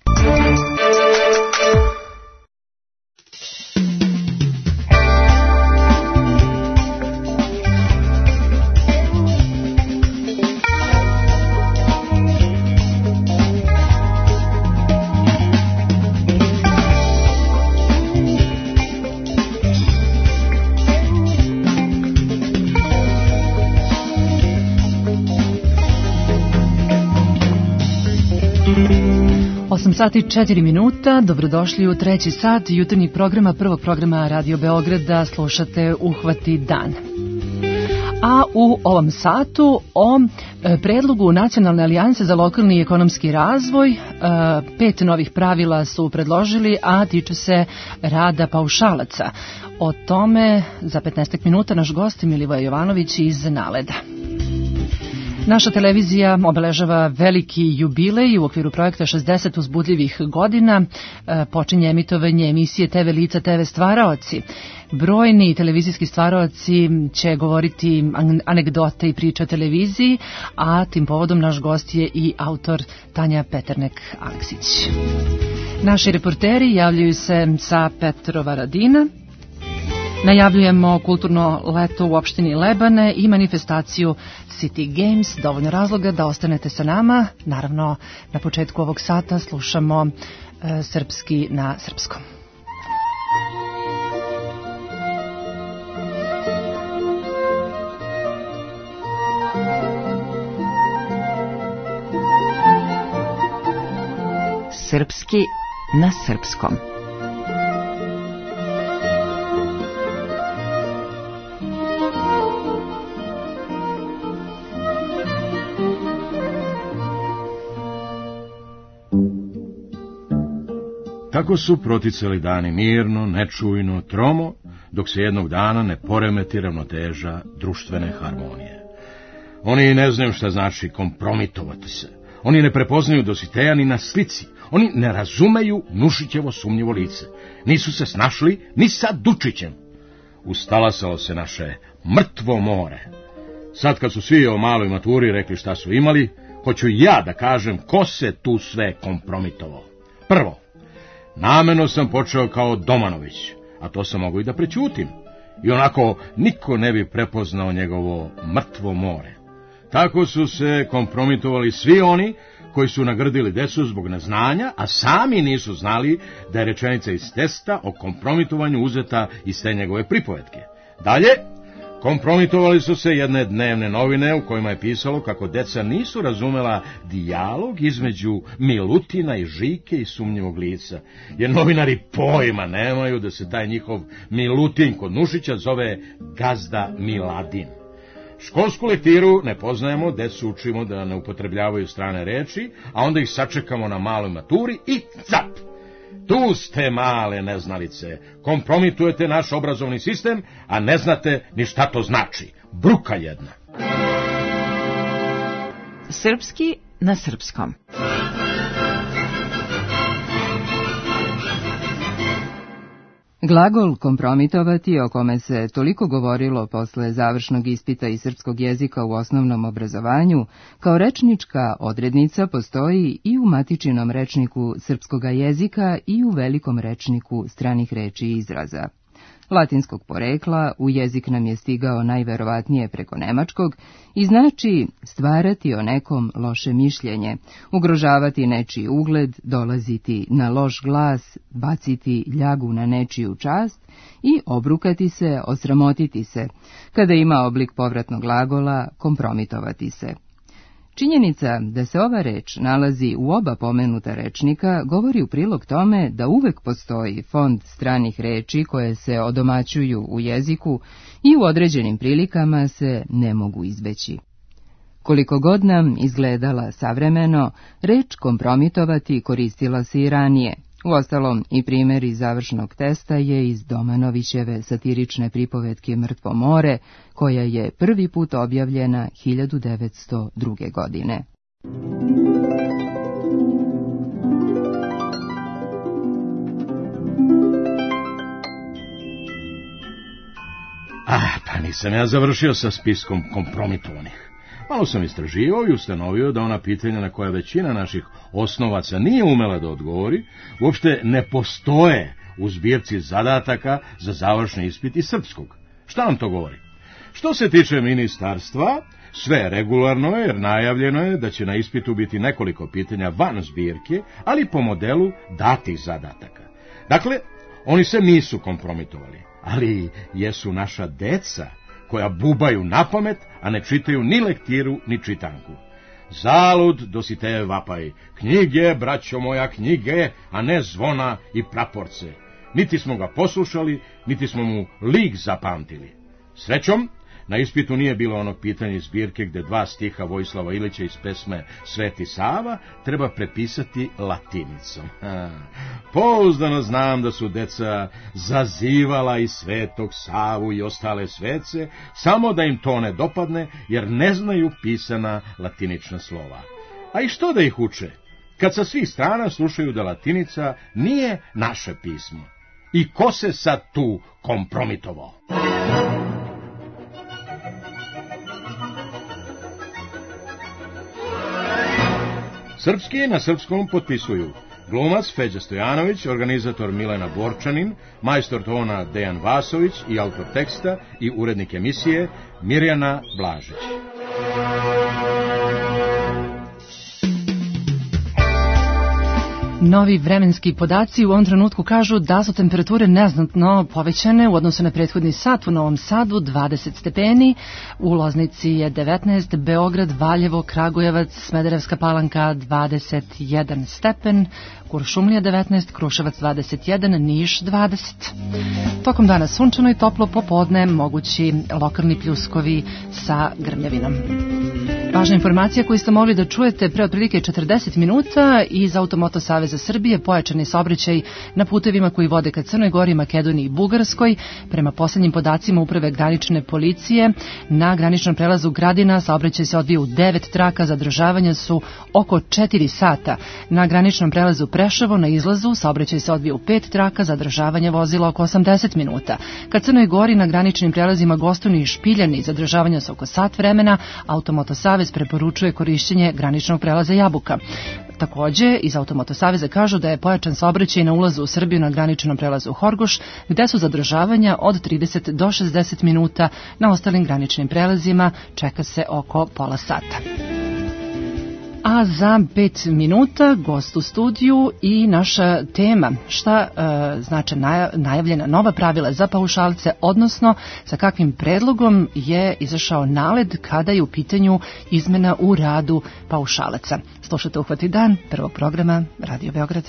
osam sati i četiri minuta, dobrodošli u treći sat jutarnjeg programa, prvog programa Radio Beograda, slušate Uhvati dan. A u ovom satu o predlogu Nacionalne alijanse za lokalni i ekonomski razvoj, pet novih pravila su predložili, a tiču se rada paušalaca. O tome za petnaest minuta naš gost Milivoje Jovanović iz Naleda. Naša televizija obeležava veliki jubilej u okviru projekta šezdeset uzbudljivih godina. Počinje emitovanje emisije T V lica, T V stvaraoci. Brojni televizijski stvaraoci će govoriti anegdote i priče o televiziji, a tim povodom naš gost je i autor Tanja Peternek-Aleksić. Naši reporteri javljaju se sa Petrova Radina. Najavljujemo kulturno leto u opštini Lebane i manifestaciju City Games. Dovoljno razloga da ostanete sa nama. Naravno, na početku ovog sata slušamo e, srpski na srpskom. Srpski na srpskom. Tako su proticali dani mirno, nečujno, tromo, dok se jednog dana ne poremeti ravnoteža društvene harmonije. Oni ne znaju šta znači kompromitovati se. Oni ne prepoznaju Dositeja ni na slici. Oni ne razumeju Nušićevo sumnjivo lice. Nisu se snašli ni sa Dučićem. Ustalasalo se naše mrtvo more. Sad kad su svi o maloj maturi rekli šta su imali, hoću ja da kažem ko se tu sve kompromitovao. Prvo, nameno sam počeo kao Domanović, a to sam mogu i da prećutim. I onako niko ne bi prepoznao njegovo mrtvo more. Tako su se kompromitovali svi oni koji su nagrdili decu zbog neznanja, a sami nisu znali da je rečenica iz testa o kompromitovanju uzeta iz te njegove pripovetke. Dalje, kompromitovali su se jedne dnevne novine u kojima je pisalo kako deca nisu razumela dijalog između Milutina i Žike i sumnjivog lica, jer novinari pojma nemaju da se taj njihov Milutin kod Nušića zove gazda Miladin. Školsku lektiru ne poznajemo, decu učimo da ne upotrebljavaju strane reči, a onda ih sačekamo na maloj maturi i cap! Tu ste, male neznalice, kompromitujete naš obrazovni sistem, a ne znate ni šta to znači. Bruka jedna. Srpski na srpskom. Glagol kompromitovati, o kome se toliko govorilo posle završnog ispita iz srpskog jezika u osnovnom obrazovanju, kao rečnička odrednica postoji i u matičinom rečniku srpskoga jezika i u velikom rečniku stranih reči i izraza. Latinskog porekla, u jezik nam je stigao najverovatnije preko nemačkog i znači stvarati o nekom loše mišljenje, ugrožavati nečiji ugled, dolaziti na loš glas, baciti ljagu na nečiju čast i obrukati se, osramotiti se, kada ima oblik povratnog glagola, kompromitovati se. Činjenica da se ova reč nalazi u oba pomenuta rečnika govori u prilog tome da uvek postoji fond stranih reči koje se odomaćuju u jeziku i u određenim prilikama se ne mogu izbeći. Koliko god nam izgledala savremeno, reč kompromitovati koristila se i ranije. Uostalom, i primjer iz završnog testa je iz Domanovićeve satirične pripovetke Mrtvo more, koja je prvi put objavljena hiljadu devetsto druge. godine. Ah, pa nisam ja završio sa spiskom kompromitovanih. Malo sam istraživao i ustanovio da ona pitanja na koja većina naših osnovaca nije umela da odgovori, uopšte ne postoje u zbirci zadataka za završni ispit iz srpskog. Šta nam to govori? Što se tiče ministarstva, sve regularno je, jer najavljeno je da će na ispitu biti nekoliko pitanja van zbirke, ali po modelu datih zadataka. Dakle, oni se nisu kompromitovali, ali jesu naša deca, koja bubaju na pamet, a ne čitaju ni lektiru, ni čitanku. Zalud Dositejev vapaj, knjige, braćo moja, knjige, a ne zvona i praporce. Niti smo ga poslušali, niti smo mu lik zapamtili. Srećom, na ispitu nije bilo onog pitanja iz zbirke gde dva stiha Vojislava Ilića iz pesme Sveti Sava treba prepisati latinicom. Ha. Pouzdano znam da su deca zazivala i Svetog Savu i ostale svece, samo da im to ne dopadne, jer ne znaju pisana latinična slova. A i što da ih uče, kad sa svih strana slušaju da latinica nije naše pismo? I ko se sad tu kompromitovao? Srpski na srpskom potpisuju glumac Feđa Stojanović, organizator Milena Borčanin, majstor tona Dejan Vasović i autor teksta i urednik emisije Mirjana Blažić. Novi vremenski podaci u ovom trenutku kažu da su temperature neznatno povećane u odnosu na prethodni sat. U Novom Sadu dvadeset stepeni, u Loznici je devetnaest, Beograd, Valjevo, Kragujevac, Smederevska Palanka dvadeset jedan stepen, Kuršumlija devetnaest, Kruševac dvadeset jedan, Niš dvadeset. Tokom dana sunčano i toplo, popodne mogući lokalni pljuskovi sa grmljavinom. Važna informacija koju ste mogli da čujete pre otprilike četrdeset minuta iz Automoto Saveza Srbije, pojačani saobraćaj na putevima koji vode ka Crnoj Gori, Makedoniji i Bugarskoj. Prema poslednjim podacima Uprave granične policije, na graničnom prelazu Gradina saobraćaj se odvija u devet traka, zadržavanja su oko četiri sata. Na graničnom prelazu Preševo na izlazu saobraćaj se odvija u pet traka, zadržavanje vozila oko osamdeset minuta. Ka Crnoj Gori na graničnim prelazima Gostuni i Špiljani zadržavanja su oko sat vremena. Automoto Savez preporučuje korišćenje graničnog prelaza Jabuka. Takođe, iz Automoto Saveza kažu da je pojačan saobraćaj na ulazu u Srbiju na graničnom prelazu Horgoš, gde su zadržavanja od trideset do šezdeset minuta, na ostalim graničnim prelazima čeka se oko pola sata. A za pet minuta gost u studiju i naša tema, šta e, znači najavljena nova pravila za paušalce, odnosno sa kakvim predlogom je izašao NALED kada je u pitanju izmena u radu paušalaca. Slušate Uhvati dan, prvog programa Radio Beograd.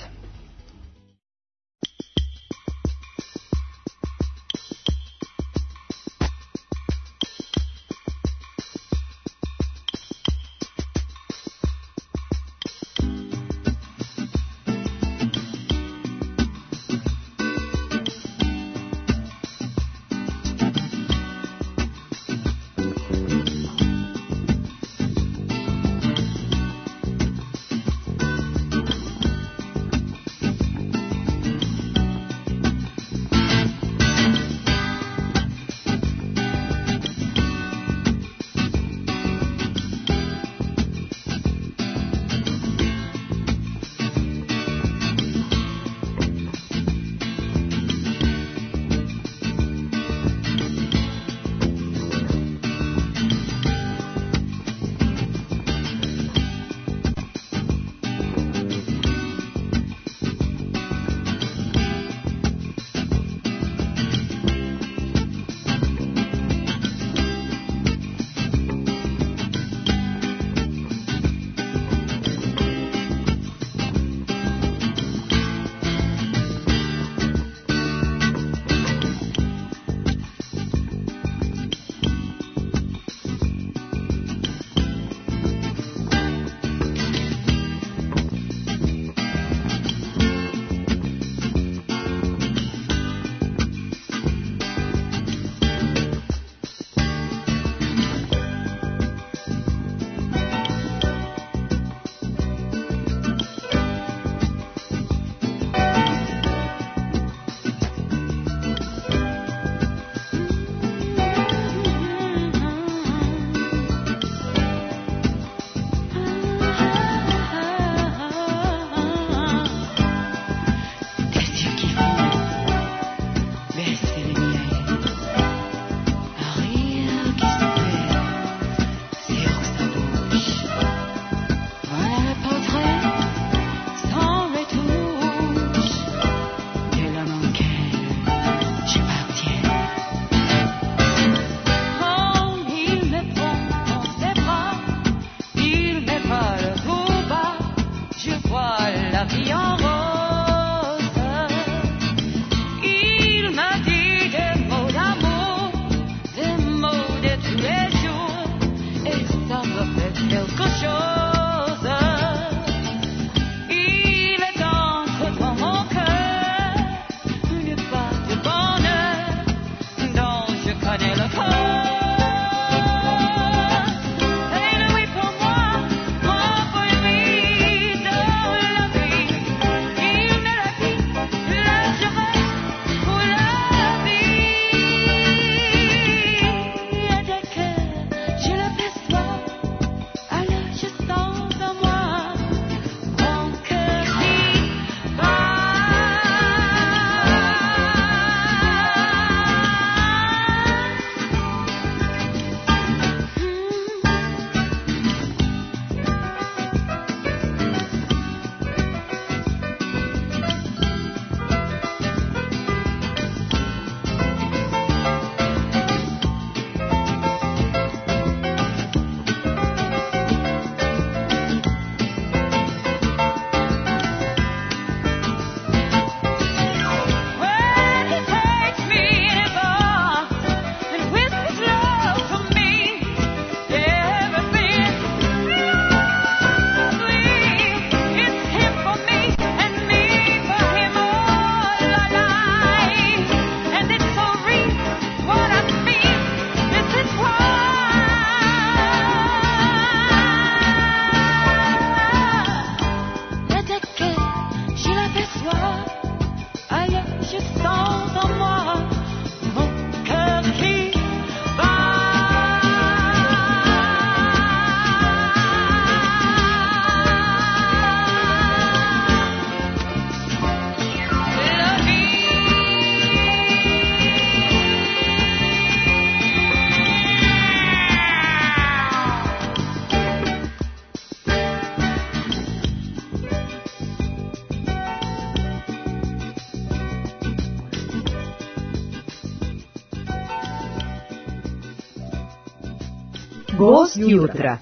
Gost jutra.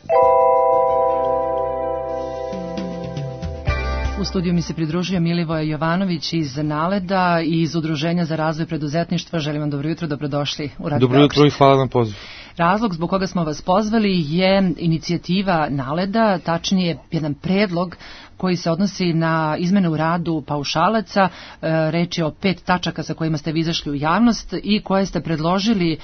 U studiju mi se pridružio Milivoje Jovanović iz Naleda i iz Udruženja za razvoj preduzetništva. Želim vam dobro jutro, dobrodošli u Radio Dobro jutro i hvala na pozivu. Razlog zbog koga smo vas pozvali je inicijativa Naleda, tačnije jedan predlog koji se odnosi na izmene u radu paušalaca. Reč je o pet tačaka sa kojima ste vi izašli u javnost i koje ste predložili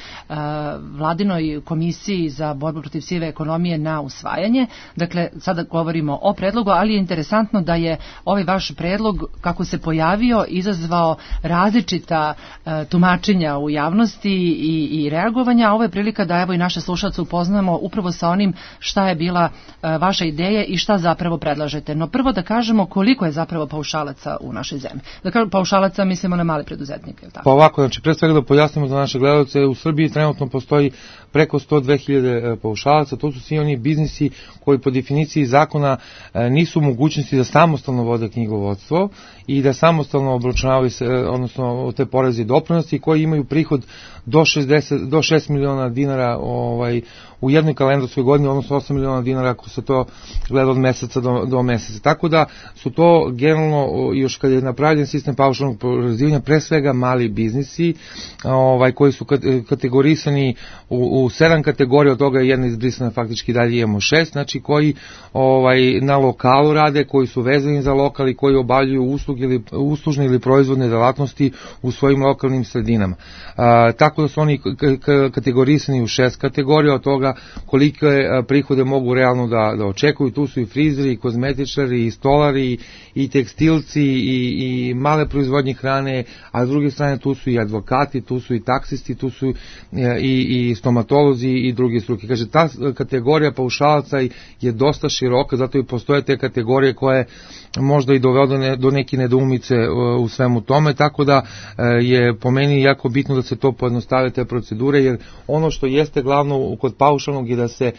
Vladinoj komisiji za borbu protiv sive ekonomije na usvajanje. Dakle, sada govorimo o predlogu, ali je interesantno da je ovaj vaš predlog, kako se pojavio, izazvao različita tumačenja u javnosti i, i reagovanja. Ovo je prilika da evo i naše slušalce upoznamo upravo sa onim šta je bila vaša ideja i šta zapravo predlažete. No prvo da kažemo koliko je zapravo paušalaca u našoj zemlji. Da kažemo paušalaca, mislimo na male preduzetnike. Tako? Pa ovako, znači, pre svega da pojasnimo za naše gledalce, u Srbiji trenutno postoji preko sto dve hiljade paušalaca, to su svi oni biznisi koji po definiciji zakona nisu u mogućnosti da samostalno vode knjigovodstvo i da samostalno obračunavaju se, odnosno te poreze i doprinosi, koji imaju prihod do šezdeset do šest miliona dinara ovaj u jednoj kalendarskoj godini, odnosno osam miliona dinara ako se to gleda od meseca do, do meseca. Tako da su to generalno, još kad je napravljen sistem paušalnog oporezivanja, pre svega mali biznisi, ovaj koji su kategorisani u, u sedam kategorija, od toga je jedna izbrisana, faktički dalje imamo šest, znači koji ovaj na lokalu rade, koji su vezani za lokal i koji obavljaju usluge ili uslužne ili proizvodne delatnosti u svojim lokalnim sredinama. A, tako da su oni kategorisani u šest kategorija, od toga kolike prihode mogu realno da, da očekuju. Tu su i frizeri, i kozmetičari, i stolari, i tekstilci, i, i male proizvodnje hrane, a s druge strane tu su i advokati, tu su i taksisti, tu su i, i stomatolozi i druge struke. Kaže, ta kategorija paušalaca je dosta široka, zato i postoje te kategorije koje možda i dovedu do neke nedoumice u svemu tome, tako da je po meni jako bitno da se to pojednostave te procedure, jer ono što jeste glavno kod paušalnog je da se,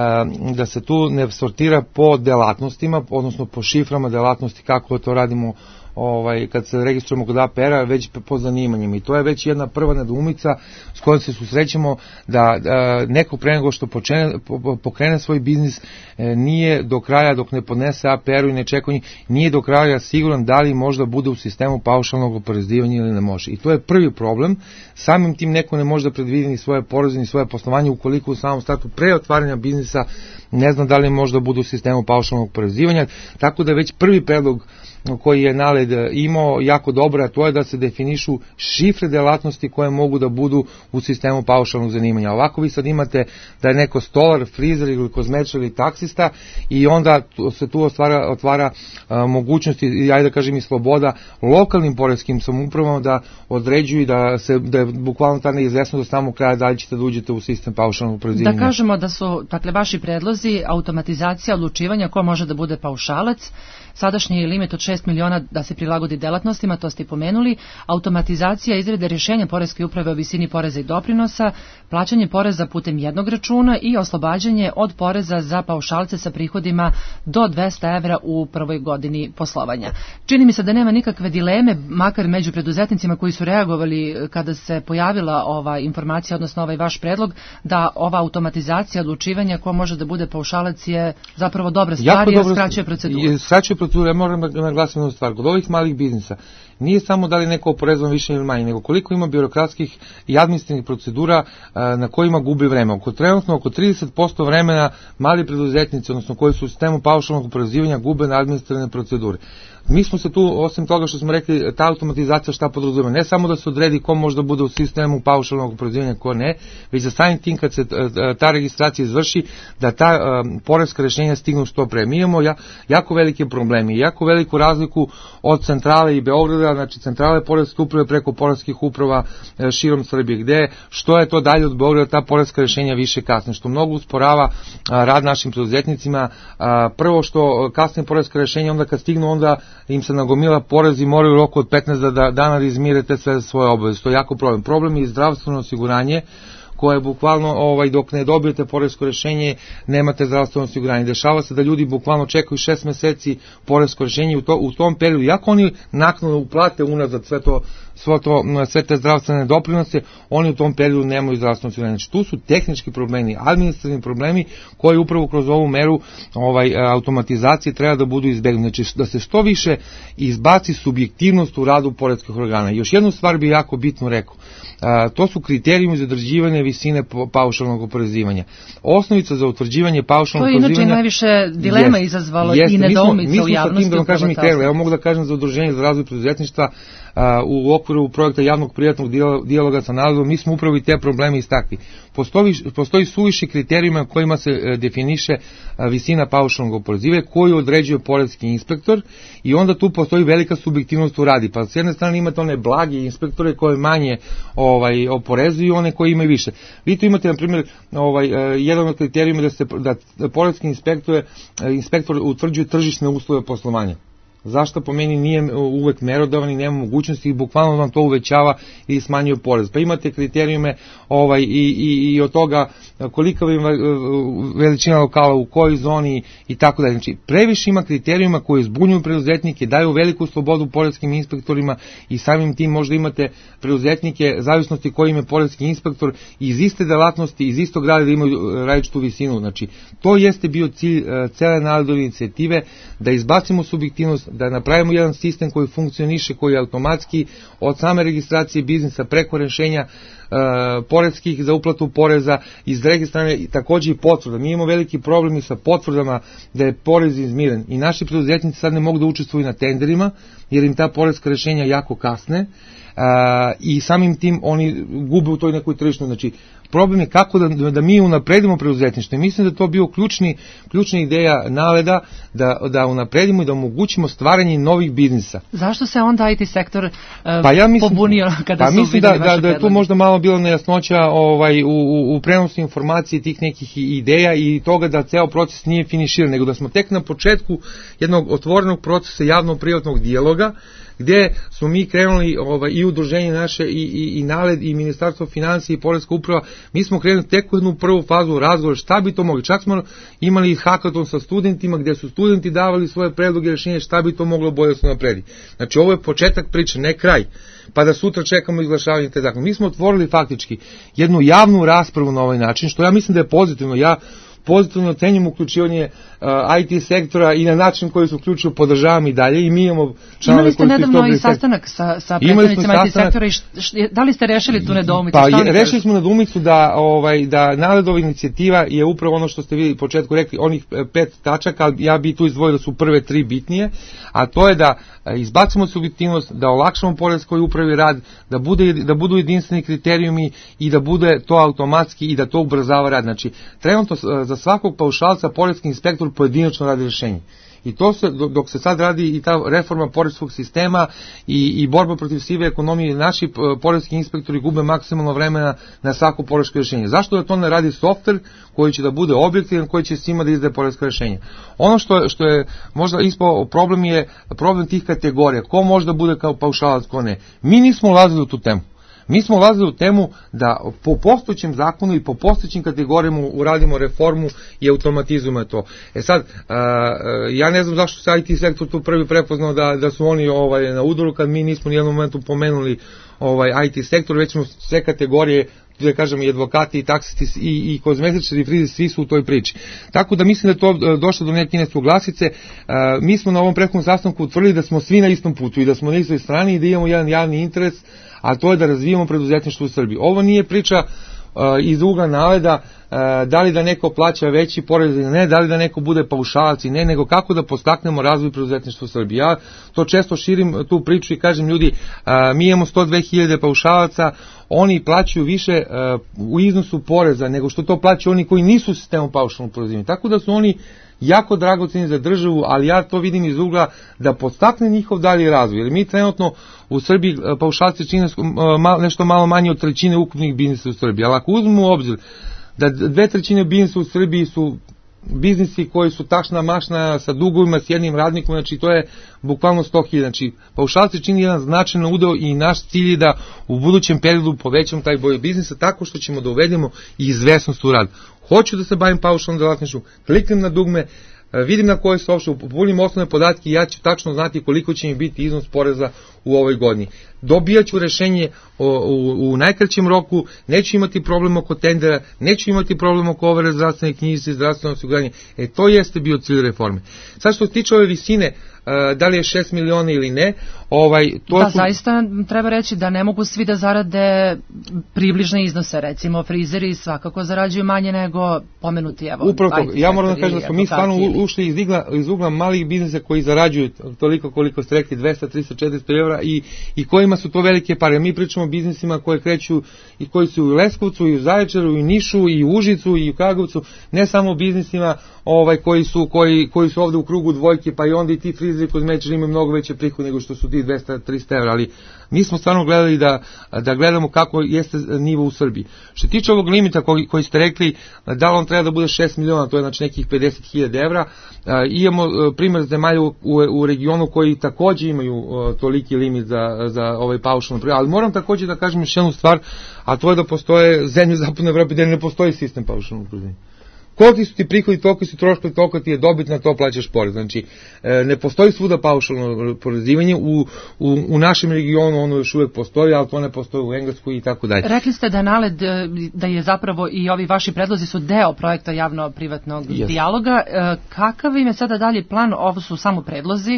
da se tu ne sortira po delatnostima, odnosno po šiframa delatnosti kako to radimo ovaj kad se registrujemo kod A P R-a, već po zanimanjima, i to je već jedna prva nedoumica s kojom se susrećemo, da, da neko pre nego što počene, pokrene svoj biznis nije do kraja, dok ne podnese A P R-u i ne čekanje, nije do kraja siguran da li možda bude u sistemu paušalnog oporezivanja ili ne može. I to je prvi problem. Samim tim neko ne može da predvidi ni svoje poreze ni svoje poslovanje ukoliko u samom startu pre otvaranja biznisa ne zna da li možda bude u sistemu paušalnog oporezivanja. Tako da već prvi predlog koji je Naled imao jako dobro, a to je da se definišu šifre delatnosti koje mogu da budu u sistemu paušalnog zanimanja. Ovako vi sad imate da je neko stolar, frizer ili kozmetičar ili taksista i onda se tu otvara, otvara a, mogućnosti, ajde da kažem i sloboda, lokalnim poreskim samoupravama da određuju da se da je bukvalno ta neizvesnost do samog kraja da li ćete da uđete u sistem paušalnog oporezivanja. Da kažemo da su, dakle, vaši predlozi automatizacija odlučivanja ko može da bude paušalac, sadašnji limit od šest miliona da se prilagodi delatnostima, to ste pomenuli, automatizacija izrade rješenja poreske uprave o visini poreza i doprinosa, plaćanje poreza putem jednog računa i oslobađanje od poreza za paušalce sa prihodima do dvesta evra u prvoj godini poslovanja. Čini mi se da nema nikakve dileme, makar među preduzetnicima koji su reagovali kada se pojavila ova informacija, odnosno ovaj vaš predlog, da ova automatizacija odlučivanja ko može da bude paušalac je zapravo dobra stvar jer skraćuje proceduru. Skraćuje proceduru, ja moram da naglasim jednu stvar. Kod ovih malih biznisa nije samo da li neko oporezovan više ili manje, nego koliko ima birokratskih i administrativnih procedura na kojima gubi vreme. Oko trenutno oko trideset posto vremena mali preduzetnici, odnosno koji su u sistemu paušalnog oporezivanja, gube na administrativne procedure. Mi smo se tu, osim toga što smo rekli, ta automatizacija šta podrazumeva, ne samo da se odredi ko može da bude u sistemu paušalnog oporezivanja, ko ne, već za samim tim kad se ta registracija izvrši, da ta um, poreska rešenja stignu što pre. Mi imamo ja, jako velike problemi, jako veliku razliku od centrale i Beograda, znači centrale poreske uprave preko poreskih uprava e, širom Srbije, gde što je to dalje od Beograda, ta poreska rešenja više kasne, što mnogo usporava a, rad našim preduzetnicima. A, prvo što kasne poreska rešenja, onda kad stignu, onda im se nagomila porez i moraju u roku od petnaest dana da izmirete sve svoje obaveze. To je jako problem. Problem je i zdravstveno osiguranje, koje bukvalno ovaj dok ne dobijete poresko rešenje nemate zdravstveno osiguranje. Dešava se da ljudi bukvalno čekaju šest meseci poresko rešenje u to u tom periodu, iako oni naknadno uplate unazad sve to svo to, sve te zdravstvene doprinose, oni u tom periodu nemaju zdravstveno osiguranje. Znači, tu su tehnički problemi, administrativni problemi koji upravo kroz ovu meru ovaj, automatizacije treba da budu izbegnuti. Znači, da se što više izbaci subjektivnost u radu poreskih organa. Još jednu stvar bi jako bitno rekao. A, to su kriterijumi za određivanje visine paušalnog oporezivanja. Osnovica za utvrđivanje paušalnog oporezivanja... To je inače najviše dilema jest, izazvalo jest, i nedoumica u javnosti. Mi smo sa tim, da vam kažem i krenuli. Evo mogu da kažem za Udruženje za razvoj preduzetništva u okviru projekta javnog privatnog dijaloga sa narodom, mi smo upravo i te probleme istakli. Postoji, postoji suviše kriterijuma kojima se definiše visina paušalnog oporezivanja koju određuje poreski inspektor i onda tu postoji velika subjektivnost u radi. Pa s jedne strane imate one blage inspektore koje manje ovaj, oporezuju i one koji imaju više. Vi tu imate, na primjer, ovaj, jedan od kriterijuma da, se, da poreski inspektor, inspektor utvrđuje tržišne uslove poslovanja. Zašto po meni nije uvek merodavan i nema mogućnosti i bukvalno vam to uvećava i smanjuje porez. Pa imate kriterijume ovaj, i, i, i od toga kolika je veličina lokala, u kojoj zoni i tako dalje. Znači, previše ima kriterijuma koji zbunjuju preduzetnike, daju veliku slobodu poreskim inspektorima i samim tim možda imate preduzetnike, zavisnosti koji im je poreski inspektor iz iste delatnosti, iz istog grada da imaju različitu visinu. Znači, to jeste bio cilj cele narodove inicijative, da izbacimo subjektivnost, da napravimo jedan sistem koji funkcioniše, koji je automatski od same registracije biznisa preko rešenja e, poreskih za uplatu poreza i s druge strane takođe i potvrda. Mi imamo veliki problemi sa potvrdama da je porez izmiren i naši preduzetnici sad ne mogu da učestvuju na tenderima jer im ta poreska rešenja jako kasne. Uh, i samim tim oni gube u toj nekoj tržišnoj. Znači, problem je kako da, da mi unapredimo preduzetništvo. Mislim da je to bio ključni, ključna ideja Naleda da, da unapredimo i da omogućimo stvaranje novih biznisa. Zašto se onda I T sektor uh, pa ja mislim, pobunio kada pa su mislim videli da, vaše da, da je tu možda malo bilo nejasnoća ovaj, u, u, u prenosu informacije tih nekih ideja i toga da ceo proces nije finiširan, nego da smo tek na početku jednog otvorenog procesa javno-privatnog dijaloga gdje smo mi krenuli ovaj, i udruženje naše i, i, i Naled i Ministarstvo financija i Poreska uprava, mi smo krenuli tek u jednu prvu fazu razgovora šta bi to mogli. Čak smo imali hakaton sa studentima gdje su studenti davali svoje predloge rješenja šta bi to moglo bolje da se napredi. Znači ovo je početak priče, ne kraj. Pa da sutra čekamo izglašavanje te zakona. Mi smo otvorili faktički jednu javnu raspravu na ovaj način, što ja mislim da je pozitivno. Ja pozitivno ocenjujem uključivanje uh, I T sektora i na način koji se uključuju podržavam i dalje i mi imamo članove koji su Imali ste nedavno i sastanak sa, sa predstavnicima I T sektora i š, š, da li ste rešili tu nedoumicu? Pa je, rešili smo nedoumicu da, ovaj, da Naledova inicijativa je upravo ono što ste vi u početku rekli, onih pet tačaka, ja bi tu izdvojio da su prve tri bitnije, a to je da izbacimo subjektivnost, da olakšamo poreskoj upravi rad, da, bude, da budu jedinstveni kriterijumi i da bude to automatski i da to ubrzava rad. Znači, trenutno za svakog paušalca poreski inspektor pojedinačno radi rješenje. I to se, dok se sad radi i ta reforma poreskog sistema i, i borba protiv sive ekonomije, naši poreski inspektori gube maksimalno vremena na svako poresko rješenje. Zašto da to ne radi softver koji će da bude objektivan, koji će svima da izdaje poresko rješenje? Ono što je, što je možda ispao problem je problem tih kategorija. Ko može da bude kao paušalac, ko ne. Mi nismo ulazili u tu temu. Mi smo ulazili u temu da po postojećem zakonu i po postojećim kategorijama uradimo reformu i automatizujemo to. E sad, a, a, ja ne znam zašto se I T sektor tu prvi prepoznao da, da su oni ovaj, na udaru kad mi nismo ni jednom momentu pomenuli ovaj, I T sektor, već smo sve kategorije, da kažem i advokati i taksisti i, i kozmetičari i frizi, svi su u toj priči. Tako da mislim da je to došlo do neke nesuglasice. A, mi smo na ovom prethodnom sastanku utvrdili da smo svi na istom putu i da smo na istoj strani i da imamo jedan javni interes, a to je da razvijemo preduzetništvo u Srbiji. Ovo nije priča uh, iz ugla Naleda, uh, da li da neko plaća veći porez ili ne, da li da neko bude paušalac i ne, nego kako da postaknemo razvoj preduzetništva u Srbiji. Ja to često širim tu priču i kažem ljudi, uh, mi imamo sto dve hiljade paušalaca, oni plaćaju više uh, u iznosu poreza nego što to plaćaju oni koji nisu u sistemu paušalnog oporezivanja. Tako da su oni jako dragoceni za državu, ali ja to vidim iz ugla da podstakne njihov dalji razvoj. Jer mi trenutno u Srbiji paušalci čine nešto malo manje od trećine ukupnih biznisa u Srbiji. Ali ako uzmemo u obzir da dve trećine biznisa u Srbiji su biznisi koji su tašna mašna sa dugovima, s jednim radnikom, znači to je bukvalno sto hiljada. Znači, paušalci čini jedan značajan udeo i naš cilj je da u budućem periodu povećamo taj broj biznisa tako što ćemo da uvedemo i izvesnost u rad. Hoću da se bavim paušalnom delatnošću, kliknem na dugme, vidim na koje se uopšte upunim osnovne podatke i ja ću tačno znati koliko će mi biti iznos poreza u ovoj godini. Dobijaću rešenje u, u, u najkraćem roku, neću imati problem oko tendera, neću imati problem oko overe zdravstvene knjižice i zdravstveno osiguranje. E, to jeste bio cilj reforme. Sad što se tiče ove visine, da li je šest miliona ili ne, ovaj, to da, su... zaista treba reći da ne mogu svi da zarade približne iznose, recimo frizeri svakako zarađuju manje nego pomenuti, evo. Upravo to, ja moram da kažem da smo mi stvarno ušli iz, igla, iz ugla malih biznesa koji zarađuju toliko koliko ste rekli, dvesta, trista, četiristo evra i, i kojima su to velike pare. Mi pričamo o biznisima koje kreću i koji su u Leskovcu, i u Zaječaru, i u Nišu, i u Užicu, i u Kragovcu, ne samo o biznisima ovaj, koji, su, koji, koji su ovde u krugu dvojke, pa i onda i ti frizeri kozmetičari imaju mnogo veće prihode nego što su ti dvesta, trista evra, ali mi smo stvarno gledali da, da gledamo kako jeste nivo u Srbiji. Što tiče ovog limita koji, koji ste rekli, da li on treba da bude šest miliona, to je znači nekih pedeset hiljada evra, imamo primjer zemalja u, u, u regionu koji takođe imaju toliki limit za, za ovaj paušalno prihod, ali moram takođe da kažem još jednu stvar, a to je da postoje zemlje u zapadnoj Evropi gde ne postoji sistem paušalnog prihod. Koliki su ti prihodi, toliko su troškovi, toliko ti je dobit, na to plaćaš porez. Znači, ne postoji svuda paušalno porezivanje, u, u, u našem regionu ono još uvek postoji, ali to ne postoji u Engleskoj i tako dalje. Rekli ste da NALED, da je zapravo i ovi vaši predlozi su deo projekta javno-privatnog yes. dijaloga. Kakav im je sada dalje plan? Ovo su samo predlozi.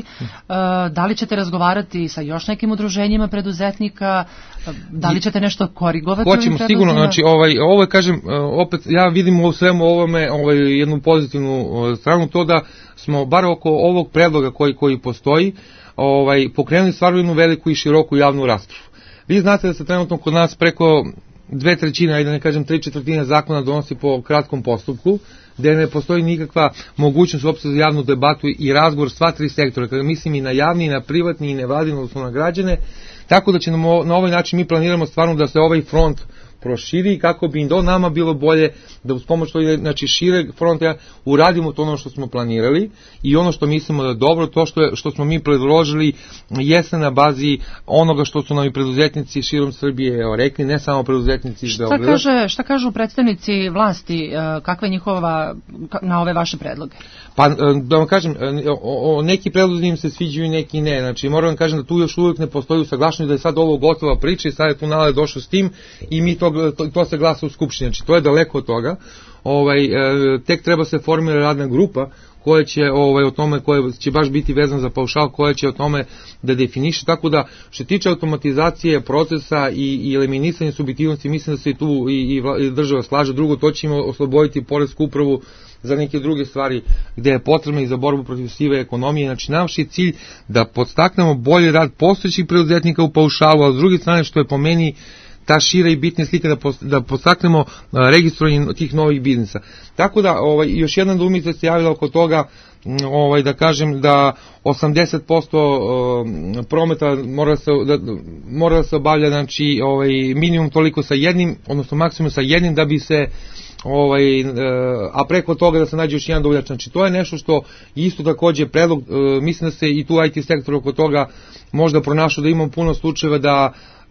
Da li ćete razgovarati sa još nekim udruženjima preduzetnika? Da li ćete nešto korigovati? Hoćemo sigurno, znači ovaj, ovo je, kažem, opet ja vidim u svemu ovome ovaj, jednu pozitivnu stranu, to da smo bar oko ovog predloga koji, koji postoji ovaj, pokrenuli stvarno jednu veliku i široku javnu raspravu. Vi znate da se trenutno kod nas preko dve trećine, ajde da ne kažem tri četvrtine zakona donosi po kratkom postupku, gde ne postoji nikakva mogućnost uopšte za javnu debatu i razgovor sva tri sektora, kada mislim i na javni, i na privatni, i nevladin, odnosno na građane, tako da će nam na ovaj način mi planiramo stvarno da se ovaj front proširi kako bi im do nama bilo bolje, da uz pomoć to, znači, šireg fronta uradimo to ono što smo planirali i ono što mislimo da je dobro, to što, je, što smo mi predložili jeste na bazi onoga što su nam i preduzetnici širom Srbije evo, rekli, ne samo preduzetnici iz Beograda. Kaže, šta kažu predstavnici vlasti, kakva je njihova na ove vaše predloge? Pa da vam kažem, o, o, neki predlozi im se sviđaju i neki ne, znači moram vam kažem da tu još uvijek ne postoji usaglašeno, da je sad ovo gotova priča i sad je tu NALED došao s tim i mi to, to, to se glasa u Skupštini, znači to je daleko od toga, ovaj, tek treba se formira radna grupa koja će ovaj, o tome, koja će baš biti vezan za paušal, koja će o tome da definiše, tako da što tiče automatizacije procesa i, i eliminisanje subjektivnosti, mislim da se i tu i, i država slaže, drugo to ćemo osloboditi poresku upravu za neke druge stvari gde je potrebno i za borbu protiv sive ekonomije. Znači, naš je cilj da podstaknemo bolji rad postojećih preduzetnika u paušalu, a s druge strane što je po meni ta šira i bitna slika da, post, da podstaknemo registrovanje tih novih biznisa. Tako da, ovaj, još jedna dumica se javila oko toga, ovaj, da kažem da osamdeset posto prometa mora da se, da, mora da se obavlja, znači, ovaj, minimum toliko sa jednim, odnosno maksimum sa jednim da bi se ovaj, a preko toga da se nađe još jedan dobavljač. Znači to je nešto što isto takođe predlog, mislim da se i tu I T sektor oko toga možda pronašao da imamo puno slučajeva da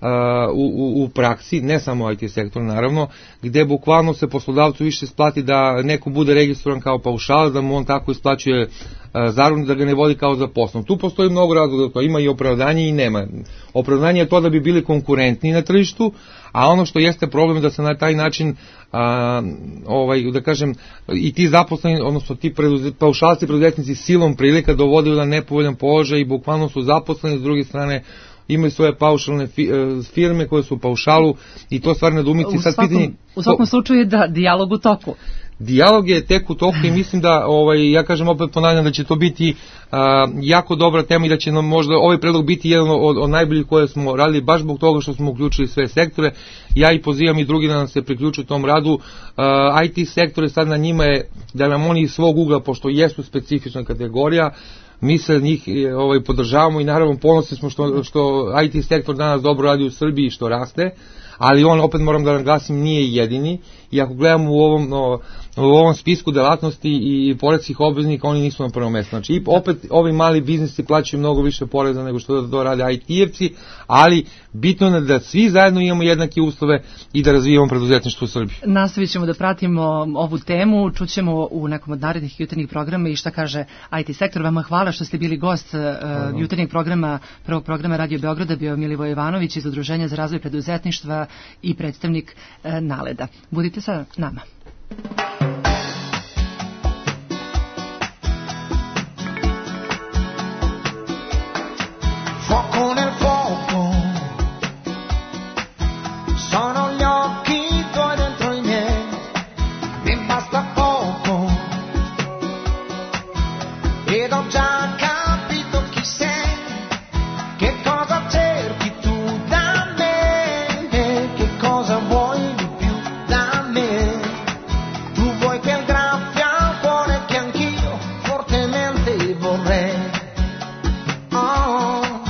u, u, u praksi, ne samo I T sektor naravno, gde bukvalno se poslodavcu više isplati da neko bude registrovan kao paušalac, da mu on tako isplaćuje zaradu, da ga ne vodi kao zaposlen. Tu postoji mnogo razloga, to ima i opravdanje i nema. Opravdanje je to da bi bili konkurentni na tržištu, a ono što jeste problem da se na taj način a, ovaj, da kažem, i ti zaposleni, odnosno ti paušalci, preduzetnici silom prilika dovodili na nepovoljan položaj i bukvalno su zaposleni, s druge strane imaju svoje paušalne firme koje su u paušalu i to stvar nedumici. U svakom, pitanje, u svakom slučaju je da dijalog u toku. Dijalog je tek u toku i mislim da, ovaj, ja kažem opet ponavljam da će to biti a, jako dobra tema i da će nam možda ovaj predlog biti jedan od, od najboljih koje smo radili baš zbog toga što smo uključili sve sektore. Ja i pozivam i drugi da nam se priključu u tom radu. A, I T sektore sad na njima je da nam oni iz svog ugla, pošto jesu specifična kategorija, mi se njih ovaj, podržavamo i naravno ponosni smo što, što I T sektor danas dobro radi u Srbiji i što raste, ali on, opet moram da naglasim, nije jedini, i ako gledamo u ovom, no, u ovom spisku delatnosti i poreskih obveznika, oni nisu na prvom mjestu. Znači, i opet ovi mali biznisi plaćaju mnogo više poreza nego što to rade I T-evci, ali bitno je da svi zajedno imamo jednake uslove i da razvijamo preduzetništvo u Srbiji. Nastavit ćemo da pratimo ovu temu, čućemo u nekom od narednih jutarnjih programa i šta kaže I T sektor. Vama hvala što ste bili gost uh, jutarnjeg programa, prvog programa Radio Beograda, bio Milivoje Ivanović iz Udruženja za razvoj preduzetništva i predstavnik uh, Naleda. Budite sa nama. Fuoco nel fuoco, sono gli occhi tuoi dentro i miei, mi basta poco, ed ho già capito chi sei, che cosa cerchi tu da me, che cosa vuoi di più da me, tu vuoi che graffia al cuore che anch'io fortemente vorrei. Oh.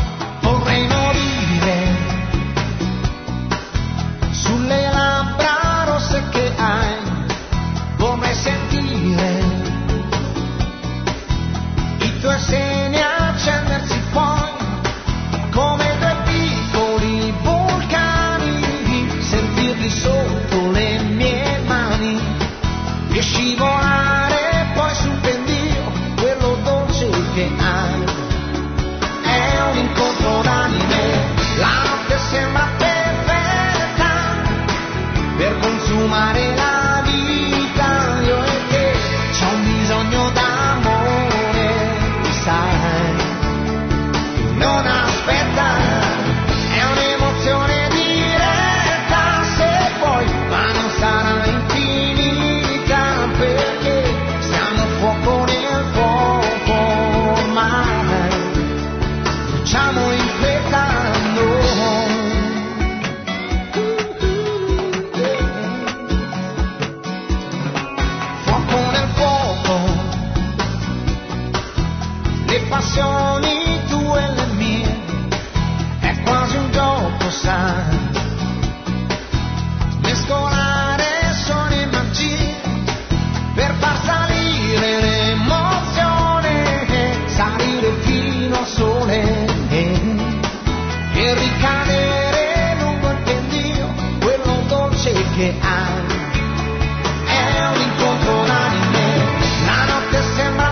Sulle labbra rosse che hai, vorrei sentire i tuoi seni accendersi poi come due piccoli vulcani, sentirli sotto le mie mani e scivolare poi sul pendio quello dolce che hai. È un incontro d'anime, la notte sembra perfetta per consumare la vita, io e te, c'ho un bisogno d'amore, sai, non aspetta, è un'emozione diretta, se vuoi, ma non sarà infinita, perché siamo fuoco nel fuoco ormai, bruciamo in fretta noi. Passioni tue e le mie, è quasi un gioco, sai, mescolare suoni e magie per far salire l'emozione, salire fino al sole e ricadere lungo il pendio, quello dolce che hai. È un incontro d'anime, la notte sembra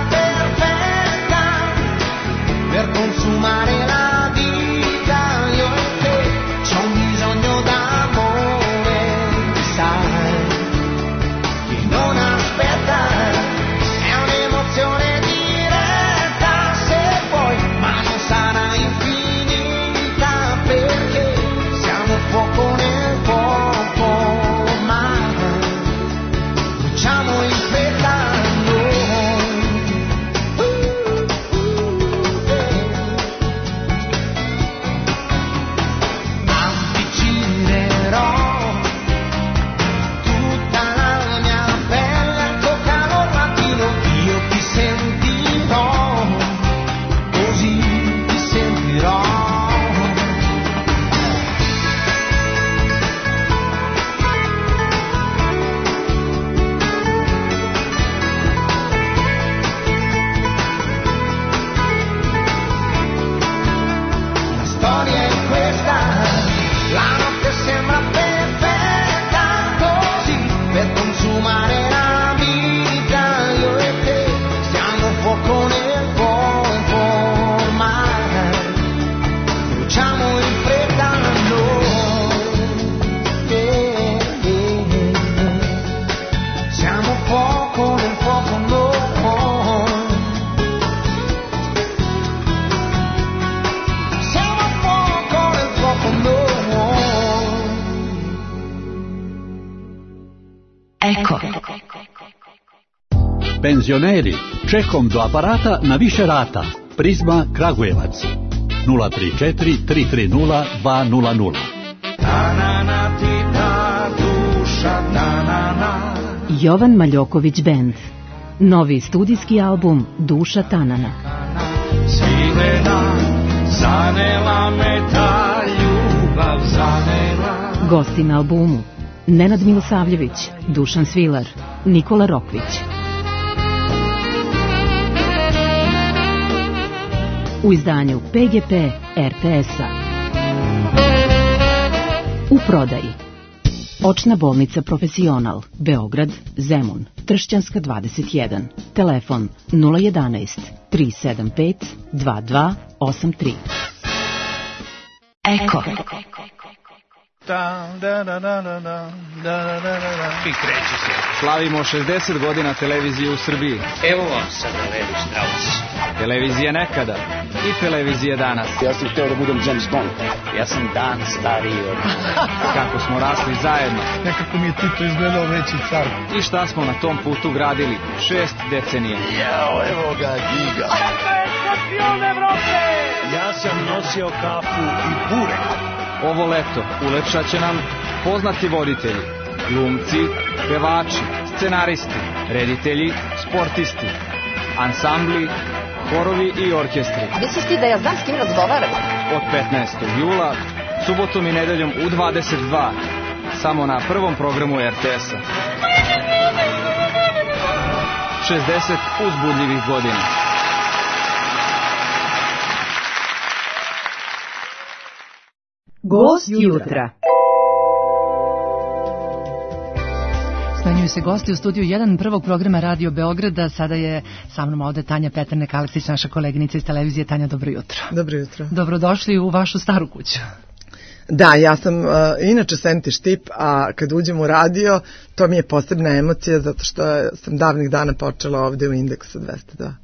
per consumare la vita, io e te, c'ho un bisogno d'amore, sai, che non aspetta, è un'emozione diretta, se vuoi, ma non sarà infinita, perché siamo fuoco nel fuoco ormai, bruciamo in fretta noi. Penzioneri, čekom do aparata na više rata. Prizma Kragujevac. nula tri četiri tri tri nula dva nula nula. Jovan Maljoković Band. Novi studijski album Duša Tanana. Svilena, zanela me ta ljubav, zanela. Gosti na albumu: Nenad Milosavljević, Dušan Svilar, Nikola Rokvić. U izdanju P G P R T S-a. U prodaji: Očna bolnica Profesional, Beograd, Zemun, Tršćanska dvadeset jedan. Telefon nula jedanaest tri sedam pet dva dva osam tri. Eko. I kreće se. Slavimo šezdeset godina televizije u Srbiji. Evo vam sad Levi Strauss. Televizija nekada i televizija danas. Ja sam htio da budem James Bond. Ja sam dan stariji od... Kako smo rasli zajedno. Nekako mi je Tito izgledao veći car. I šta smo na tom putu gradili šest decenija. Jao, evo ga Giga. Šampion Evrope! Ja sam nosio kapu i burek. Ovo leto ulepšat će nam poznati voditelji, glumci, pevači, scenaristi, reditelji, sportisti, ansambli, horovi i orkestri. A misliš ti da ja znam s kim razgovaram? Od petnaestog jula, subotom i nedeljom u dvadeset dva, samo na prvom programu R T S-a. šezdeset uzbudljivih godina. Gost jutra. Smenjuju se gosti u studiju jedan prvog programa Radio Beograda. Sada je sa mnom ovde Tanja Peternek-Aleksić, naša koleginica iz televizije. Tanja, dobro jutro. Dobro jutro. Dobrodošli u vašu staru kuću. Da, ja sam uh, inače sentiš tip, a kad uđem u radio, to mi je posebna emocija, zato što sam davnih dana počela ovde u Indeksu dvesta dva.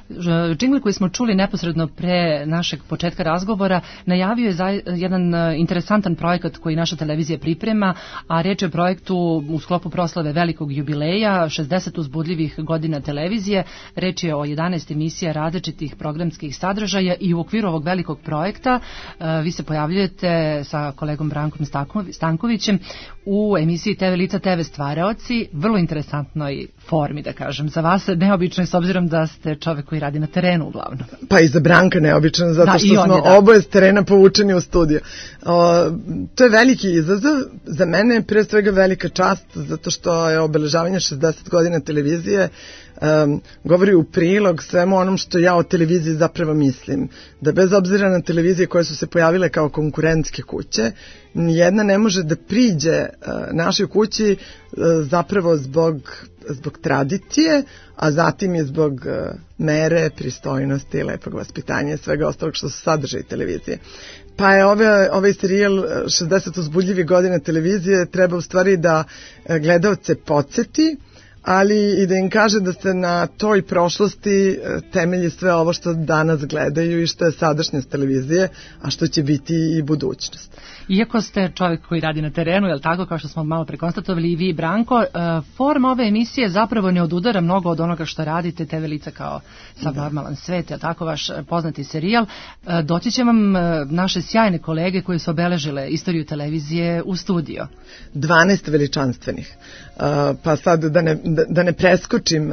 Džingl koji smo čuli neposredno pre našeg početka razgovora najavio je za jedan interesantan projekat koji naša televizija priprema, a reč je o projektu u sklopu proslave velikog jubileja, šezdeset uzbudljivih godina televizije. Reč je o jedanaest emisija različitih programskih sadržaja i u okviru ovog velikog projekta vi se pojavljujete sa kolegom Brankom Stankovićem u emisiji T V lica, T V stvaraoci, vrlo interesantnoj formi, da kažem, za vas neobično, s obzirom da ste čovek koji radi na terenu uglavnom. Pa i za Branka neobično, zato da, što smo je, da. oboje s terena povučeni u studiju. O, to je veliki izazov, za mene je pre svega velika čast, zato što je obeležavanje šezdeset godina televizije um, govori u prilog svemu onom što ja o televiziji zapravo mislim. Da bez obzira na televizije koje su se pojavile kao konkurentske kuće, nijedna ne može da priđe uh, našoj kući uh, zapravo zbog, zbog tradicije, a zatim je zbog uh, mere, pristojnosti, lepog vaspitanja i svega ostalog što su sadržaji televizije. Pa je ovaj, ovaj serijal šezdeset uzbudljivih godina televizije treba u stvari da gledaoce podsjeti, ali i da im kaže da se na toj prošlosti temelji sve ovo što danas gledaju i što je sadašnjost televizije, a što će biti i budućnost. Iako ste čovjek koji radi na terenu, je li tako, kao što smo malo prekonstatovali i vi, Branko, forma ove emisije zapravo ne odudara mnogo od onoga što radite, T V lica kao Sav normalan svet, je li tako, vaš poznati serijal. Doći će vam naše sjajne kolege koje su obeležile istoriju televizije u studio. dvanaest veličanstvenih. Pa sad da ne, da ne preskočim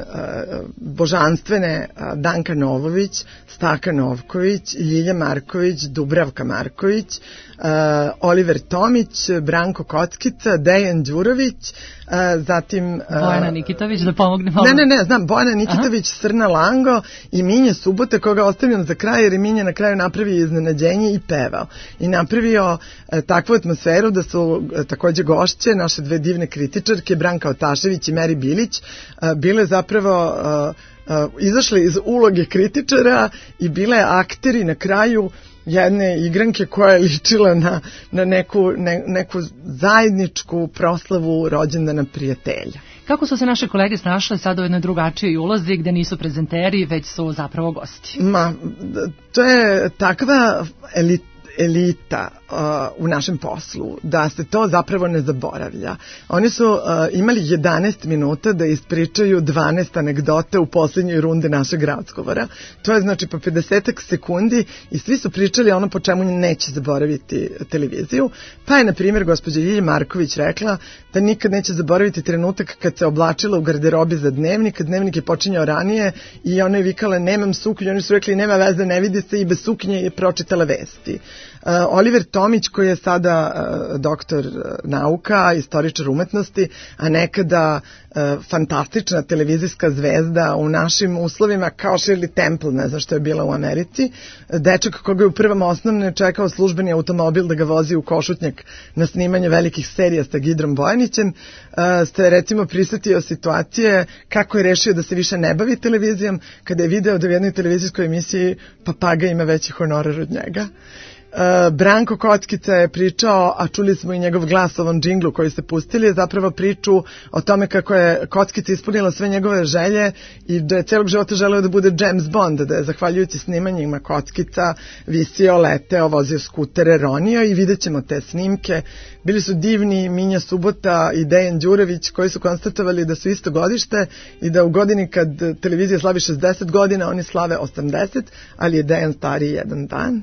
božanstvene Danka Novović, Staka Novković, Ljilja Marković, Dubravka Marković, Uh, Oliver Tomić, Branko Kockica, Dejan Đurović, uh, zatim... Uh, Bojana Nikitović, da pomogne malo. Ne, ne, ne, znam, Bojana Nikitović, Aha. Srna Lango i Minja Subota, koga ostavljam za kraj, jer je Minja na kraju napravio iznenađenje i pevao. I napravio uh, takvu atmosferu da su uh, takođe gošće, naše dve divne kritičarke, Branka Otašević i Meri Bilić, uh, bile zapravo... Uh, uh, izašle iz uloge kritičara i bile akteri na kraju jedne igranke koja je ličila na, na neku, ne, neku zajedničku proslavu rođendana prijatelja. Kako su se naše kolege snašle sad u jednoj drugačijoj ulozi gde nisu prezenteri, već su zapravo gosti? Ma, to je takva elita elita uh, u našem poslu, da se to zapravo ne zaboravlja. Oni su uh, imali jedanaest minuta da ispričaju dvanaest anegdota u posljednjoj rundi našeg razgovora. To je znači po pedeset sekundi i svi su pričali ono po čemu neće zaboraviti televiziju. Pa je, na primjer, gospođa Ljilja Marković rekla da nikad neće zaboraviti trenutak kad se oblačila u garderobi za dnevnik, kad dnevnik je počinjao ranije i ona je vikala nemam suknju, oni su rekli nema veze, ne vidi se, i bez suknje je pročitala vesti. Oliver Tomić, koji je sada doktor nauka, istoričar umetnosti, a nekada fantastična televizijska zvezda u našim uslovima, kao Shirley Temple, ne znam što je bila u Americi, dečak koga je u prvom osnovne čekao službeni automobil da ga vozi u Košutnjak na snimanje velikih serija sa Gidrom Bojanićem, ste recimo prisetio situacije kako je rešio da se više ne bavi televizijom kada je video da u jednoj televizijskoj emisiji papaga ima veći honorar od njega. Branko Kockica je pričao, a čuli smo i njegov glas u ovom džinglu koji ste pustili, je zapravo priču o tome kako je Kockica ispunila sve njegove želje i da je celog života želeo da bude James Bond, da je zahvaljujući snimanjima Kockica visio, leteo, vozio skutere, ronio i vidjet ćemo te snimke. Bili su divni Minja Subota i Dejan Đurević koji su konstatovali da su isto godište i da u godini kad televizija slavi šezdeset godina, oni slave osamdeset, ali je Dejan stariji jedan dan.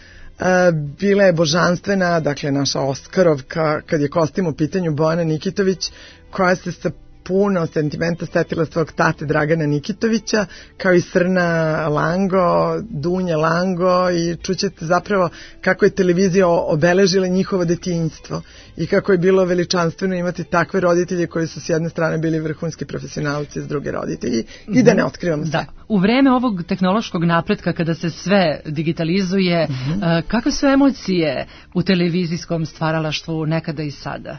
Bila je božanstvena, dakle naša Oskarovka, kad je kostim u pitanju Bojana Nikitović, koja se sa puno sentimenta setila svog tate Dragana Nikitovića, kao i Srna Lango, Dunja Lango, i čućete zapravo kako je televizija obeležila njihovo detinjstvo i kako je bilo veličanstveno imati takve roditelje koji su s jedne strane bili vrhunski profesionalci, s druge roditelji, i da ne otkrivamo sve. Da. U vreme ovog tehnološkog napretka kada se sve digitalizuje, mm-hmm. kakve su emocije u televizijskom stvaralaštvu nekada i sada?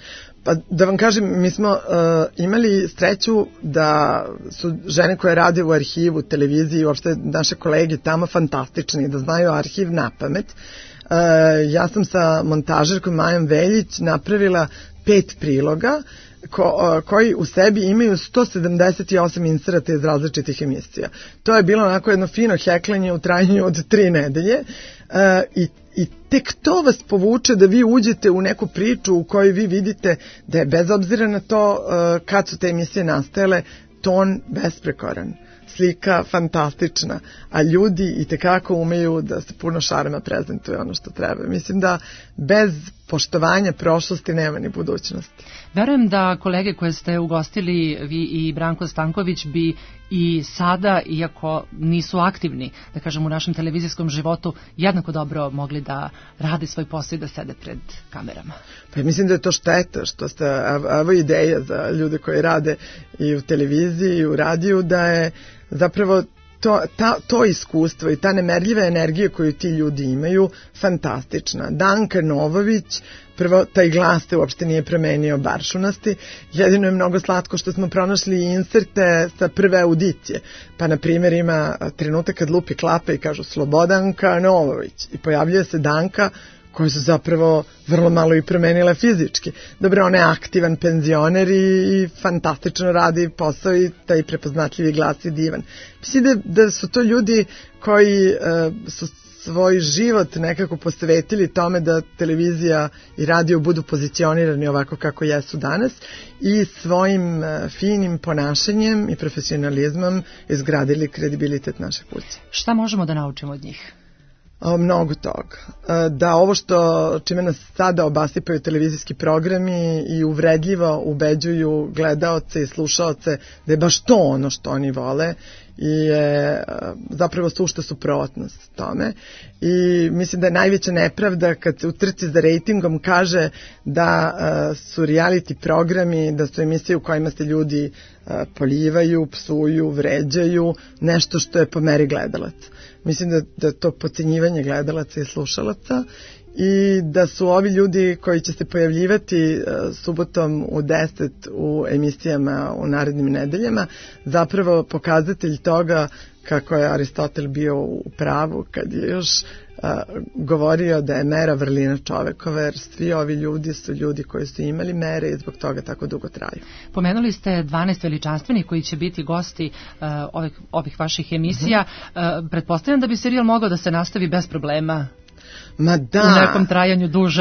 Pa da vam kažem, mi smo uh, imali sreću da su žene koje rade u arhivu, televiziji i uopšte naše kolege tamo fantastični, da znaju arhiv na pamet. Uh, ja sam sa montažerkom Majom Veljić napravila pet priloga ko, uh, koji u sebi imaju sto sedamdeset osam inserata iz različitih emisija. To je bilo onako jedno fino heklanje u trajanju od tri nedelje uh, i I tek to vas povuče da vi uđete u neku priču u kojoj vi vidite da je bez obzira na to uh, kad su te emisije nastajale, ton besprekoran, slika fantastična, a ljudi i tekako umeju da se puno šarma prezentuje ono što treba. Mislim da bez poštovanja prošlosti nema ni budućnosti. Verujem da kolege koje ste ugostili, vi i Branko Stanković, bi i sada, iako nisu aktivni, da kažem, u našem televizijskom životu, jednako dobro mogli da rade svoj posao i da sede pred kamerama. Pa mislim da je to šteta, što ste, evo ideja za ljude koji rade i u televiziji i u radiju, da je zapravo To, ta, to iskustvo i ta nemerljiva energija koju ti ljudi imaju fantastična. Danka Novović, prvo, taj glas te uopšte nije promenio baršunasti, jedino je mnogo slatko što smo pronašli inserte sa prve audicije, pa na primjer ima trenutak kad lupi klape i kažu Slobodanka Novović i pojavljuje se Danka koje su zapravo vrlo malo i promenile fizički. Dobro, on je aktivan penzioner i fantastično radi posao i taj prepoznatljivi glas je divan. Mislim da, da su to ljudi koji uh, su svoj život nekako posvetili tome da televizija i radio budu pozicionirani ovako kako jesu danas i svojim uh, finim ponašanjem i profesionalizmom izgradili kredibilitet naše kuće. Šta možemo da naučimo od njih? O, mnogo toga. Da ovo što čime nas sada obasipaju televizijski programi i uvredljivo ubeđuju gledaoce i slušaoce da je baš to ono što oni vole i je zapravo sušta suprotnost tome. I mislim da je najveća nepravda kad se u trci za rejtingom kaže da uh, su reality programi, da su emisije u kojima se ljudi uh, poljivaju, psuju, vređaju, nešto što je po meri gledalaca. Mislim da, da je to potcenjivanje gledalaca i slušalaca i da su ovi ljudi koji će se pojavljivati uh, subotom u deset u emisijama u narednim nedeljama zapravo pokazatelj toga kako je Aristotel bio u pravu kad je još uh, govorio da je mera vrlina čovekova, jer svi ovi ljudi su ljudi koji su imali mere i zbog toga tako dugo traju. Pomenuli ste dvanaest veličanstvenih koji će biti gosti uh, ovih, ovih vaših emisija. Uh, pretpostavljam da bi serijal mogao da se nastavi bez problema. Ma da. U nekom trajanju dužem.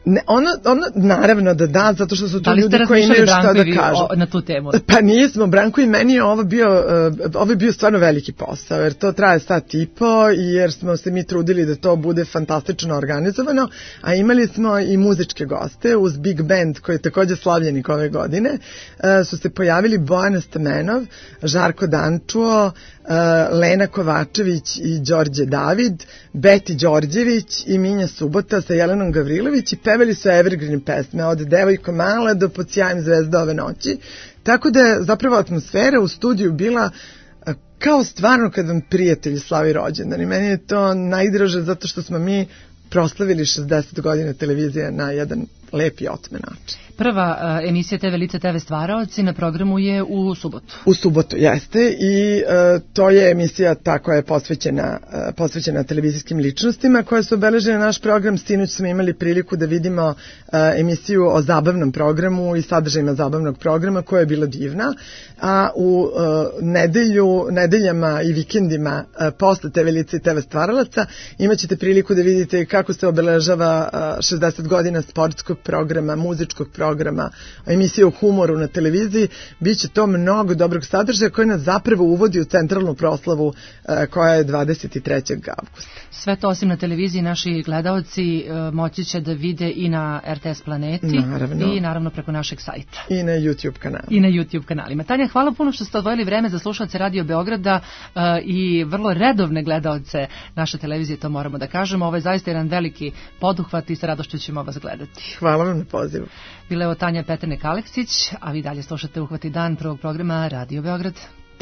Ne, ono, ono, naravno da da, zato što su to da ljudi koji imaju šta da kažu. O, na tu temu? Pa nismo, Branko i meni je ovo bio, uh, ovo je bio stvarno veliki posao, jer to traje sat i po i jer smo se mi trudili da to bude fantastično organizovano, a imali smo i muzičke goste uz Big Band, koji je takođe slavljenik ove godine, uh, su se pojavili Bojana Stamenov, Žarko Dančuo, uh, Lena Kovačević i Đorđe David, Beti Đorđević i Minja Subota sa Jelenom Gavrilović i pevali su evergreen pesme od Devojko mala do Pod sjajem zvezda ove noći. Tako da je zapravo atmosfera u studiju bila kao stvarno kad vam prijatelji slavi rođendan i meni je to najdraže zato što smo mi proslavili šezdeset godina televizije na jedan lep i otmen način. Prva uh, emisija T V Lice T V Stvaraoci na programu je u subotu. U subotu, jeste. I uh, to je emisija ta koja je posvećena, uh, posvećena televizijskim ličnostima koje su obeležene naš program. Sinoć smo imali priliku da vidimo uh, emisiju o zabavnom programu i sadržajima zabavnog programa koja je bila divna. A u uh, nedelju, nedeljama i vikendima uh, posle T V Lice i T V Stvaralaca imaćete priliku da vidite kako se obeležava uh, šezdeset godina sportskog programa, muzičkog programa, programa, emisije o humoru na televiziji, bit će to mnogo dobrog sadržaja koji nas zapravo uvodi u centralnu proslavu e, koja je dvadeset trećeg avgusta. Sve to osim na televiziji naši gledaoci e, moći će da vide i na R T S Planeti naravno. I naravno preko našeg sajta. I na YouTube kanalu. I na YouTube kanalima. Tanja, hvala puno što ste odvojili vreme za slušalce Radio Beograda e, i vrlo redovne gledaoce naše televizije, to moramo da kažemo. Ovo je zaista jedan veliki poduhvat i sa radošću ćemo vas gledati. Hvala vam na pozivu. Bila je ovo Tanja Peternek-Aleksić, a vi dalje slušate Uhvati dan prvog programa Radio Beograd.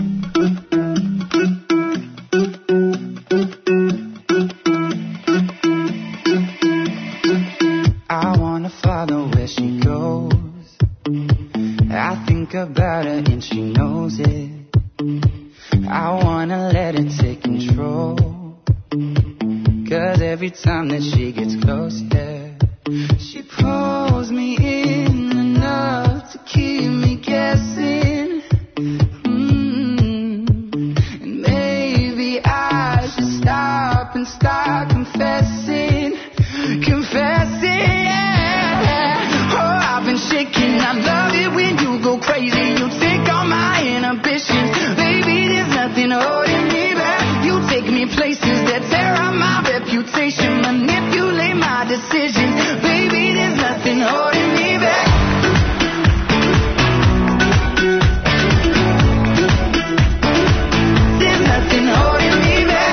I wanna follow where she goes. I think about her and she knows it. I wanna let it take control. Cause every time that she gets close, yeah, she pulls me in enough to keep me guessing. Mm-hmm. And maybe I should stop and start confessing, confessing. Yeah. Oh, I've been shaking. I love it when you go crazy. You take all my inhibitions. Baby, there's nothing holding me back. You take me places that tear up my reputation, manipulate my decisions. Baby, there's nothing holding me back. There's nothing holding me back.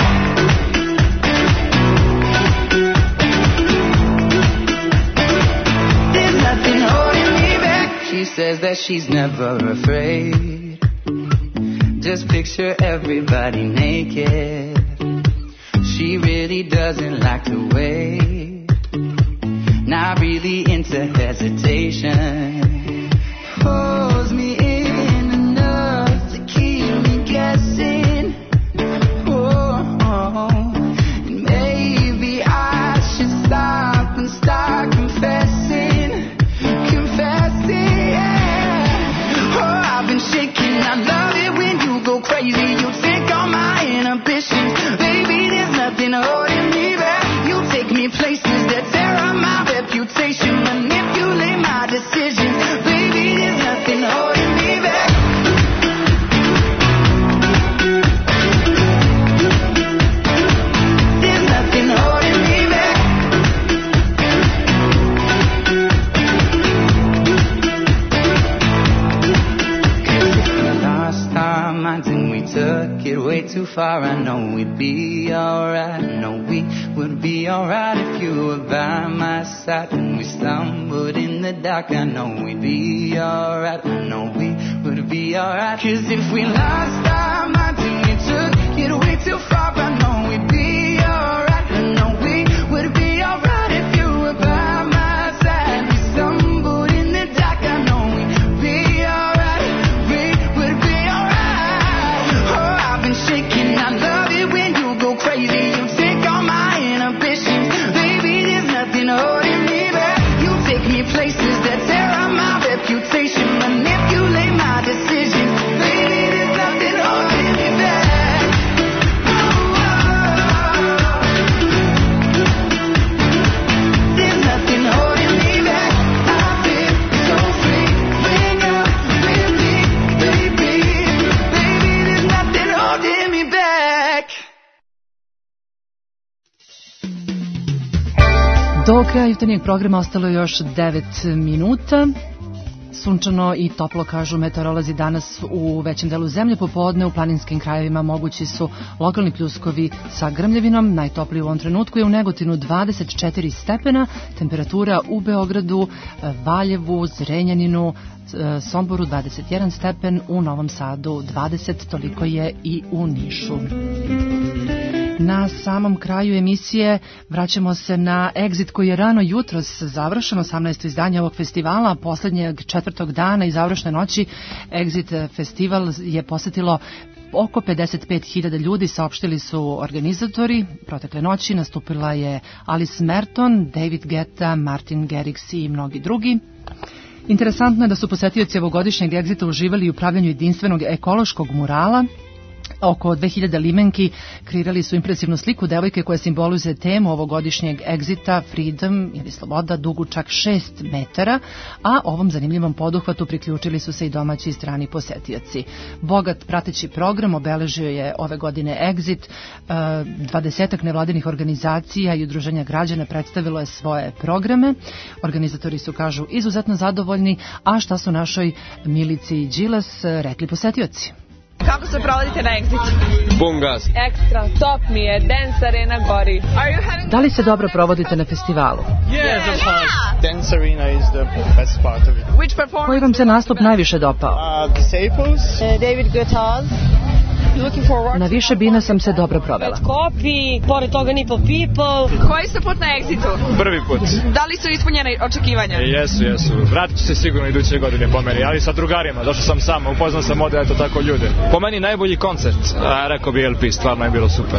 There's nothing holding me back. She says that she's never afraid. Just picture everybody naked. She really doesn't like to wait. Not really into hesitation. Pulls me in enough to keep me guessing. Oh, oh. And maybe I should stop and start confessing, confessing. Yeah. Oh, I've been shaking. I love it when you go crazy. You take all my inhibitions. Baby, there's nothing holding me back. You take me places that tear up my reputation, manipulate my decisions. Baby, there's nothing holding me back. There's nothing holding me back. Lost our minds and we took it way too far. I know we'd be alright. I know we would be alright if you were by my side. When we stumbled in the dark, I know we'd be alright. I know we would be alright. Cause if we lost our minds and we took it way too far, I know we'd be alright. I know we would be alright if you were by my side. We stumbled in the dark, I know we'd be alright. We would be alright. Oh, I've been shaking. I love it when you go crazy. You take all my inhibitions. Baby, there's nothing holding me back. You take me places that tear up my reputation, manipulate my decisions. Baby, there's nothing holding me back. Oh, oh. kraja jutarnjeg programa ostalo je još devet minuta. Sunčano i toplo, kažu meteorolozi, danas u većem delu zemlje. Popodne u planinskim krajevima mogući su lokalni pljuskovi sa grmljavinom. Najtopliji u ovom trenutku je u Negotinu dvadeset četiri stepena, temperatura u Beogradu, Valjevu, Zrenjaninu, Somboru dvadeset jedan stepen, u Novom Sadu dvadeset, toliko je i u Nišu. Na samom kraju emisije vraćamo se na Exit koji je rano jutros završen, osamnaesto izdanje ovog festivala, poslednjeg četvrtog dana i završne noći. Exit festival je posetilo oko pedeset pet hiljada ljudi, saopštili su organizatori. Protekle noći nastupila je Alice Merton, David Guetta, Martin Garrix i mnogi drugi. Interesantno je da su posetioci ovogodišnjeg Exita uživali u pravljanju jedinstvenog ekološkog murala. Oko dve hiljade limenki kreirali su impresivnu sliku devojke koja simbolizuje temu ovogodišnjeg Exita, Freedom ili sloboda, dugu čak šest metara, a ovom zanimljivom poduhvatu priključili su se i domaći i strani posetioci. Bogat prateći program obeležio je ove godine Exit, dvadesetak nevladinih organizacija i udruženja građana predstavilo je svoje programe. Organizatori su, kažu, izuzetno zadovoljni, a šta su našoj Milici Đilas rekli posetioci? Kako se provodite na Exitu? Bum gas. Ekstra, top mi je, Dance Arena gori. Da li se dobro provodite na festivalu? Yes, of course. Dance Arena is the best part of it. Which performance? Koji vam se nastup najviše dopao? Uh, the Staples. Uh, David Guetta. Na više bina sam se dobro provela. Copy, pored toga Nipple People. Koji ste put na Exitu? Prvi put. Da li su ispunjene očekivanja? E, jesu, jesu. Vratit ću se sigurno iduće godine po meni, ali sa drugarima. Došao sam sam, upoznao sam ovdje, eto tako ljude. Po meni najbolji koncert, a rekao bi L P, stvarno je bilo super.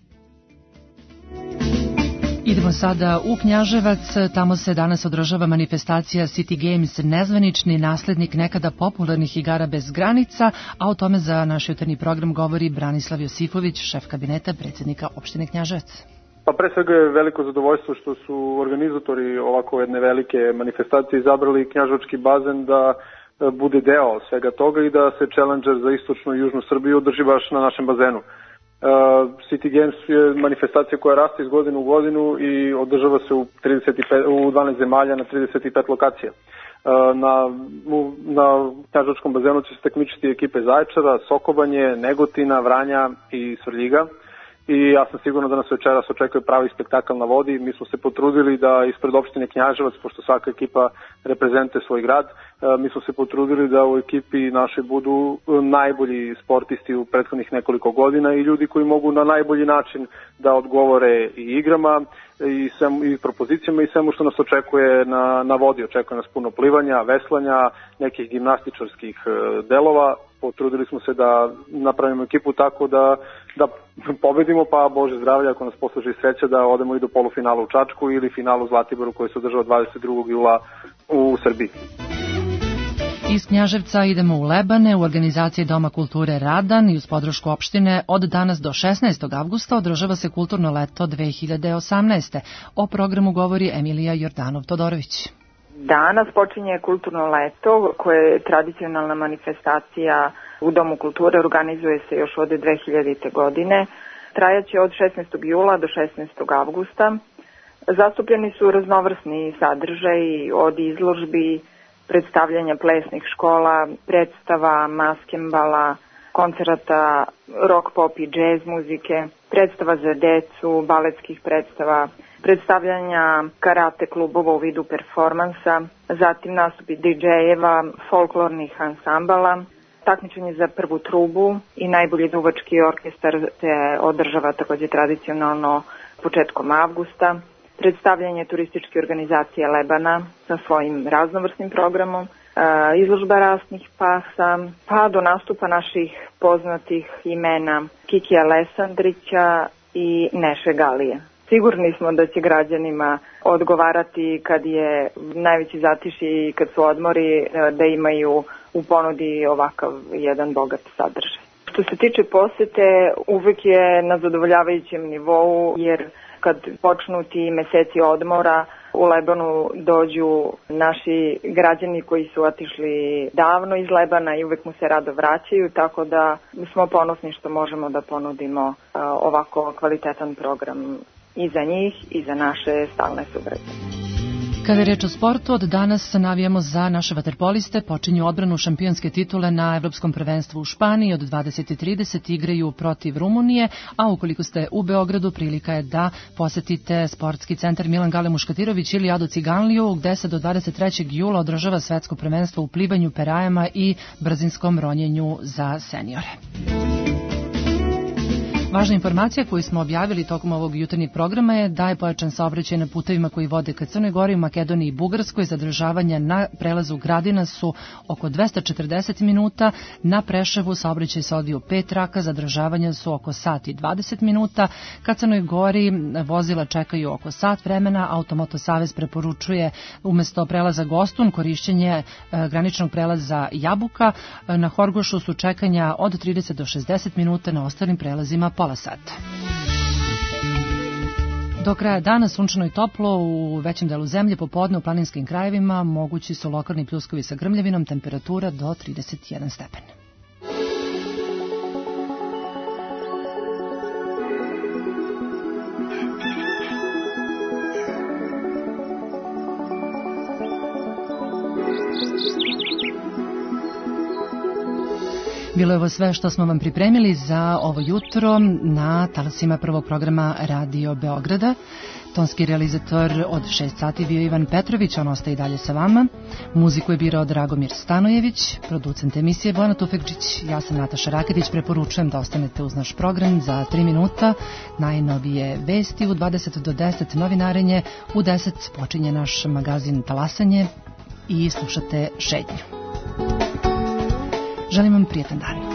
Idemo sada u Knjaževac, tamo se danas održava manifestacija City Games, nezvanični naslednik nekada popularnih igara bez granica, a o tome za naš jutarnji program govori Branislav Josifović, šef kabineta predsjednika opštine Knjaževac. Pa pre svega je veliko zadovoljstvo što su organizatori ovako jedne velike manifestacije izabrali Knjaževački bazen da bude deo svega toga i da se Challenger za istočnu i južnu Srbiju održi baš na našem bazenu. Uh, City Games je manifestacija koja raste iz godine u godinu i održava se u, trideset pet, u dvanaest zemalja na trideset pet lokacija. Uh, na, u, na Knjaževačkom bazenu će se takmičiti ekipe Zaječara, Sokobanje, Negotina, Vranja i Svrljiga. I ja sam sigurno da nas večeras očekuje pravi spektakl na vodi. Mi smo se potrudili da ispred opštine Knjaževac, pošto svaka ekipa reprezentuje svoj grad, mi smo se potrudili da u ekipi našoj budu najbolji sportisti u prethodnih nekoliko godina i ljudi koji mogu na najbolji način da odgovore i igrama i, svem, i propozicijama i svemu što nas očekuje na, na vodi. Očekuje nas puno plivanja, veslanja, nekih gimnastičarskih delova. Potrudili smo se da napravimo ekipu tako da, da pobedimo, pa Bože zdravlja ako nas posluži sreća da odemo i do polufinala u Čačku ili finalu u Zlatiboru koji se održava dvadeset drugog jula u Srbiji. Iz Knjaževca idemo u Lebane, u organizaciji Doma kulture Radan i uz podršku opštine od danas do šesnaestog avgusta održava se kulturno leto dve hiljade osamnaeste. O programu govori Emilija Jordanov-Todorović. Danas počinje kulturno leto koje je tradicionalna manifestacija u Domu kulture, organizuje se još od dve hiljadite. godine. Trajaće od šesnaestog jula do šesnaestog avgusta. Zastupljeni su raznovrsni sadržaji od izložbi, predstavljanja plesnih škola, predstava, maskembala, koncerata, rock, pop i džez muzike, predstava za decu, baletskih predstava, predstavljanja karate klubova u vidu performansa, zatim nastupi didžejeva, folklornih ansambala, takmičenje za prvu trubu i najbolji duvački orkestar se održava takođe tradicionalno početkom avgusta, predstavljanje turističke organizacije Lebana sa svojim raznovrsnim programom, izložba rasnih pasa, pa do nastupa naših poznatih imena Kikija Alesandrića i Neše Galije. Sigurni smo da će građanima odgovarati kad je najveći zatiši i kad su odmori da imaju u ponudi ovakav jedan bogat sadržaj. Što se tiče posete, uvek je na zadovoljavajućem nivou jer kad počnu ti meseci odmora u Lebanu dođu naši građani koji su otišli davno iz Lebana i uvek mu se rado vraćaju, tako da smo ponosni što možemo da ponudimo ovako kvalitetan program i za njih i za naše stalne sugrađane. Kada je reč o sportu, od danas navijamo za naše vaterpoliste, počinju odbranu šampionske titule na Evropskom prvenstvu u Španiji, od dvadeset i trideset igraju protiv Rumunije, a ukoliko ste u Beogradu, prilika je da posetite sportski centar Milan Gale Muškatirović ili Ado Ciganliju, gde se do dvadeset trećeg jula održava svetsko prvenstvo u plivanju, perajama i brzinskom ronjenju za seniore. Važna informacija koju smo objavili tokom ovog jutarnjeg programa je da je pojačan saobraćaj na putevima koji vode ka Crnoj Gori, Makedoniji i Bugarskoj. Zadržavanja na prelazu Gradina su oko dvesta četrdeset minuta, na Preševu saobraćaj se odvija u pet traka, zadržavanja su oko sat i dvadeset minuta, ka Crnoj Gori vozila čekaju oko sat vremena. Automoto savez preporučuje umesto prelaza Gostun korišćenje graničnog prelaza Jabuka. Na Horgošu su čekanja od trideset do šezdeset minuta, na ostalim prelazima pola sata. Do kraja dana sunčano i toplo u većem delu zemlje, popodne u planinskim krajevima mogući su lokalni pljuskovi sa grmljavinom, temperatura do trideset jedan stepen. Bilo je ovo sve što smo vam pripremili za ovo jutro na talasima prvog programa Radio Beograda. Tonski realizator od šest sati bio Ivan Petrović, on ostaje i dalje sa vama. Muziku je birao Dragomir Stanojević, producent emisije Bojana Tufekčić. Ja sam Nataša Raketić, preporučujem da ostanete uz naš program za tri minuta. Najnovije vesti u dvadeset do deset, novinarenje, u deset počinje naš magazin Talasanje i slušate Šednju. Želim vam prijetan dan.